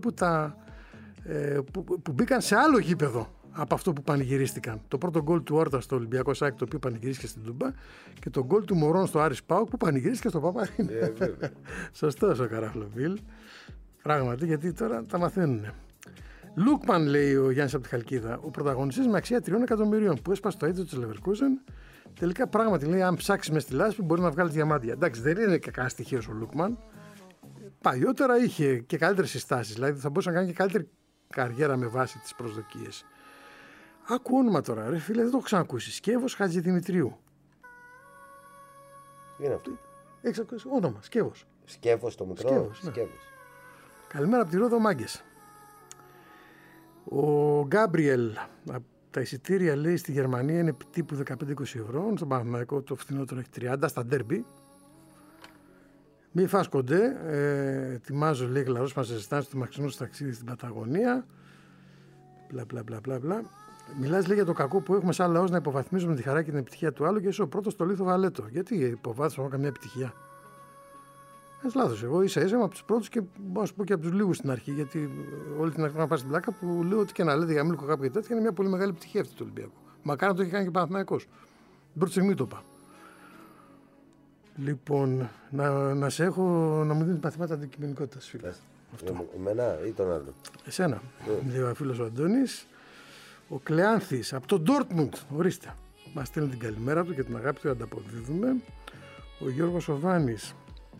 που μπήκαν σε άλλο γήπεδο από αυτό που πανηγυρίστηκαν. Το πρώτο γκολ του Όρτα στο Ολυμπιακό ΣΑΚ, το οποίο πανηγυρίστηκε στην Τούμπα, και το γκολ του Μωρών στο Άρης ΠΑΟΚ που πανηγυρίστηκε στο Παπαρίνα. Σωστός ο Καραφλομπίλ. Πράγματι, γιατί τώρα τα μαθαίνουν. Λούκμαν, λέει ο Γιάννης από τη Χαλκίδα, ο πρωταγωνιστής με αξία 3 εκατομμυρίων που έσπασε το αίτητο της Leverkusen. Τελικά πράγματι, λέει, αν ψάξει με στη λάσπη μπορεί να βγάλει διαμάντια. Εντάξει, δεν είναι κακά στοιχείο ο Λούκμαν. Παλιότερα είχε και καλύτερες συστάσεις. Δηλαδή θα μπορούσε να κάνει και καλύτερη καριέρα με βάση τις προσδοκίες. Άκου όνομα τώρα, ρε φίλε, δεν το έχω ξανακούσει. Σκεύος Χατζηδημητρίου. Τι είναι αυτό? Έχεις ακούσει όνομα, Σκεύος. Σκεύος το μικρό. Σκεύος, ναι. Σκεύος. Καλημέρα από τη Ρόδο, μάγκες. Ο Γκάμπριελ, τα εισιτήρια, λέει, στη Γερμανία είναι τύπου 15-20 ευρώ. Στον Παναθηναϊκό το φθηνότερο έχει 30 στα ντέρμπι. Μη φας κοντέ. Ετοιμάζω, λέει, γλαρός μας ζεστάνει στο μαξινό ταξίδι στην Παταγωνία. Μπλα. Μιλάς, λέει, για το κακό που έχουμε σαν λαός να υποβαθμίζουμε τη χαρά και την επιτυχία του άλλου και είσαι ο πρώτος στο λίθο βαλέτο. Γιατί υποβάθμισα καμία επιτυχία? Ένας λάθος. Εγώ ίσα είμαι από τους πρώτους και μπορώ να σου πω και από τους λίγους στην αρχή. Γιατί όλη την αρχή να πάει στην πλάκα που λέω ότι και να λέτε για Μίλκο κάποιο και τέτοια είναι μια πολύ μεγάλη επιτυχία αυτή του Ολυμπιακού. Μακάρι να το έχει κάνει και ο Παναθηναϊκός. Την πρώτη στιγμή το είπα. Λοιπόν, να σε έχω να μου δίνει μαθήματα αντικειμενικότητας, φίλε. Εμένα ή τον άλλο? Εσένα, λέει ο φίλος ο Αντώνης. Ο Κλεάνθης από το Ντόρτμουντ, ορίστε. Μας στέλνει την καλημέρα του και την αγάπη του, ανταποδίδουμε. Ο Γιώργος Οβάνης.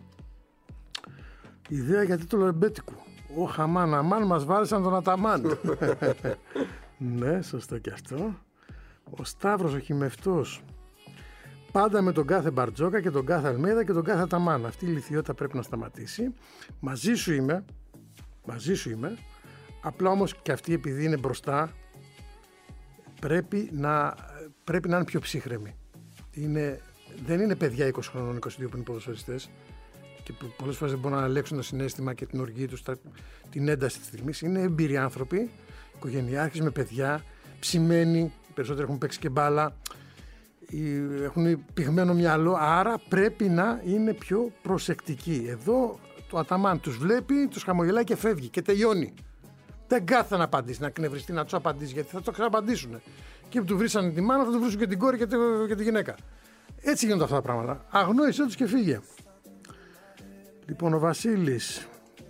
Ιδέα για τίτλο ρεμπέτικου. Ο Χαμάν Αμάν μας βάλισαν τον Αταμάν. Ναι, σωστό και αυτό. Ο Σταύρος ο Χιμευτός. Πάντα με τον κάθε Μπαρτζόκα και τον κάθε Αλμέιδα και τον κάθε Αταμάν. Αυτή η λιθιότητα πρέπει να σταματήσει. Μαζί σου είμαι. Απλά όμως και αυτή, επειδή είναι μπροστά, πρέπει να είναι πιο ψύχρεμοι. Δεν είναι παιδιά 20 χρονών, 22 που είναι ποδοσφαιριστές και που πολλές φορές δεν μπορούν να ελέγξουν το συναίσθημα και την οργή τους, την ένταση της στιγμής. Είναι εμπειροί άνθρωποι, οικογενειάρχες με παιδιά, ψημένοι, οι περισσότεροι έχουν παίξει και μπάλα, έχουν πυγμένο μυαλό, άρα πρέπει να είναι πιο προσεκτικοί. Εδώ το Αταμάν τους βλέπει, τους χαμογελάει και φεύγει και τελειώνει. Δεν κάθεται να απαντήσει, να κνευριστεί, να του απαντήσει, γιατί θα το ξαναπαντήσουν. Και που του βρήσανε τη μάνα, θα του βρήσουν και την κόρη και τη γυναίκα. Έτσι γίνονται αυτά τα πράγματα. Αγνόησέ τους και φύγε. Λοιπόν, ο Βασίλης.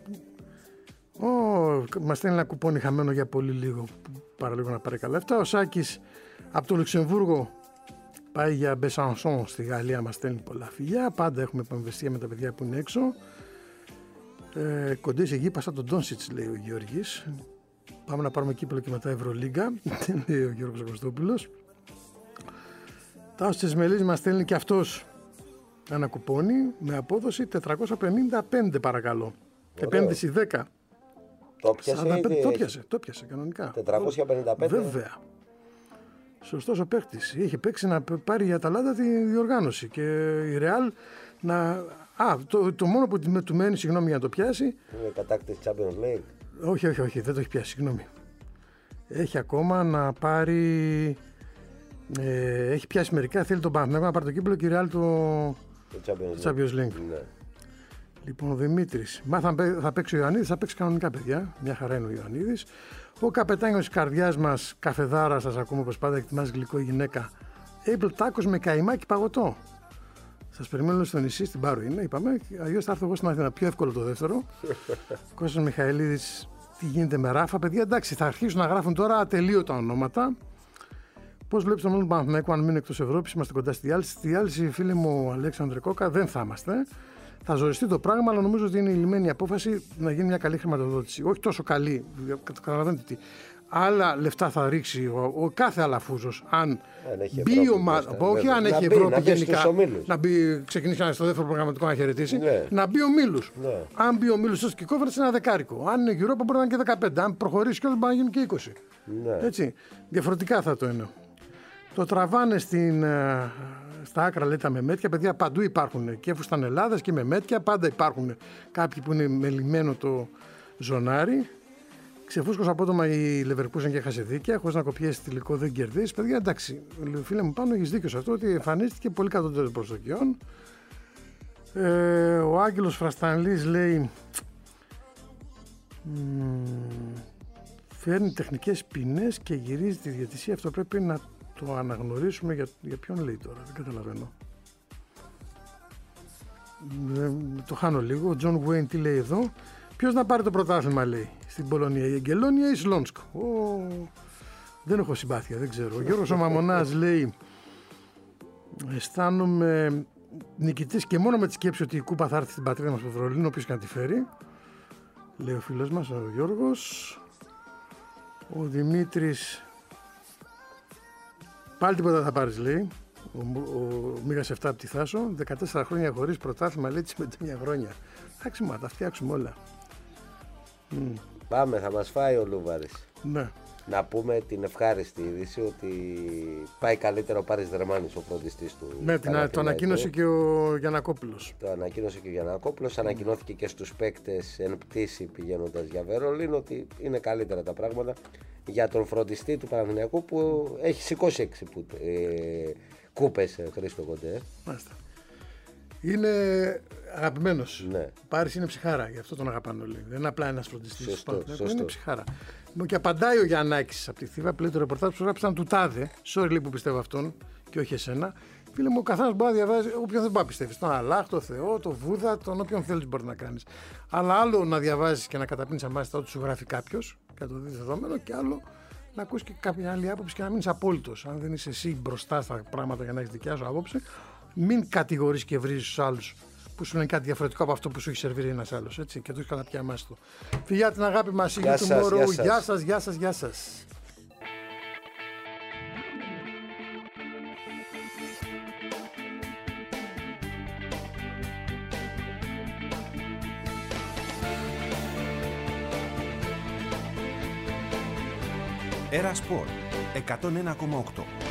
Μας στέλνει ένα κουπόνι χαμένο για πολύ λίγο. Παραλίγο να πάρει καλά λεφτά. Ο Σάκης από το Λουξεμβούργο πάει για Μπεσανσόν στη Γαλλία. Μας στέλνει πολλά φιλιά. Πάντα έχουμε επαμβεστία με τα παιδιά που είναι έξω. Κοντέ σε γήπα σαν τον Ντόνσιτς, λέει ο Γιώργης. Πάμε να πάρουμε κύπελλο και μετά Ευρωλίγκα, λέει ο Γιώργος Κωστόπουλος. Τάσος Τσεσμελής μας στέλνει και αυτός ένα κουπόνι με απόδοση 455, παρακαλώ. Επένδυση 10. Το πιάσε, το πιάσε κανονικά. 455. Βέβαια. Σωστός ο παίκτης. Είχε παίξει να πάρει η Αταλάντα τη διοργάνωση και η Ρεάλ να... το μόνο που του μένει, συγγνώμη, για να το πιάσει. Είναι κατάκτηση Champions League. Όχι, δεν το έχει πιάσει, συγγνώμη. Έχει ακόμα να πάρει. Έχει πιάσει μερικά. Θέλει τον Παναθηναϊκό να πάρει το κύπελλο και η Real το Champions League. Ναι. Λοιπόν, ο Δημήτρης. Θα παίξει ο Ιωαννίδης, θα παίξει κανονικά, παιδιά. Μια χαρά είναι ο Ιωαννίδης. Ο καπετάνιος της καρδιάς μας, καφεδάρα, σας ακούμε όπως πάντα, εκτιμάς γλυκό η γυναίκα. Έμπλ τάκος με καϊμάκι παγωτό. Σας περιμένω στο νησί, στην Πάρο είναι, είπαμε. Αλλιώς θα έρθω εγώ στην Αθήνα. Πιο εύκολο το δεύτερο. Κώστας Μιχαηλίδης, τι γίνεται με Ράφα. Παιδιά, εντάξει, θα αρχίσουν να γράφουν τώρα ατελείωτα ονόματα. Πώς βλέπεις τον μέλλον του Παναθηναϊκού αν μείνει εκτός Ευρώπης, είμαστε κοντά στη διάλυση. Στη διάλυση, φίλε μου, ο Αλέξανδρε Κόκα, δεν θα είμαστε. Θα ζοριστεί το πράγμα, αλλά νομίζω ότι είναι η λυμμένη απόφαση να γίνει μια καλή χρηματοδότηση. Όχι τόσο καλή, καταλαβαίνετε τι. Άλλα λεφτά θα ρίξει ο κάθε αλαφούζος αν μπει η ομάδα. Όχι αν έχει Ευρώπη γενικά. Να μπει, ξεκινήσει στο δεύτερο προγραμματικό να χαιρετήσει. Ναι. Να μπει ο Μίλους. Ναι. Αν μπει ο Μίλους στο Σκικόφερτς είναι ένα δεκάρικο. Αν είναι Europa μπορεί να είναι και 15. Αν προχωρήσει κιόλας μπορεί να γίνουν και 20. Ναι. Έτσι. Διαφορετικά θα το εννοώ. Το τραβάνε στα άκρα, λέει, τα μεμέτια. Παιδιά, παντού υπάρχουν και φουστανελάδες και μεμέτια. Πάντα υπάρχουν κάποιοι που είναι μελιμμένο το ζωνάρι. Ξεφούσκωσε απότομα η Leverkusen και έχασε δίκαια. Χωρίς να κοπιέσει τελικό δεν κερδίσει. Παιδιά, εντάξει, φίλε μου, πάνω έχεις δίκιο σε αυτό ότι εμφανίστηκε πολύ κατώτερο των προσδοκιών. Ο Άγγελος Φραστανλής λέει. Φέρνει τεχνικές ποινές και γυρίζει τη διαιτησία. Αυτό πρέπει να το αναγνωρίσουμε. Για ποιον λέει τώρα, δεν καταλαβαίνω. Το χάνω λίγο. Ο Τζον Γουέιν τι λέει εδώ. Ποιος να πάρει το πρωτάθλημα, λέει, στην Πολωνία, η Εγκελόνια ή η Σλόνσκ. Δεν έχω συμπάθεια, δεν ξέρω. Ο Γιώργος ο Μαμονάς λέει. Αισθάνομαι νικητής και μόνο με τη σκέψη ότι η κούπα θα έρθει στην πατρίδα μας στο Βερολίνο, όποιος και να τη φέρει. Λέει ο φίλος μας, ο Γιώργος. Ο Δημήτρης. Πάλι τίποτα θα πάρεις, λέει. Ο Μίγας 7 από τη Θάσο. 14 χρόνια χωρίς πρωτάθλημα, λέει, τις 5 χρόνια. Εντάξει, μα τα φτιάξουμε όλα. Πάμε, θα μας φάει ο Λούβαρης. Ναι. Να πούμε την ευχάριστη είδηση ότι πάει καλύτερα ο Πάρης Δερμάνης, ο φροντιστής του. Ναι, το ανακοίνωσε και ο Γιαννακόπουλος. Το ανακοίνωσε και ο Γιαννακόπουλος. Ανακοινώθηκε και στους παίκτες εν πτήση πηγαίνοντας για Βερολίνο ότι είναι καλύτερα τα πράγματα για τον φροντιστή του Παναθηναϊκού που έχει σηκώσει 6 κούπες, Χρήστο Κοντέ. Μάλιστα. Είναι αγαπημένος. Ναι. Ο Πάρης είναι ψυχάρα, γι' αυτό τον αγαπάνε όλοι. Δεν είναι απλά ένας φροντιστής. Σωστό. Είναι ψυχάρα. Και απαντάει ο Γιαννάκης από τη Θήβα, πλέον το ρεπορτάζ που γράψαν του τάδε. Sorry, λέει, που πιστεύω αυτόν και όχι εσένα. Φίλε μου, ο καθένας μπορεί να διαβάζει όποιον δεν πάει πιστεύει. Τον Αλλάχ, τον Θεό, τον Βούδα, τον όποιον θέλει μπορεί να κάνεις. Αλλά άλλο να διαβάζεις και να καταπίνεις αμάσιστα ό,τι σου γράφει κάποιος, και να το δεις δεδομένο, και άλλο να ακούσεις και κάποια άλλη άποψη και να μείνεις απόλυτος. Αν δεν είσαι εσύ μπροστά στα πράγματα για να έχεις δικιά σου άποψη, μην κατηγορείς και βρίζεις τους άλλους που σου είναι κάτι διαφορετικό από αυτό που σου έχει σερβίρει ένας άλλος. Έτσι, και το έχει καταπιεί αμάστο. Φιλιά την αγάπη μας, Γεια σας, γεια σας. Era Sport 101,8.